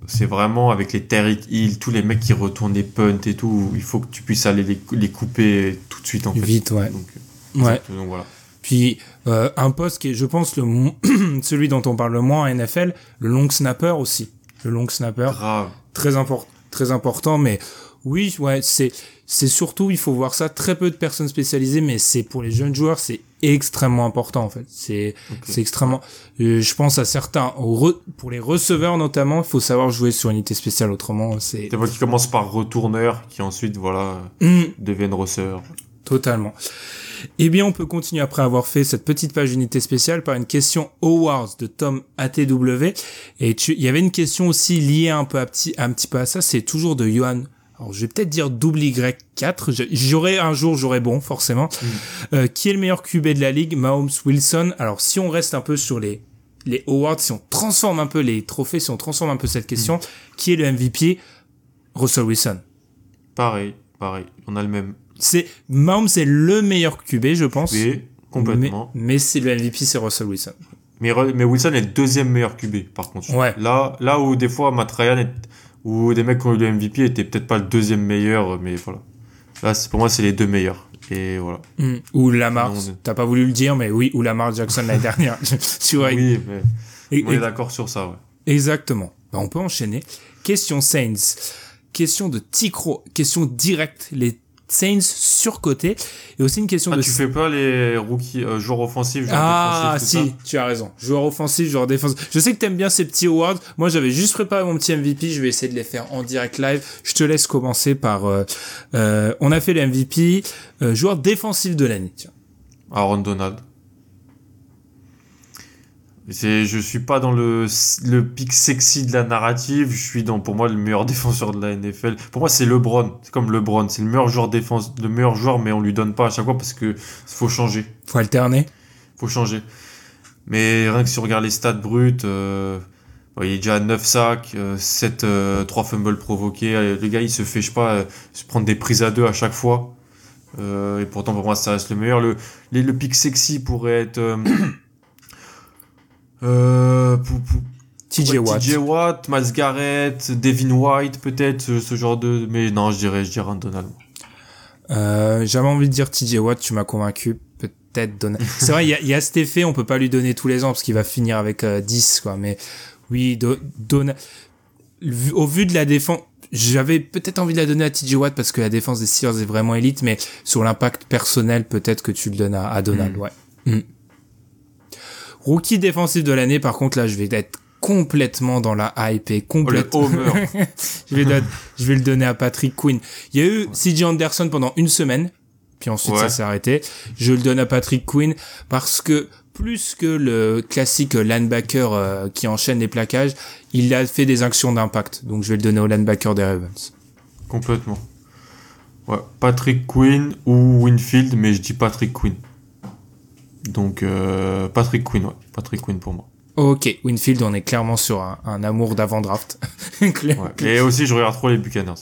c'est vraiment avec les Tyreek Hill, tous les mecs qui retournent les punts et tout, il faut que tu puisses aller les, les couper tout de suite en fait. Vite, ouais. Donc, ouais. donc voilà. Puis euh, un poste qui est, je pense, le celui dont on parle le moins en N F L, le long snapper aussi. Le long snapper. Grave. Très important, très important, mais oui, ouais, c'est c'est surtout, il faut voir ça, très peu de personnes spécialisées, mais c'est pour les jeunes joueurs, c'est extrêmement important en fait. C'est okay. c'est extrêmement. Euh, je pense à certains, re, pour les receveurs notamment, il faut savoir jouer sur unité spéciale, autrement c'est. C'est moi qui commence par retourneur, qui ensuite voilà mmh. deviennent receveurs. Totalement. Eh bien, on peut continuer après avoir fait cette petite page unité spéciale par une question Awards de Tom A T W. Et tu, il y avait une question aussi liée un peu à petit, un petit peu à ça, c'est toujours de Johan. Alors, je vais peut-être dire double Y quatre. J'aurai un jour, j'aurai bon, forcément. Mmh. Euh, qui est le meilleur Q B de la ligue? Mahomes, Wilson. Alors, si on reste un peu sur les, les awards, si on transforme un peu les trophées, si on transforme un peu cette question, mmh. qui est le M V P? Russell Wilson. Pareil, pareil. On a le même. C'est, Mahomes est le meilleur Q B, je pense. Oui, complètement. Mais, mais c'est le M V P, c'est Russell Wilson. Mais, mais Wilson est le deuxième meilleur Q B, par contre. Ouais. Là, là où des fois, Matt Ryan est, ou des mecs qui ont eu le M V P étaient peut-être pas le deuxième meilleur, mais voilà. Là, c'est, pour moi, c'est les deux meilleurs. Et voilà. Mmh. Ou Lamar, non, mais... t'as pas voulu le dire, mais oui, ou Lamar Jackson l'année dernière. Tu vois, oui, mais et, on est et... d'accord sur ça, ouais. Exactement. Ben, on peut enchaîner. Question Saints. Question de Ticro. Question directe. Les Saints surcotés. Et aussi une question ah, de... tu fais pas les rookies, euh, joueurs offensifs, joueurs ah, défensifs, si, ça tu as raison. Joueurs offensifs, joueurs défensifs. Je sais que t'aimes bien ces petits awards. Moi, j'avais juste préparé mon petit M V P. Je vais essayer de les faire en direct live. Je te laisse commencer par... Euh, euh, on a fait le M V P. Euh, joueur défensif de l'année, tiens. Aaron Donald. C'est, je suis pas dans le, le pic sexy de la narrative. Je suis dans, pour moi, le meilleur défenseur de la N F L. Pour moi, c'est LeBron. C'est comme LeBron. C'est le meilleur joueur défense, le meilleur joueur, mais on lui donne pas à chaque fois parce que faut changer. Faut alterner. Faut changer. Mais rien que si on regarde les stats brutes, euh, il est déjà à neuf sacs, euh, sept, euh, trois fumbles provoqués. Le gars, il se fait, je sais pas, euh, se prendre des prises à deux à chaque fois. Euh, et pourtant, pour moi, ça reste le meilleur. Le, les, le pic sexy pourrait être, euh, Euh, pour, pour, T J Watt. T J Watt, Myles Garrett, Devin White, peut-être, ce, ce genre de. Mais non, je dirais, je dirais un Donald. Euh, j'avais envie de dire T J Watt, tu m'as convaincu. Peut-être Donald. C'est vrai, il y a, y a cet effet, on peut pas lui donner tous les ans parce qu'il va finir avec euh, dix, quoi. Mais oui, do, Donald. Au vu de la défense, j'avais peut-être envie de la donner à T J Watt parce que la défense des Steelers est vraiment élite, mais sur l'impact personnel, peut-être que tu le donnes à, à Donald, mmh. ouais. Mmh. Rookie défensif de l'année, par contre, là, je vais être complètement dans la hype et complètement... Oh, le homer. je, vais don- je vais le donner à Patrick Quinn. Il y a eu ouais. C J Anderson pendant une semaine, puis ensuite ouais. ça s'est arrêté. Je le donne à Patrick Quinn parce que plus que le classique linebacker euh, qui enchaîne les plaquages, il a fait des actions d'impact. Donc je vais le donner au linebacker des Ravens. Complètement. Ouais, Patrick Quinn ou Winfield, mais je dis Patrick Quinn. Donc euh, Patrick Quinn, ouais, Patrick Quinn pour moi. Ok, Winfield, on est clairement sur un, un amour d'avant-draft. ouais. Et aussi, je regarde trop les Buccaneers.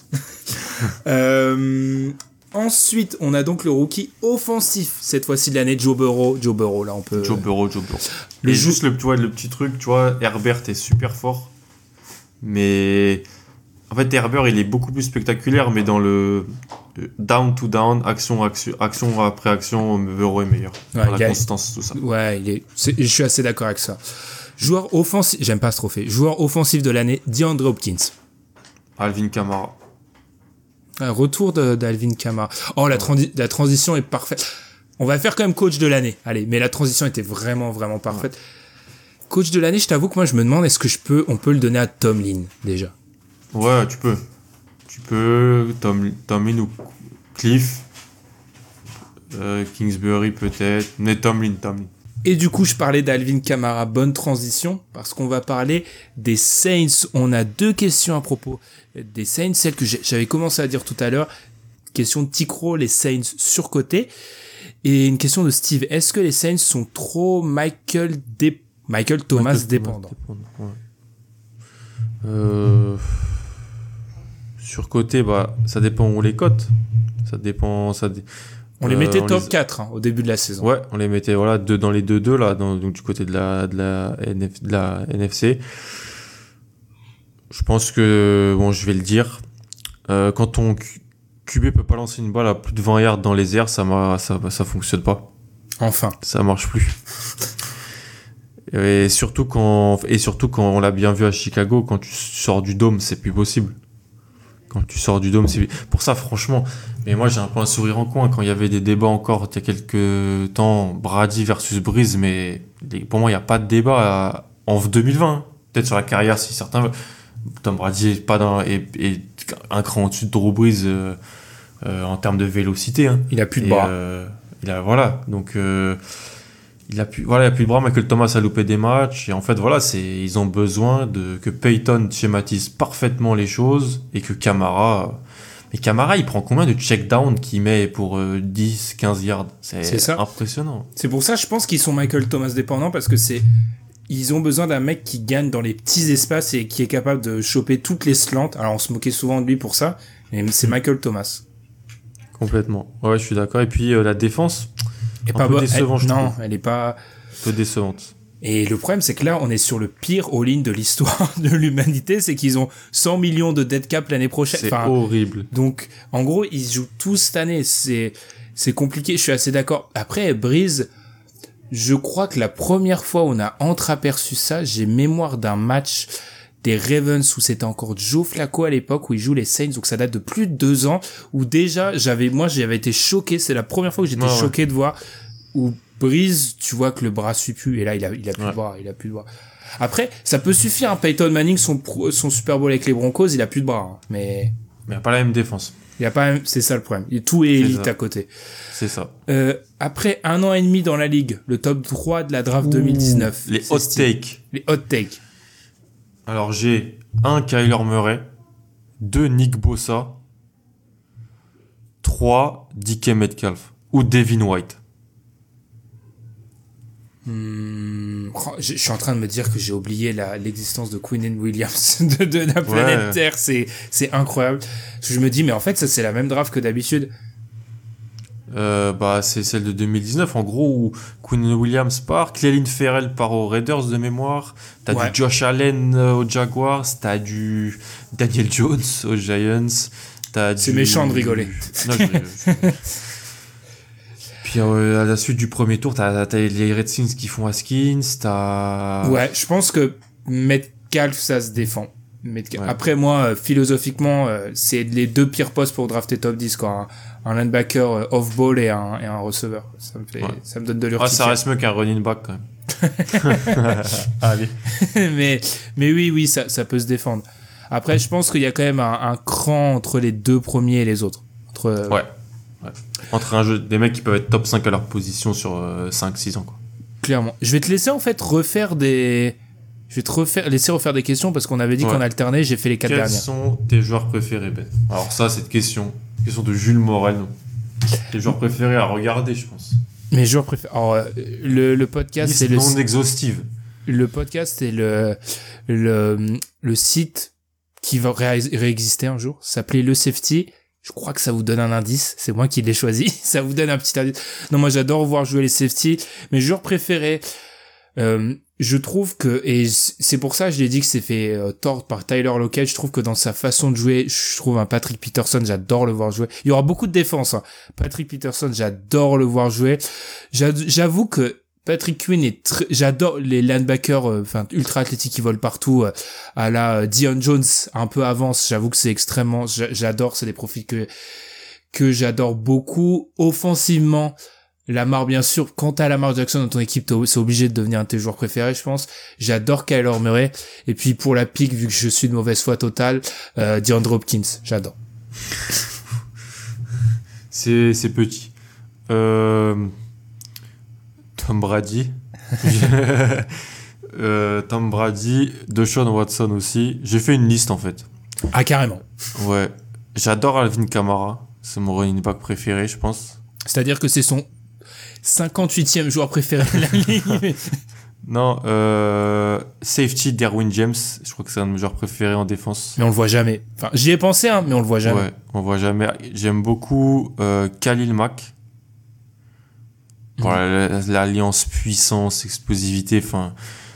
euh, ensuite, on a donc le rookie offensif cette fois-ci de l'année, Joe Burrow. Joe Burrow, là, on peut. Joe Burrow, Joe Burrow. Le Et juste le, tu vois, le petit truc, tu vois, Herbert est super fort, mais en fait, Herbert, il est beaucoup plus spectaculaire, mais dans le down to down, action, action, action après action, Burrow est meilleur. Ouais, dans la a... constance, tout ça. Ouais, il est... C'est... je suis assez d'accord avec ça. Joueur offensif, j'aime pas ce trophée. Joueur offensif de l'année, DeAndre Hopkins. Alvin Kamara. Un retour de, d'Alvin Kamara. Oh, la, transi... la transition est parfaite. On va faire quand même coach de l'année. Allez, mais la transition était vraiment, vraiment parfaite. Ouais. Coach de l'année, je t'avoue que moi, je me demande, est-ce que je peux, on peut le donner à Tomlin, déjà? Ouais, tu peux. Tu peux, Tom, Tomlin ou Cliff, euh, Kingsbury peut-être, mais Tomlin, Tomlin. Et du coup, je parlais d'Alvin Kamara, bonne transition, parce qu'on va parler des Saints. On a deux questions à propos des Saints, celle que j'avais commencé à dire tout à l'heure, question de Ticro, les Saints surcotés, et une question de Steve, est-ce que les Saints sont trop Michael, dé... Michael Thomas Michael dépendants? Thomas dépendant, ouais. Euh... Surcoté, bah, ça dépend où on les cote. Ça dépend, ça dé... On les mettait euh, top les... quatre hein, au début de la saison. Ouais, on les mettait voilà deux dans les deux deux là, dans, donc du côté de la de la, N F, de la N F C. Je pense que, bon, je vais le dire, euh, quand ton Q B peut pas lancer une balle à plus de vingt yards dans les airs, ça, m'a, ça, ça fonctionne pas. Enfin. Ça marche plus. Et surtout quand, et surtout quand on l'a bien vu à Chicago, quand tu sors du dôme, c'est plus possible. Quand tu sors du dôme, c'est plus... Pour ça, franchement, mais moi j'ai un peu un sourire en coin quand il y avait des débats encore il y a quelques temps, Brady versus Breeze, mais pour moi il n'y a pas de débat à... en deux mille vingt. Peut-être sur la carrière si certains... Tom Brady est, pas dans... est, est un cran au-dessus de Drew Brees euh, euh, en termes de vélocité. Hein. Il a plus de et, bras. Euh, il a, voilà, donc... Euh, Il a plus, voilà, il a plus de bras. Michael Thomas a loupé des matchs. Et en fait, voilà, c'est, ils ont besoin de, que Peyton schématise parfaitement les choses et que Kamara, mais Kamara, il prend combien de check-down qu'il met pour euh, dix, quinze yards? C'est, c'est ça. Impressionnant. C'est pour ça, je pense qu'ils sont Michael Thomas dépendants parce que c'est, ils ont besoin d'un mec qui gagne dans les petits espaces et qui est capable de choper toutes les slants. Alors, on se moquait souvent de lui pour ça, mais c'est Michael Thomas. Complètement. Ouais, je suis d'accord. Et puis, euh, la défense. Et un pas peu bo- décevant, elle, je non, trouve. elle est pas. Un peu décevante. Et le problème, c'est que là, on est sur le pire all-in de l'histoire de l'humanité, c'est qu'ils ont cent millions de dead cap l'année prochaine. C'est enfin, horrible. Donc, en gros, ils jouent tous cette année. C'est, c'est compliqué. Je suis assez d'accord. Après, Breeze, je crois que la première fois où on a entreaperçu ça, j'ai mémoire d'un match des Ravens où c'était encore Joe Flacco à l'époque où il joue les Saints, donc ça date de plus de deux ans, où déjà j'avais, moi j'avais été choqué, c'est la première fois que j'étais ouais, choqué ouais. de voir où Breeze, tu vois que le bras suit plus, et là il a, il a plus ouais. de bras, il a plus de bras. Après, ça peut suffire, hein, Peyton Manning, son, pro, son Super Bowl avec les Broncos, il a plus de bras, hein, mais... Mais il n'y a pas la même défense. Il y a pas, c'est ça le problème. Et tout est élite à côté. C'est ça. Euh, après un an et demi dans la ligue, le top trois de la draft Ouh, deux mille dix-neuf. Les hot takes. Les hot takes. Alors j'ai un Kyler Murray, deux Nick Bosa, trois D K Metcalf ou Devin White. Hmm, je, je suis en train de me dire que j'ai oublié la, l'existence de Quinnen Williams de, de la planète ouais. Terre. C'est, c'est incroyable. Parce que je me dis, mais en fait, ça c'est la même draft que d'habitude. Euh, bah, c'est celle de deux mille dix-neuf, en gros, où Quinnen Williams part, Clelin Ferrell part aux Raiders de mémoire, t'as ouais. du Josh Allen euh, aux Jaguars, t'as du Daniel Jones aux Giants, t'as c'est du... méchant de rigoler. Non, je rigole. Puis euh, à la suite du premier tour, t'as, t'as les Redskins qui font Haskins, t'as... Ouais, je pense que Metcalf, ça se défend. Metcalf. Ouais. Après, moi, euh, philosophiquement, euh, c'est les deux pires postes pour drafter top dix, quoi. Un, un linebacker euh, off-ball et un, et un receveur. Ça me fait, ouais. ça me donne de l'urticaire. Ah, ça reste mieux qu'un running back, quand même. Allez. mais, mais oui, oui, ça, ça peut se défendre. Après, je pense qu'il y a quand même un, un cran entre les deux premiers et les autres. Entre, euh, ouais. ouais. Entre un jeu, des mecs qui peuvent être top cinq à leur position sur euh, cinq six ans, quoi. Clairement. Je vais te laisser, en fait, refaire des... Je vais te refaire, laisser refaire des questions parce qu'on avait dit ouais. qu'on alternait, j'ai fait les quatre Quels dernières. Quels sont tes joueurs préférés, Ben? Alors ça, cette question, question de Jules Morel. Tes joueurs préférés à regarder, je pense. Mes joueurs préférés. Alors, le, le podcast, Liste c'est le... non exhaustive. Le podcast, c'est le, le, le site qui va ré- réexister un jour. Ça s'appelait Le Safety. Je crois que ça vous donne un indice. C'est moi qui l'ai choisi. Ça vous donne un petit indice. Non, moi, j'adore voir jouer les safety. Mes joueurs préférés... Euh, je trouve que, et c'est pour ça que je l'ai dit que c'est fait euh, tort par Tyler Lockett, je trouve que dans sa façon de jouer, je trouve un Patrick Peterson, j'adore le voir jouer. Il y aura beaucoup de défense, hein. Patrick Peterson, j'adore le voir jouer. J'avoue que Patrick Quinn est très, j'adore les linebackers, euh, enfin, ultra athlétiques qui volent partout, euh, à la euh, Dion Jones, un peu avance, j'avoue que c'est extrêmement, j'adore, c'est des profils que, que j'adore beaucoup. Offensivement, Lamar, bien sûr, quand t'as Lamar Jackson dans ton équipe, c'est obligé de devenir un de tes joueurs préférés, je pense. J'adore Kyler Murray. Et puis, pour la pique, vu que je suis de mauvaise foi totale, euh, DeAndre Hopkins, j'adore. C'est, c'est petit. Euh, Tom Brady. euh, Tom Brady, Deshaun Watson aussi. J'ai fait une liste, en fait. Ah, carrément. Ouais. J'adore Alvin Kamara. C'est mon running back préféré, je pense. C'est-à-dire que c'est son cinquante-huitième joueur préféré de la ligue. Non, euh, safety Derwin James, je crois que c'est un de mes joueurs préférés en défense. Mais on le voit jamais. Enfin, j'y ai pensé, hein, mais on le voit jamais. Ouais, on le voit jamais. J'aime beaucoup euh, Khalil Mack. Mmh. Voilà, l'alliance puissance, explosivité, enfin,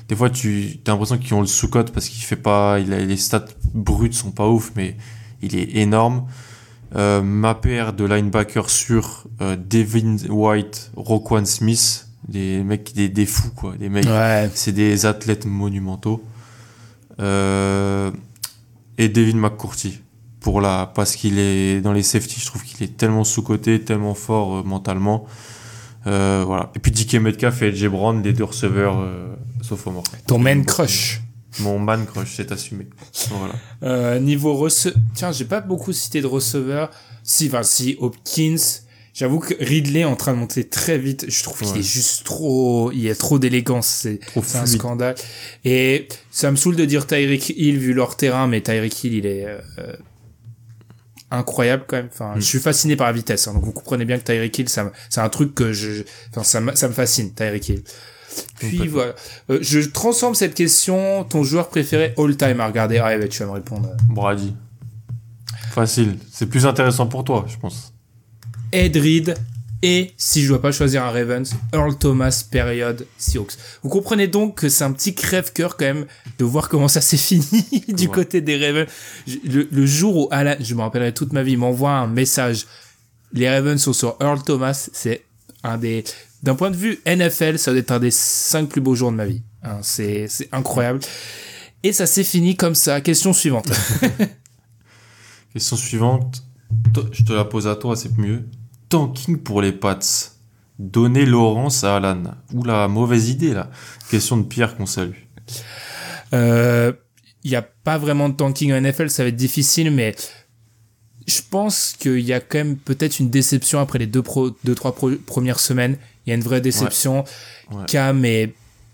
des fois, tu as l'impression qu'ils ont le sous-cote parce qu'il fait pas, il a, les stats brutes sont pas ouf, mais il est énorme. Euh, ma paire de linebacker sur euh, Devin White, Roquan Smith, des mecs, des, des fous, quoi. Des mecs, ouais. C'est des athlètes monumentaux. Euh, et Devin McCourty. Pour la, parce qu'il est dans les safety, je trouve qu'il est tellement sous-coté, tellement fort euh, mentalement. Euh, voilà. Et puis D K Metcalf et L J Brown, les deux receveurs euh, sophomores. Ton man crush. Mon man crush, c'est assumé. Voilà. Euh, niveau receveur, tiens, j'ai pas beaucoup cité de receveurs. Si, enfin, si, Hopkins. J'avoue que Ridley est en train de monter très vite. Je trouve ouais. qu'il est juste trop, il y a trop d'élégance. C'est, c'est un scandale. Et ça me saoule de dire Tyreek Hill vu leur terrain, mais Tyreek Hill, il est, euh, incroyable quand même. Enfin, mm. je suis fasciné par la vitesse. Hein, donc vous comprenez bien que Tyreek Hill, ça, c'est un truc que je, enfin, ça, ça me fascine, Tyreek Hill. Puis okay. voilà. Euh, je transforme cette question. Ton joueur préféré all time à regarder. Ah, bah, tu vas me répondre. Brady. Facile. C'est plus intéressant pour toi, je pense. Ed Reed. Et si je dois pas choisir un Ravens, Earl Thomas, période Seahawks. Vous comprenez donc que c'est un petit crève-cœur quand même de voir comment ça s'est fini du ouais. côté des Ravens. Le, le jour où Alan, je me rappellerai toute ma vie, m'envoie un message. Les Ravens sont sur Earl Thomas. C'est un des, d'un point de vue N F L, ça doit être un des cinq plus beaux jours de ma vie. Hein, c'est, c'est incroyable. Et ça s'est fini comme ça. Question suivante. Question suivante. Je te la pose à toi, c'est mieux. Tanking pour les Pats. Donner Laurence à Alan. Oula, mauvaise idée là. Question de Pierre qu'on salue. Euh, il y a pas vraiment de tanking en N F L, ça va être difficile, mais je pense qu'il y a quand même peut-être une déception après les deux, pro, deux trois pro, premières semaines. Il y a une vraie déception. Ouais. Ouais. Cam est...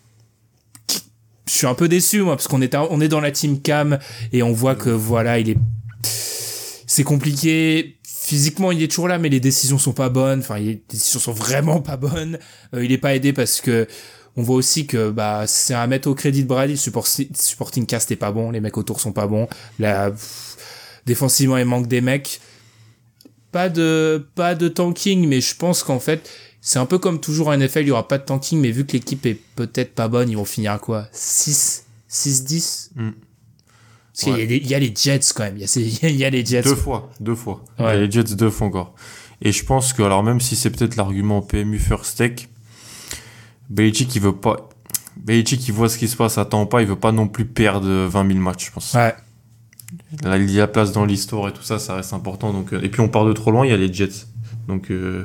Je suis un peu déçu, moi, parce qu'on est, on est dans la team Cam et on voit que, voilà, il est... C'est compliqué. Physiquement, il est toujours là, mais les décisions sont pas bonnes. Enfin, les décisions sont vraiment pas bonnes. Euh, il est pas aidé parce que on voit aussi que bah c'est à mettre au crédit de Brady. Le support, supporting cast est pas bon. Les mecs autour sont pas bons. Là, pff, défensivement, il manque des mecs. Pas de pas de tanking, mais je pense qu'en fait, c'est un peu comme toujours en N F L. Il y aura pas de tanking, mais vu que l'équipe est peut-être pas bonne, ils vont finir à quoi six dix mm. Parce ouais. qu'il y a, les, il y a les Jets quand même. Il y a, il y a les Jets. Deux fois, deux fois. Ouais. Il y a les Jets deux fois encore. Et je pense que, alors même si c'est peut-être l'argument P M U First Take, Belichick, il veut pas, Belichick, il voit ce qui se passe à Tampa, il veut pas non plus perdre vingt mille matchs, je pense. Ouais. Là, il y a place dans l'histoire et tout ça, ça reste important. Donc, et puis on part de trop loin, il y a les Jets. Donc, euh,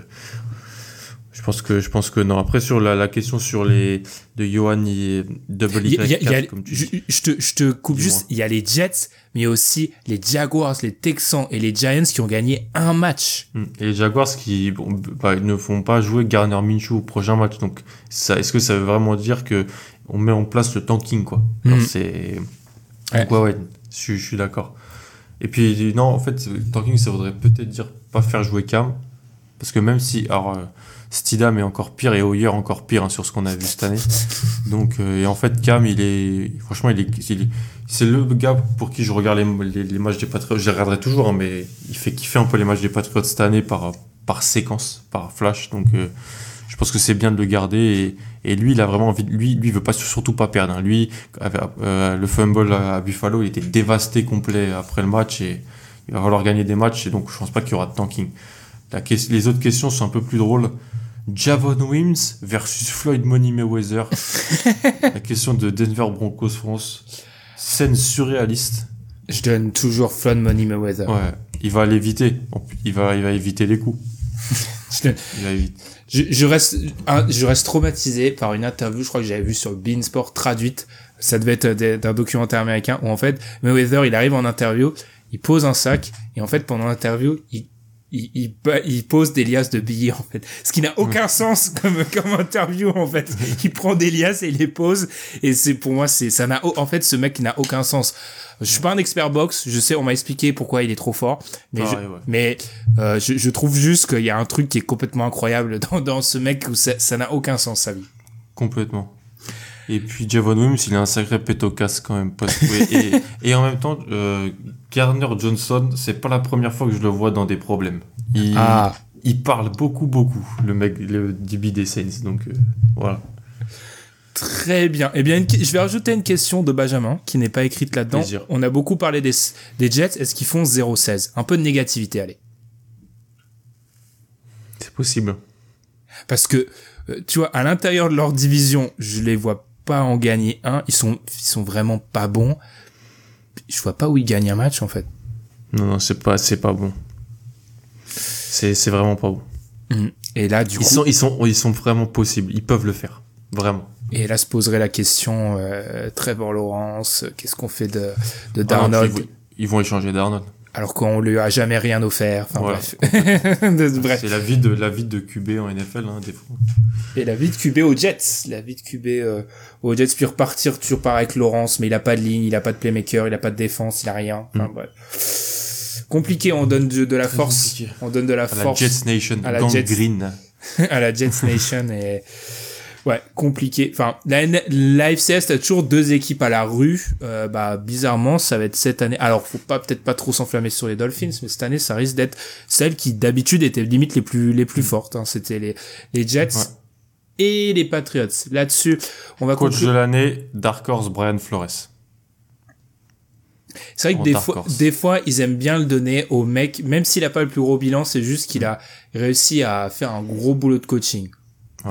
je pense que, je pense que non. Après, sur la, la question sur les, de Johan et Double Y quatre, comme tu je, dis. Je te, je te coupe Dis-moi. juste. Il y a les Jets, mais il y a aussi les Jaguars, les Texans et les Giants qui ont gagné un match. Et les Jaguars qui, bon, bah, ne font pas jouer Gardner Minshew au prochain match. Donc, ça, est-ce que ça veut vraiment dire que on met en place le tanking, quoi? Alors, mm. c'est, ouais, donc, ouais, ouais, je, je suis d'accord. Et puis, non, en fait, tanking, ça voudrait peut-être dire pas faire jouer Cam. Parce que même si, alors, euh, Stidham est encore pire et Hoyer encore pire hein, sur ce qu'on a vu cette année. Donc, euh, et en fait, Cam, il est, franchement, il est, il est, c'est le gars pour qui je regarde les, les, les matchs des Patriots. Je les regarderai toujours, hein, mais il fait kiffer un peu les matchs des Patriots cette année par, par séquence, par flash. Donc, euh, je pense que c'est bien de le garder. Et, et lui, il a vraiment envie, lui, lui, il veut pas, surtout pas perdre. Hein. Lui, euh, le fumble à Buffalo, il était dévasté complet après le match et il va falloir gagner des matchs. Et donc, je pense pas qu'il y aura de tanking. La, les autres questions sont un peu plus drôles. Javon Wims versus Floyd Money Mayweather. La question de Denver Broncos France. Scène surréaliste. Je donne toujours Floyd Money Mayweather. Ouais, il va l'éviter. Il va, il va éviter les coups. je, il va éviter. Je, je reste, je reste traumatisé par une interview, je crois que j'avais vu sur Beansport traduite. Ça devait être d'un documentaire américain où en fait Mayweather, il arrive en interview, il pose un sac et en fait pendant l'interview, il Il, il, il pose des liasses de billets en fait, ce qui n'a aucun mmh. sens comme comme interview en fait. Il prend des liasses et il les pose et c'est pour moi c'est ça n'a en fait ce mec n'a aucun sens. Je suis pas un expert boxe, je sais on m'a expliqué pourquoi il est trop fort, mais ah, je, ouais, ouais. mais euh, je, je trouve juste qu'il y a un truc qui est complètement incroyable dans dans ce mec où ça, ça n'a aucun sens sa vie. Complètement. Et puis Javon Wims, il a un sacré pétocasse quand même. Parce que, et, et en même temps, euh, Gardner Johnson, c'est pas la première fois que je le vois dans des problèmes. Il, ah. il parle beaucoup, beaucoup, le mec, le D B des Saints. Donc euh, voilà. Très bien. Eh bien, une... je vais rajouter une question de Benjamin qui n'est pas écrite là-dedans. Plaisir. On a beaucoup parlé des, des Jets. Est-ce qu'ils font zéro seize? Un peu de négativité, allez. C'est possible. Parce que, euh, tu vois, à l'intérieur de leur division, je les vois pas en gagner un. Ils sont, ils sont vraiment pas bons. Je vois pas où ils gagnent un match, en fait. Non, non, c'est pas, c'est pas bon. C'est, c'est vraiment pas bon. Mmh. Et là, du ils coup. Sont, ils, sont, ils sont vraiment possibles. Ils peuvent le faire. Vraiment. Et là se poserait la question, euh, Trevor Lawrence, qu'est-ce qu'on fait de, de Darnold? Ah, ils, vont, ils vont échanger Darnold. Alors qu'on lui a jamais rien offert. Enfin, voilà. bref. de, bref. C'est la vie de, la vie de Q B en N F L, hein, des fois. Et la vie de Q B aux Jets. La vie de Q B euh, aux Jets, puis repartir toujours pareil avec Lawrence, mais il a pas de ligne, il a pas de playmaker, il a pas de défense, il a rien. Enfin, mm. bref. Compliqué, on donne de, de la Très force. Compliqué. On donne de la à force. À la Jets Nation. À la Gang Jets. Green. à la Jets Nation et... Ouais, compliqué. Enfin, la, la F C S, t'as toujours deux équipes à la rue. Euh, bah, bizarrement, ça va être cette année. Alors, faut pas, peut-être pas trop s'enflammer sur les Dolphins, mais cette année, ça risque d'être celles qui, d'habitude, étaient limite les plus, les plus fortes, hein. C'était les, les Jets ouais. et les Patriots. Là-dessus, on va Coach conclure. de l'année, Dark Horse, Brian Flores. C'est vrai que des fois, des fois, ils aiment bien le donner au mec, même s'il a pas le plus gros bilan, c'est juste qu'il a réussi à faire un gros boulot de coaching. Ouais.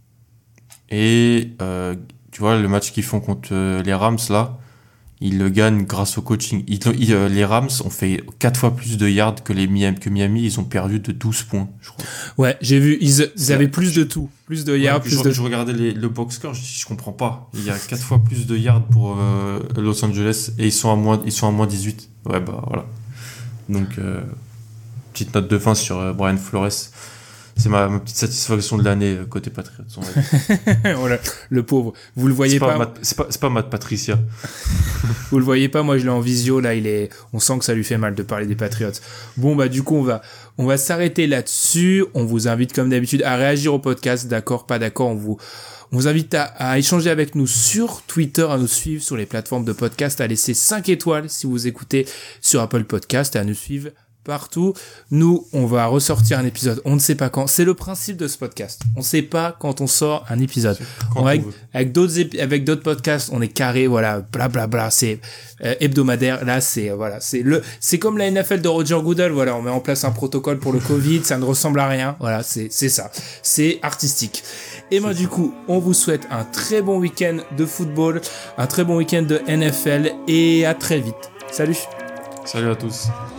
Et euh, tu vois, le match qu'ils font contre euh, les Rams, là, ils le gagnent grâce au coaching. Ils, ils, euh, les Rams ont fait quatre fois plus de yards que les Miami, que Miami. Ils ont perdu de douze points, je crois. Ouais, j'ai vu, ils, ils avaient plus de tout. Plus de yards, ouais, plus je, de... Je regardais les, le box score, je, je comprends pas. Il y a quatre fois plus de yards pour euh, Los Angeles et ils sont à moins, ils sont à moins dix-huit. Ouais, bah voilà. Donc, euh, petite note de fin sur euh, Brian Flores. C'est ma, ma petite satisfaction de l'année côté Patriots. Voilà, le pauvre. Vous le voyez c'est pas, pas. Matt, c'est pas, c'est pas Matt Patricia. Vous le voyez pas, moi je l'ai en visio, là, il est, on sent que ça lui fait mal de parler des Patriots. Bon, bah, du coup, on va, on va s'arrêter là-dessus. On vous invite, comme d'habitude, à réagir au podcast. D'accord, pas d'accord. On vous, on vous invite à, à échanger avec nous sur Twitter, à nous suivre sur les plateformes de podcast, à laisser cinq étoiles si vous écoutez sur Apple Podcast et à nous suivre partout. Nous, on va ressortir un épisode. On ne sait pas quand. C'est le principe de ce podcast. On ne sait pas quand on sort un épisode. On va avec, avec d'autres épi- avec d'autres podcasts, on est carré. Voilà, blablabla. Bla, bla, c'est euh, hebdomadaire. Là, c'est euh, voilà, c'est le, c'est comme la N F L de Roger Goodell. Voilà, on met en place un protocole pour le Covid. Ça ne ressemble à rien. Voilà, c'est c'est ça. C'est artistique. Et ben du coup, on vous souhaite un très bon week-end de football, un très bon week-end de N F L et à très vite. Salut. Salut à tous.